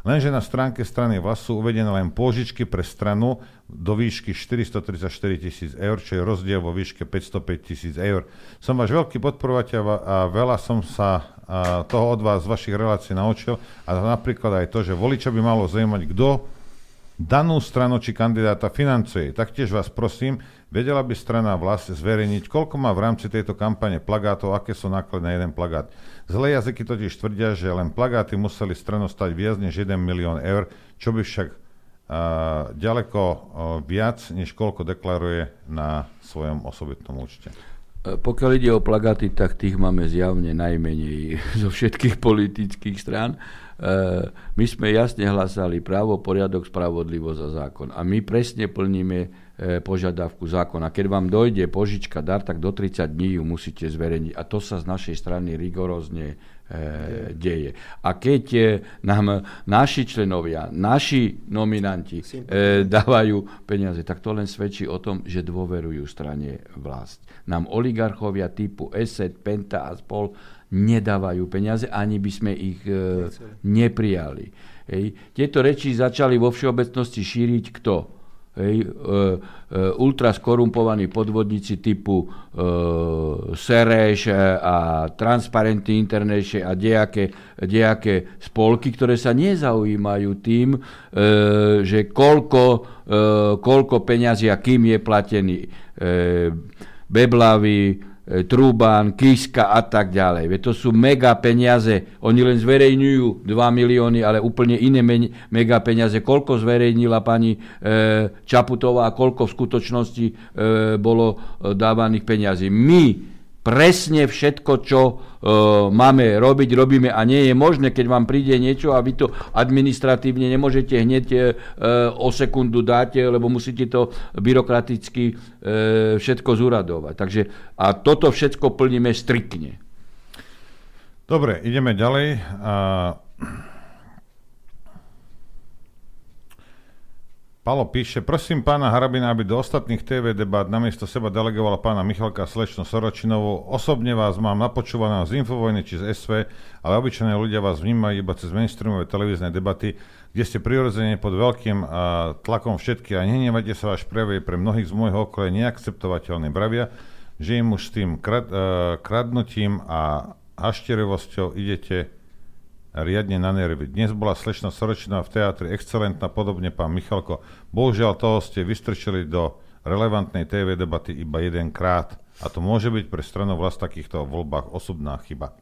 Lenže na stránke strany Vlas sú uvedené len pôžičky pre stranu do výšky štyristotridsaťštyri tisíc eur, čo je rozdiel vo výške päťstopäť tisíc eur. Som váš veľký podporovateľ a veľa som sa a, toho od vás z vašich relácií naučil a napríklad aj to, že voliča by malo zaujímať, kto danú stranu či kandidáta financuje. Taktiež vás prosím, vedela by strana Vlas zverejniť, koľko má v rámci tejto kampane plagátov, aké sú náklady na jeden plagát. Zlé jazyky totiž tvrdia, že len plagáty museli stranu stať viac než jeden milión eur, čo by však uh, ďaleko uh, viac, než koľko deklaruje na svojom osobitnom účte. Pokiaľ ide o plagáty, tak tých máme zjavne najmenej zo všetkých politických strán. My sme jasne hlasali právo, poriadok, spravodlivosť a zákon. A my presne plníme požiadavku zákona. Keď vám dojde požička, dar, tak do tridsať dní ju musíte zverejniť. A to sa z našej strany rigorózne e, deje. A keď e, nám naši členovia, naši nominanti e, dávajú peniaze, tak to len svedčí o tom, že dôverujú strane Vlast. Nám oligarchovia typu Eset, Penta a spol nedávajú peniaze, ani by sme ich e, neprijali. Hej. Tieto reči začali vo všeobecnosti šíriť kto? Hej, e, e, ultra skorumpovaní podvodníci typu e, Sereš a Transparency International a dejaké, dejaké spolky, ktoré sa nezaujímajú tým, e, že koľko, e, koľko peňazí a kým je platený e, Beblavy, Trubán, Kiska a tak ďalej. Veď to sú mega peniaze. Oni len zverejňujú dva milióny, ale úplne iné mega peniaze. Koľko zverejnila pani e, Čaputová a koľko v skutočnosti e, bolo dávaných peniazí. My presne všetko, čo e, máme robiť, robíme a nie je možné, keď vám príde niečo a vy to administratívne nemôžete hneď e, o sekundu dať, lebo musíte to byrokraticky e, všetko zúradovať. Takže a toto všetko plníme striktne. Dobre, ideme ďalej. A... Palo píše, prosím pána Harabina, aby do ostatných té vé debát namiesto seba delegovala pána Michalka slečnu Soročinovú. Osobne vás mám napočúvaná z Infovojny či z es vé, ale obyčajní ľudia vás vnímajú iba cez mainstreamové televízne debaty, kde ste prirodzene pod veľkým a, tlakom všetky a nehnevajte sa, váš prejav je pre mnohých z môjho okolia neakceptovateľný. Bravia, že im už s tým krad, uh, kradnutím a hašterivosťou idete riadne na nervy. Dnes bola slečna Soročinová v teátri excelentná, podobne pán Michalko. Bohužiaľ toho ste vystrčili do relevantnej té vé debaty iba jedenkrát. A to môže byť pre stranu Vlast v takýchto voľbách osudná chyba.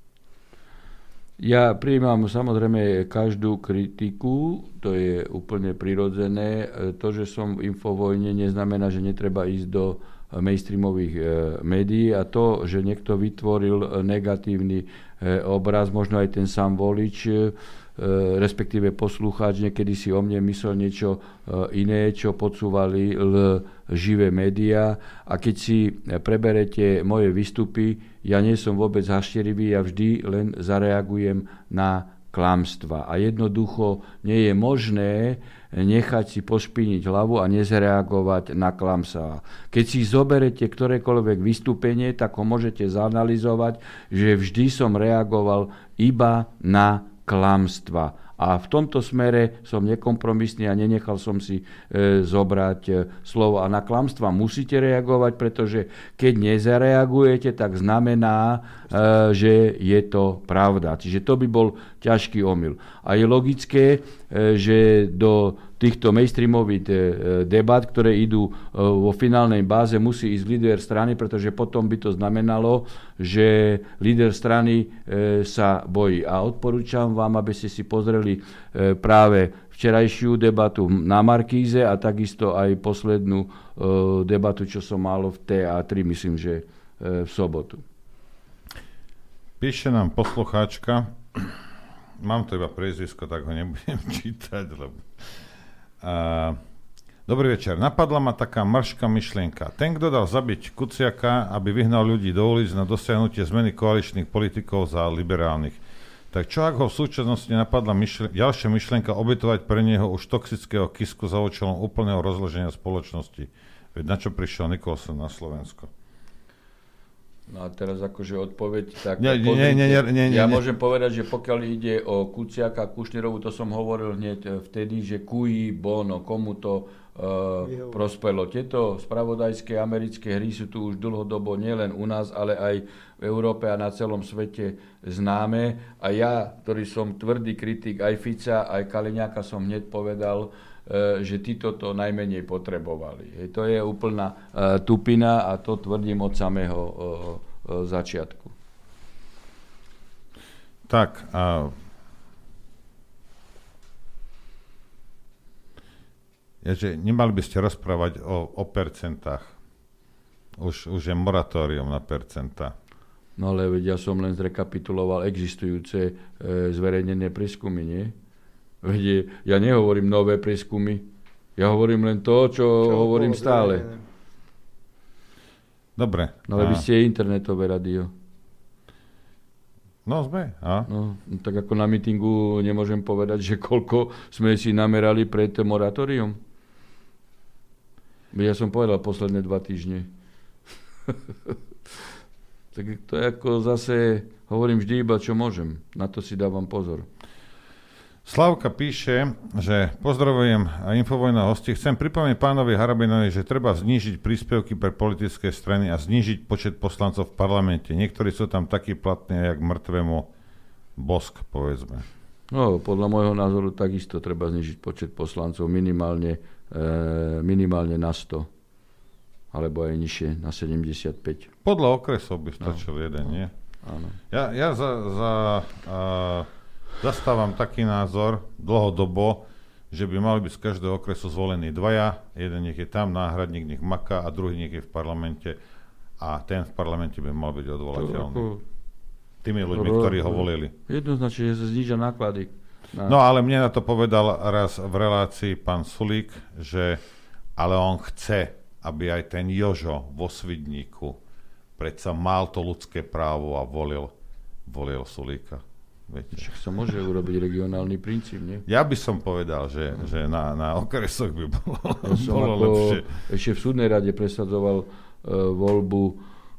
Ja prijímam samozrejme každú kritiku, to je úplne prirodzené. To, že som v Infovojne, neznamená, že netreba ísť do mainstreamových e, médií a to, že niekto vytvoril negatívny e, obraz, možno aj ten sám volič, e, respektíve poslucháč, niekedy si o mne myslel niečo e, iné, čo podsúvali l, živé médiá. A keď si preberete moje výstupy, ja nie som vôbec hašterivý, ja vždy len zareagujem na klamstva. A jednoducho nie je možné nechať si pošpiniť hlavu a nezareagovať na klamstvá. Keď si zoberete ktorékoľvek vystúpenie, tak ho môžete zanalizovať, že vždy som reagoval iba na klamstva. A v tomto smere som nekompromisný a nenechal som si e, zobrať e, slovo. A na klamstva musíte reagovať, pretože keď nezareagujete, tak znamená, e, že je to pravda. Čiže to by bol ťažký omyl. A je logické, e, že do týchto mainstreamových debat, ktoré idú vo finálnej báze, musí ísť líder strany, pretože potom by to znamenalo, že líder strany sa bojí. A odporúčam vám, aby ste si pozreli práve včerajšiu debatu na Markíze a takisto aj poslednú debatu, čo som mal v té á tri, myslím, že v sobotu. Píše nám poslucháčka, mám to iba priezvisko, tak ho nebudem čítať, lebo Uh, dobrý večer. Napadla ma taká mrška myšlienka. Ten, kto dal zabiť Kuciaka, aby vyhnal ľudí do ulic na dosiahnutie zmeny koaličných politikov za liberálnych. Tak čo ak ho v súčasnosti napadla myšl- ďalšia myšlienka obetovať pre neho už toxického Kisku za účelom úplného rozloženia spoločnosti? Veď na čo prišiel Nicholson na Slovensko? No a teraz akože odpoveď, tak nie, nie, nie, nie, nie, ja nie. môžem povedať, že pokiaľ ide o Kuciaka a Kušnírovu, to som hovoril hneď vtedy, že cui bono, komu to uh, prospelo. Tieto spravodajské americké hry sú tu už dlhodobo nielen u nás, ale aj v Európe a na celom svete známe. A ja, ktorý som tvrdý kritik aj Fica, aj Kaliňáka, som hneď povedal, že títo to najmenej potrebovali. To je úplná uh, tupina a to tvrdím od samého uh, uh, začiatku. Tak, uh, ja, že nemali by ste rozprávať o, o percentách. Už, už je moratórium na percentá. No ale veď ja som len zrekapituloval existujúce uh, zverejnené prieskumy, nie? Veď ja nehovorím nové prieskumy, ja hovorím len to, čo, čo hovorím stále. Dobre. No ale vy ste internetové rádio. No sme, a? No, tak ako na mítingu nemôžem povedať, že koľko sme si namerali pred moratórium. Ja som povedal posledné dva týždne. Tak to je ako zase, hovorím vždy iba, čo môžem. Na to si dávam pozor. Slavka píše, že pozdravujem Infovojna hosti. Chcem pripomenúť pánovi Harabinovi, že treba znížiť príspevky pre politické strany a znížiť počet poslancov v parlamente. Niektorí sú tam takí platní, jak mŕtvemu bosk, povedzme. No, podľa môjho názoru takisto treba znížiť počet poslancov minimálne, e, minimálne na sto. Alebo aj nižšie, na sedemdesiatpäť. Podľa okresov by stačil no, jeden, no, nie? Áno. Ja, ja za... za uh, zastávam taký názor dlhodobo, že by mali byť z každého okresu zvolení dvaja, jeden nech je tam, náhradník nech maká a druhý nech je v parlamente a ten v parlamente by mal byť odvolateľný. Tými ľuďmi, ktorí ho volili. Jednoznačne, že sa znížia náklady. Na... No ale mne na to povedal raz v relácii pán Sulík, že ale on chce, aby aj ten Jožo vo Svidníku predsa mal to ľudské právo a volil, volil Sulíka. Viete. Však sa môže urobiť regionálny princíp, nie? Ja by som povedal, že, no. že na, na okresoch by bolo, ja som bolo ako lepšie. Ešte v súdnej rade presadzoval uh, voľbu uh,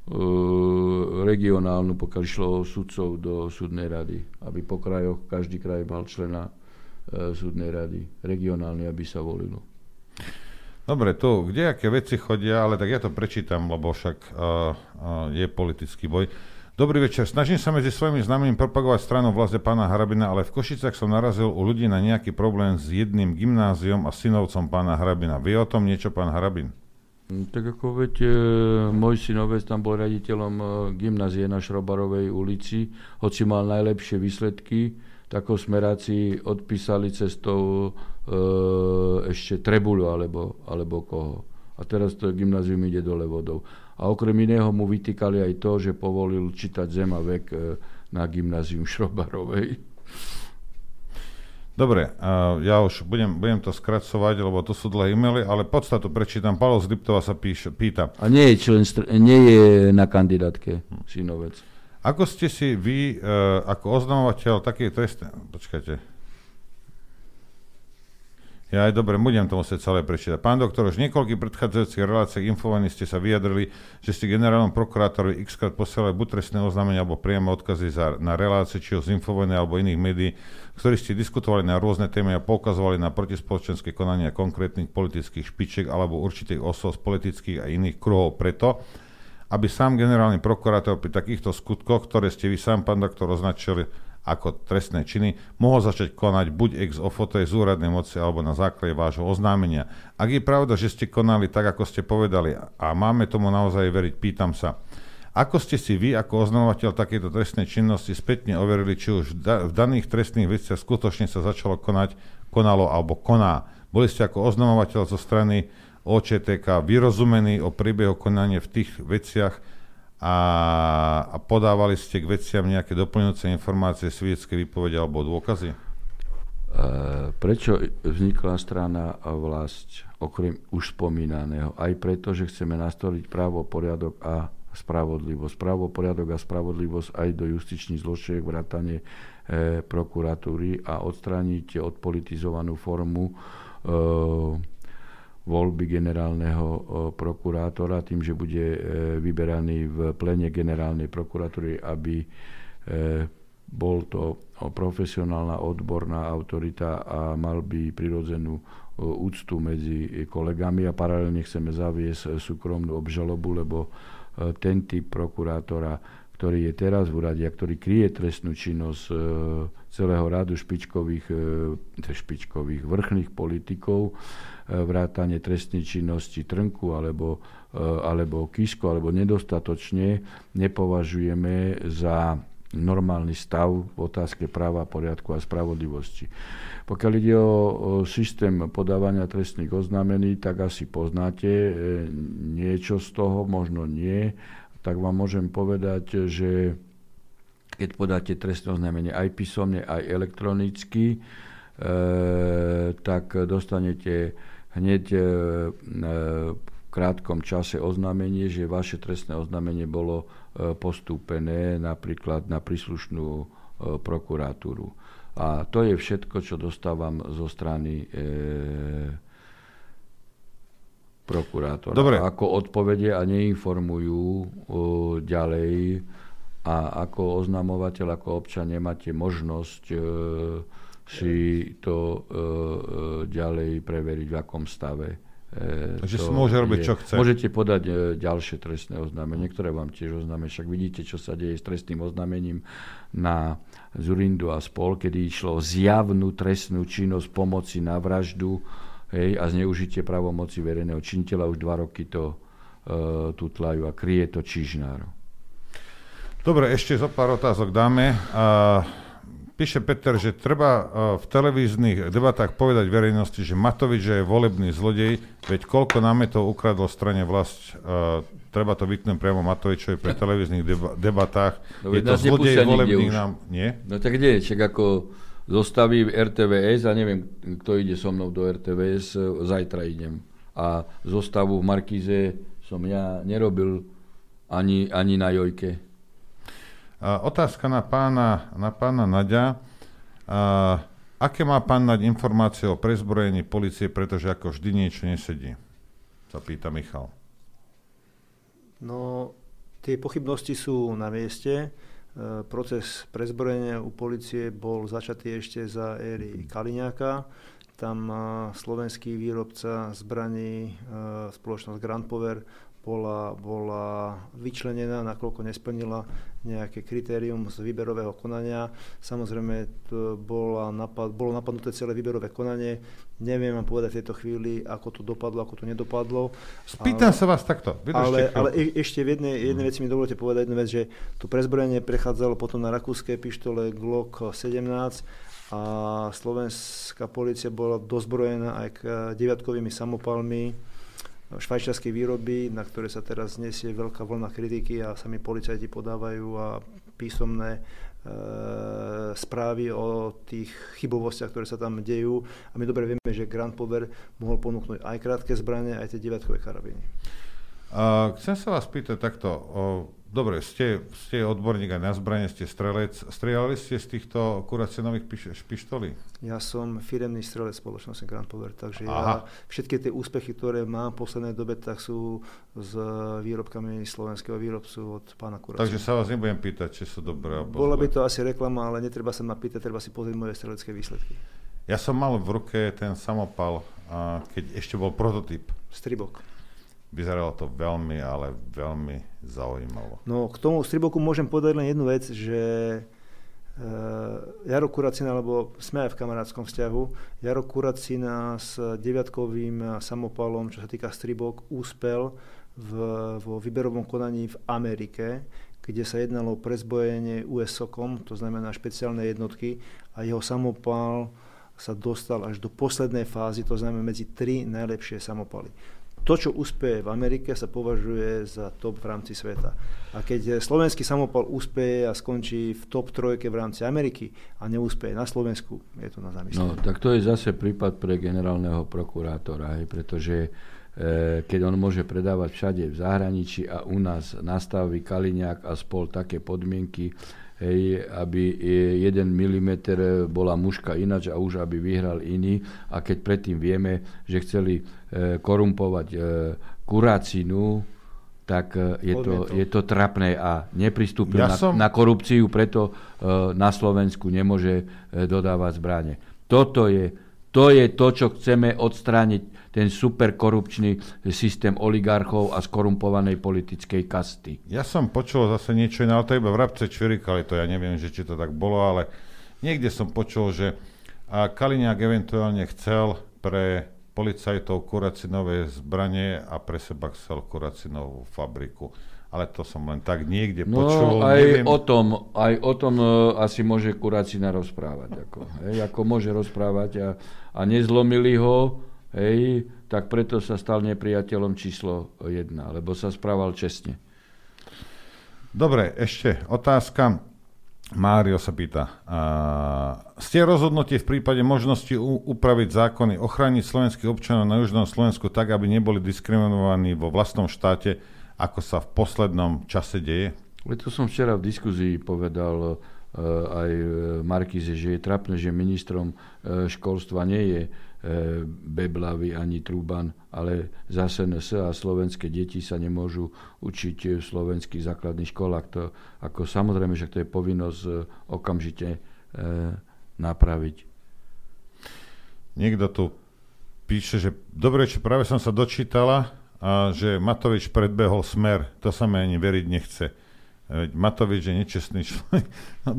regionálnu, pokiaľ išlo o sudcov do súdnej rady. Aby po krajoch každý kraj mal člena uh, súdnej rady. Regionálny, aby sa volilo. Dobre, tu, kde aké veci chodia, ale tak ja to prečítam, lebo však uh, uh, je politický boj. Dobrý večer. Snažím sa medzi svojimi známymi propagovať stranu vlastne pána Harabina, ale v Košicách som narazil u ľudí na nejaký problém s jedným gymnáziom a synovcom pána Harabina. Vie o tom niečo pán Harabin? Tak ako viete, môj synovec tam bol riaditeľom gymnázie na Šrobarovej ulici, hoci mal najlepšie výsledky, tak ho smeráci odpísali cestou e, ešte Trebuľu alebo, alebo koho. A teraz to gymnázium ide dole vodou. A okrem iného mu vytýkali aj to, že povolil čítať Zem a vek na gymnázium Šrobarovej. Dobre, uh, ja už budem, budem to skracovať, lebo to sú dlhé e-maily, ale podstatu prečítam. Paolo z Liptova sa píše, pýta. A nie je, člen, nie je na kandidátke synovec. Ako ste si vy, uh, ako oznamovateľ takej trestnej... Počkajte. Ja aj dobre, budem to musieť celé prečítať. Pán doktor, už niekoľkých predchádzajúcich reláciách infovaní ste sa vyjadrili, že ste generálnom prokurátorovi x-krát posielali buď trestné oznámenia alebo priame odkazy za, na relácie, či už z Infovojny alebo iných médií, v ktorých ste diskutovali na rôzne témy a poukazovali na protispoločenské konania konkrétnych politických špičiek alebo určitých osôb z politických a iných kruhov preto, aby sám generálny prokurátor pri takýchto skutkoch, ktoré ste vy sám, pán doktor, označili ako trestné činy, mohol začať konať buď ex officio z úradnej moci alebo na základe vášho oznámenia. Ak je pravda, že ste konali tak, ako ste povedali a máme tomu naozaj veriť, pýtam sa, ako ste si vy ako oznamovateľ takéto trestnej činnosti spätne overili, či už v, da- v daných trestných veciach skutočne sa začalo konať, konalo alebo koná. Boli ste ako oznamovateľ zo strany ó č té ká vyrozumení o priebehu konania v tých veciach A, a podávali ste k veciam nejaké doplňujúce informácie, svedecké výpovede alebo dôkazy? Prečo vznikla strana Vlast, okrem už spomínaného? Aj preto, že chceme nastoliť právo, poriadok a spravodlivosť. Právo, poriadok a spravodlivosť aj do justičných zložiek, vrátane e, prokuratúry a odstrániť odpolitizovanú formu e, voľby generálneho prokurátora, tým, že bude vyberaný v plene generálnej prokuratúry, aby bol to profesionálna odborná autorita a mal by prirodzenú úctu medzi kolegami, a paralelne chceme zaviesť súkromnú obžalobu, lebo ten typ prokurátora, ktorý je teraz v úrade a ktorý kryje trestnú činnosť celého rádu špičkových, špičkových vrchných politikov, vrátane trestnej činnosti Trnku alebo, alebo Kisko, alebo nedostatočne nepovažujeme za normálny stav v otázke práva, poriadku a spravodlivosti. Pokiaľ ide o, o systém podávania trestných oznámení, tak asi poznáte e, niečo z toho, možno nie. Tak vám môžem povedať, že keď podáte trestné oznámenie aj písomne, aj elektronicky, e, tak dostanete hneď e, v krátkom čase oznámenie, že vaše trestné oznámenie bolo postúpené napríklad na príslušnú prokuratúru. A to je všetko, čo dostávam zo strany e, prokurátora. Dobre. Ako odpovede a neinformujú o, ďalej, a ako oznamovateľ, ako občan nemáte možnosť e, si to e, ďalej preveriť, v akom stave. Takže si môže robiť, čo chce. Môžete podať e, ďalšie trestné oznámenie, ktoré vám tiež oznámia. Však vidíte, čo sa deje s trestným oznámením na Dzurindu a spol, kedy išlo zjavnú trestnú činnosť pomoci na vraždu, hej, a zneužitie právomoci verejného činiteľa. Už dva roky to e, tutlajú a kryje to Čižnár. Dobre, ešte zo pár otázok dáme. Uh, Píše Peter, že treba v televíznych debatách povedať verejnosti, že Matovič je volebný zlodej, veď koľko námetov ukradol strane Vlast. Uh, treba to vyknúť priamo Matovičovi pri televíznych deba- debatách. No, je to zlodej volebných nám... Nie? No tak kde? Čak ako zostaví er té vé es, a neviem, kto ide so mnou do er té vé es, zajtra idem. A zostavu v Markíze som ja nerobil ani, ani na Jojke. Otázka na pána, na pána Naďa. A, aké má pán Naď informácie o prezbrojení polície, pretože ako vždy niečo nesedí? Sa pýta Michal. No, tie pochybnosti sú na mieste. E, proces prezbrojenia u polície bol začatý ešte za éry Kaliňáka. Tam e, slovenský výrobca zbraní, e, spoločnosť Grand Power, bola, bola vyčlenená, nakoľko nesplnila nejaké kritérium z výberového konania. Samozrejme, to bola napad, bolo napadnuté celé výberové konanie. Neviem vám povedať v tejto chvíli, ako to dopadlo, ako to nedopadlo. Spýtam ale, sa vás takto. Ale, ale e, ešte v jednej, jednej veci mi dovolite povedať jednu vec, že to prezbrojenie prechádzalo potom na rakúske pištole Glock sedemnásť a slovenská polícia bola dozbrojená aj k deviatkovými samopalmi švajčiarskej výroby, na ktoré sa teraz nesie veľká vlna kritiky a sami policajti podávajú a písomné e, správy o tých chybovostiach, ktoré sa tam dejú. A my dobre vieme, že Grand Power mohol ponúknuť aj krátke zbrane, aj tie deviatkové karabíny. Uh, chcem sa vás pýtať takto. Uh, dobre, ste, ste odborník aj na zbrane, ste strelec. Strieľali ste z týchto kuracinových piš- pištolí? Ja som firemný strelec spoločnosti Grand Power, takže ja, všetky tie úspechy, ktoré mám v poslednej dobe, tak sú s výrobkami slovenského výrobcu od pána Kuracina. Takže sa vás nebudem pýtať, či sú dobré. Bola by to asi reklama, ale netreba sa ma pýtať, treba si pozrieť moje strelecké výsledky. Ja som mal v ruke ten samopal, keď ešte bol prototyp. Stribok. Vyzeralo to veľmi, ale veľmi zaujímavo. No, k tomu Striboku môžem povedať len jednu vec, že uh, Jaro Kuracina, lebo sme aj v kamarátskom vzťahu, Jaro Kuracina s deviatkovým samopalom, čo sa týka Stribok, úspel v, vo výberovom konaní v Amerike, kde sa jednalo o prezbrojenie ú es okom, to znamená špeciálne jednotky, a jeho samopal sa dostal až do poslednej fázy, to znamená medzi tri najlepšie samopaly. To, čo úspeje v Amerike, sa považuje za top v rámci sveta. A keď slovenský samopal úspeje a skončí v top trojke v rámci Ameriky a neúspeje na Slovensku, je to na zamyslenie. No, tak to je zase prípad pre generálneho prokurátora, hej, pretože e, keď on môže predávať všade v zahraničí a u nás nastaví Kaliňák a spol také podmienky, hej, aby jeden milimeter bola muška ináč a už aby vyhral iný. A keď predtým vieme, že chceli e, korumpovať e, kurácinu, tak e, je, to, je to trapné a nepristúpil ja na, som... na korupciu, preto e, na Slovensku nemôže e, dodávať zbrane. Toto je, to je to, čo chceme odstrániť, ten superkorupčný systém oligarchov a skorumpovanej politickej kasty. Ja som počul zase niečo iné, ale to iba vrabce čvirikali, to ja neviem, že či to tak bolo, ale niekde som počul, že a Kaliňák eventuálne chcel pre policajtov kuracinové zbranie a pre seba chcel kuracinovú fabriku. Ale to som len tak niekde no, počul. Aj neviem. o tom, aj o tom uh, asi môže kuracina rozprávať. Ako, hej, ako môže rozprávať a, a nezlomili ho, hej, tak preto sa stal nepriateľom číslo jedna, lebo sa správal čestne. Dobre, ešte otázka. Mário sa pýta. A, ste rozhodnutie v prípade možnosti u, upraviť zákony, ochrániť slovenských občanov na južnom Slovensku tak, aby neboli diskriminovaní vo vlastnom štáte, ako sa v poslednom čase deje? To som včera v diskuzii povedal uh, aj Markize, že je trapné, že ministrom uh, školstva nie je uh, Beblavy ani Truban, ale za es en es a slovenské deti sa nemôžu učiť v slovenských základných školách. To, ako samozrejme, že to je povinnosť uh, okamžite uh, napraviť. Niekto tu píše, že dobre, čo práve som sa dočítala, a že Matovič predbehol Smer. To sa mi ani veriť nechce. Matovič je nečestný človek.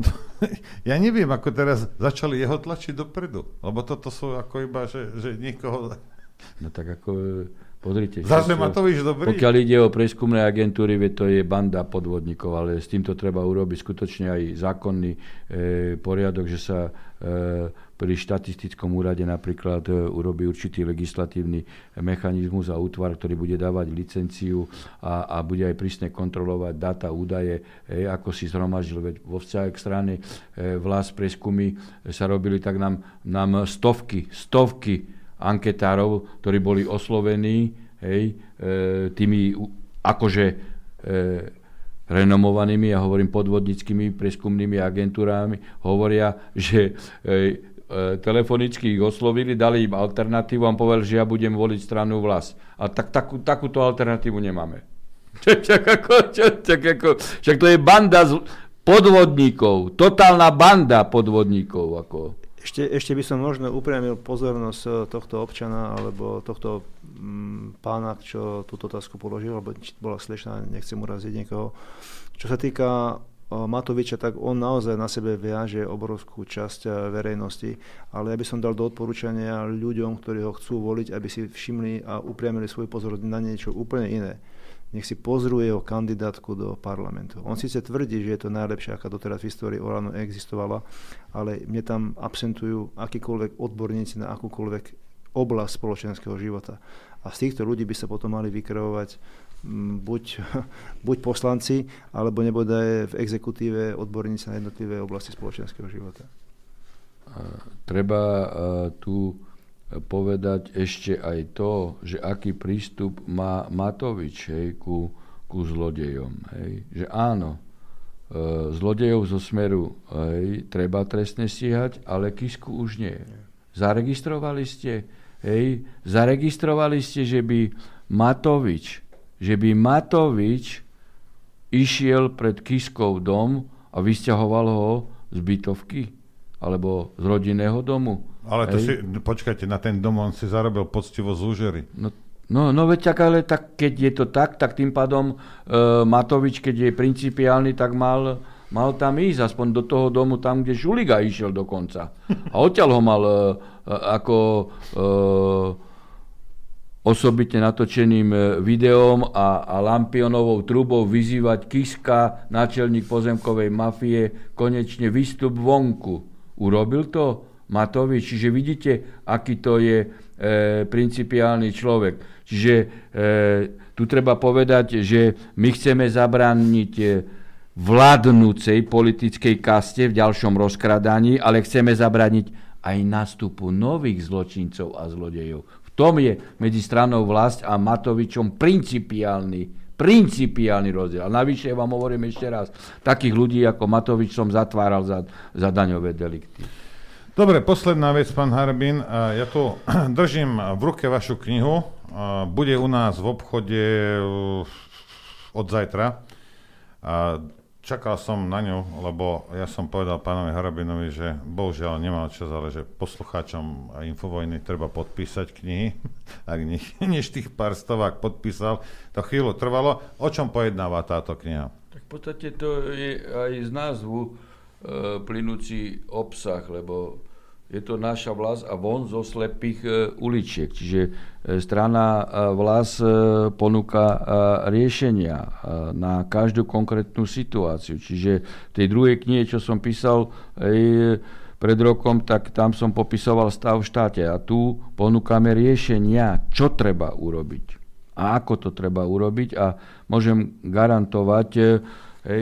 Ja neviem, ako teraz začali jeho tlačiť dopredu. Lebo toto sú ako iba, že, že niekoho... No tak ako... Pozrite. Zase Matovič dobrý. Pokiaľ ide o prieskumné agentúry, to je banda podvodníkov, ale s týmto treba urobiť skutočne aj zákonný e, poriadok, že sa e, pri štatistickom úrade napríklad e, urobí určitý legislatívny mechanizmus a útvar, ktorý bude dávať licenciu a, a bude aj prísne kontrolovať dáta, údaje, e, ako si zhromaždil. Veď vo vzťahu k strane e, vlast prieskumy sa robili, tak nám, nám stovky, stovky anketárov, ktorí boli oslovení, hej, e, tými akože e, renomovanými, ja hovorím podvodníckymi prieskumnými agentúrami, hovoria, že e, e, telefonicky ich oslovili, dali im alternatívu a on povedal, že ja budem voliť stranu Vlast. A tak, takú, takúto alternatívu nemáme. Čak ako, čak, čak ako, však to je banda z podvodníkov, totálna banda podvodníkov. Ako. Ešte, ešte by som možno upriamil pozornosť tohto občana alebo tohto mm, pána, čo túto otázku položil, alebo bola slečná, nechcem uraziť niekoho. Čo sa týka o, Matoviča, tak on naozaj na sebe viaže obrovskú časť verejnosti, ale ja by som dal do odporúčania ľuďom, ktorí ho chcú voliť, aby si všimli a upriamili svoju pozornosť na niečo úplne iné. Nech si pozrú jeho kandidátku do parlamentu. On síce tvrdí, že je to najlepšia, aká doteraz v histórii Olano existovala, ale mne tam absentujú akýkoľvek odborníci na akúkoľvek oblasť spoločenského života. A z týchto ľudí by sa potom mali vykreovať m, buď, buď poslanci, alebo nebude v exekutíve odborníci na jednotlivé oblasti spoločenského života. Treba uh, tu povedať ešte aj to, že aký prístup má Matovič, hej, ku, ku zlodejom. Hej. Že áno, e, zlodejov zo Smeru, hej, treba trestne stíhať, ale Kisku už nie. Zaregistrovali ste, hej, zaregistrovali ste, že by Matovič, že by Matovič išiel pred Kiskov dom a vysťahoval ho z bytovky alebo z rodinného domu. Ale to si, počkajte, na ten dom on si zarobil poctivo z úžery. No, no, no veď tak, ale tak, keď je to tak, tak tým pádom e, Matovič, keď je principiálny, tak mal, mal tam ísť, aspoň do toho domu, tam, kde Žuliga išiel dokonca. A odtiaľ ho mal e, ako e, osobitne natočeným videom a, a lampionovou trubou vyzývať Kiska, náčelník pozemkovej mafie, konečne výstup vonku. Urobil to Matovič, čiže vidíte, aký to je e, principiálny človek. Čiže e, tu treba povedať, že my chceme zabrániť vládnúcej politickej kaste v ďalšom rozkradaní, ale chceme zabrániť aj nástupu nových zločincov a zlodejov. V tom je medzi stranou Vlast a Matovičom principiálny, Principiálny rozdiel. A navyše vám hovorím ešte raz, takých ľudí ako Matovič som zatváral za, za daňové delikty. Dobre, posledná vec, pán Harabin. Ja tu držím v ruke vašu knihu. Bude u nás v obchode od zajtra. Čakal som na ňu, lebo ja som povedal pánovi Harabinovi, že bohužiaľ nemal čas, ale že poslucháčom Infovojny treba podpísať knihy. Ak nie, než tých pár stovák podpísal, to chvíľu trvalo. O čom pojednáva táto kniha? Tak v podstate to je aj z názvu e, plynúci obsah, lebo je to naša vlast a von zo slepých e, uličiek. Čiže e, strana e, vlast e, ponúka e, riešenia e, na každú konkrétnu situáciu. Čiže v tej druhej knihe, čo som písal e, pred rokom, tak tam som popisoval stav v štáte. A tu ponúkame riešenia, čo treba urobiť a ako to treba urobiť. A môžem garantovať e, e,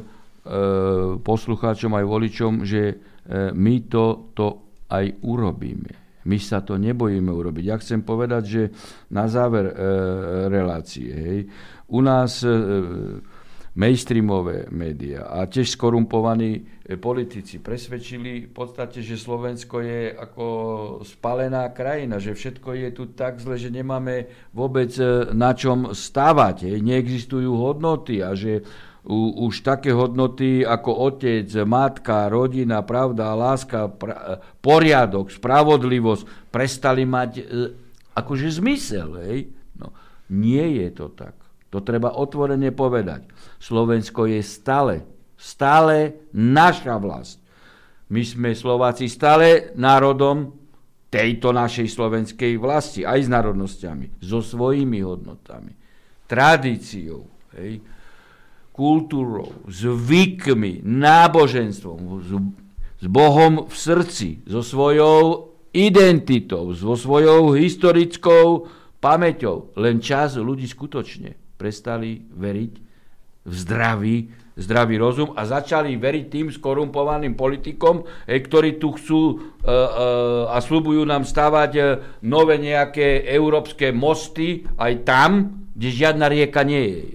poslucháčom aj voličom, že e, my to, to aj urobíme. My sa to nebojíme urobiť. Ja chcem povedať, že na záver e, relácie, hej, u nás e, mainstreamové médiá a tiež skorumpovaní e, politici presvedčili v podstate, že Slovensko je ako spálená krajina, že všetko je tu tak zle, že nemáme vôbec e, na čom stávať. Hej. Neexistujú hodnoty a že U, už také hodnoty ako otec, matka, rodina, pravda, láska, pra, poriadok, spravodlivosť prestali mať e, akože zmysel. Hej? No, nie je to tak. To treba otvorene povedať. Slovensko je stále, stále naša vlast. My sme Slováci stále národom tejto našej slovenskej vlasti, aj s národnosťami, so svojimi hodnotami, tradíciou, hej? Kultúrou, zvykmi, náboženstvom, s Bohom v srdci, so svojou identitou, so svojou historickou pamäťou. Len čas ľudí skutočne prestali veriť v zdravý, zdravý rozum a začali veriť tým skorumpovaným politikom, ktorí tu chcú uh, uh, a sľubujú nám stavať uh, nové nejaké európske mosty aj tam, kde žiadna rieka nie je.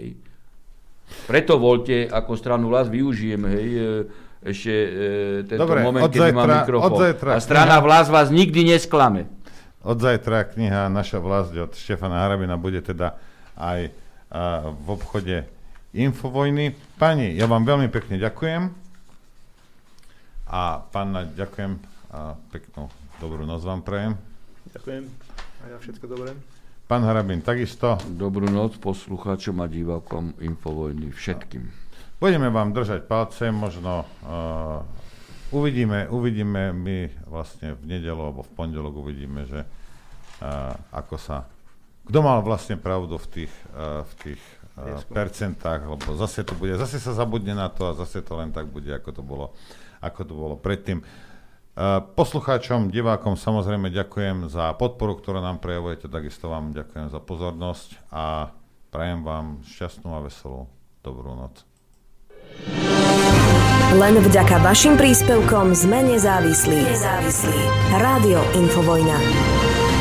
Preto voľte, ako stranu Hlas využijeme, hej, ešte e, tento Dobre, moment, keď má mikrofón. A strana Hlas vás nikdy nesklame. Od zajtra kniha Naša vlast od Štefana Harabina bude teda aj a, v obchode Infovojny. Pani, ja vám veľmi pekne ďakujem. A pána, ďakujem a peknú dobrú noc vám prajem. Ďakujem. A ja všetko dobré. Pán Harabin, takisto. Dobrú noc poslucháčom a divákom Infovojny všetkým. Budeme vám držať palce, možno uh, uvidíme, uvidíme my vlastne v nedeľu alebo v pondelok uvidíme, že uh, ako sa, kto mal vlastne pravdu v tých, uh, v tých uh, percentách, lebo zase to bude, zase sa zabudne na to a zase to len tak bude, ako to bolo, ako to bolo predtým. Poslucháčom, divákom samozrejme ďakujem za podporu, ktorú nám prejavujete, takisto vám ďakujem za pozornosť a prajem vám šťastnú a veselú dobrú noc. Len vďaka vašim príspevkom sme nezávislí. Nezávislí. Rádio Infovojna.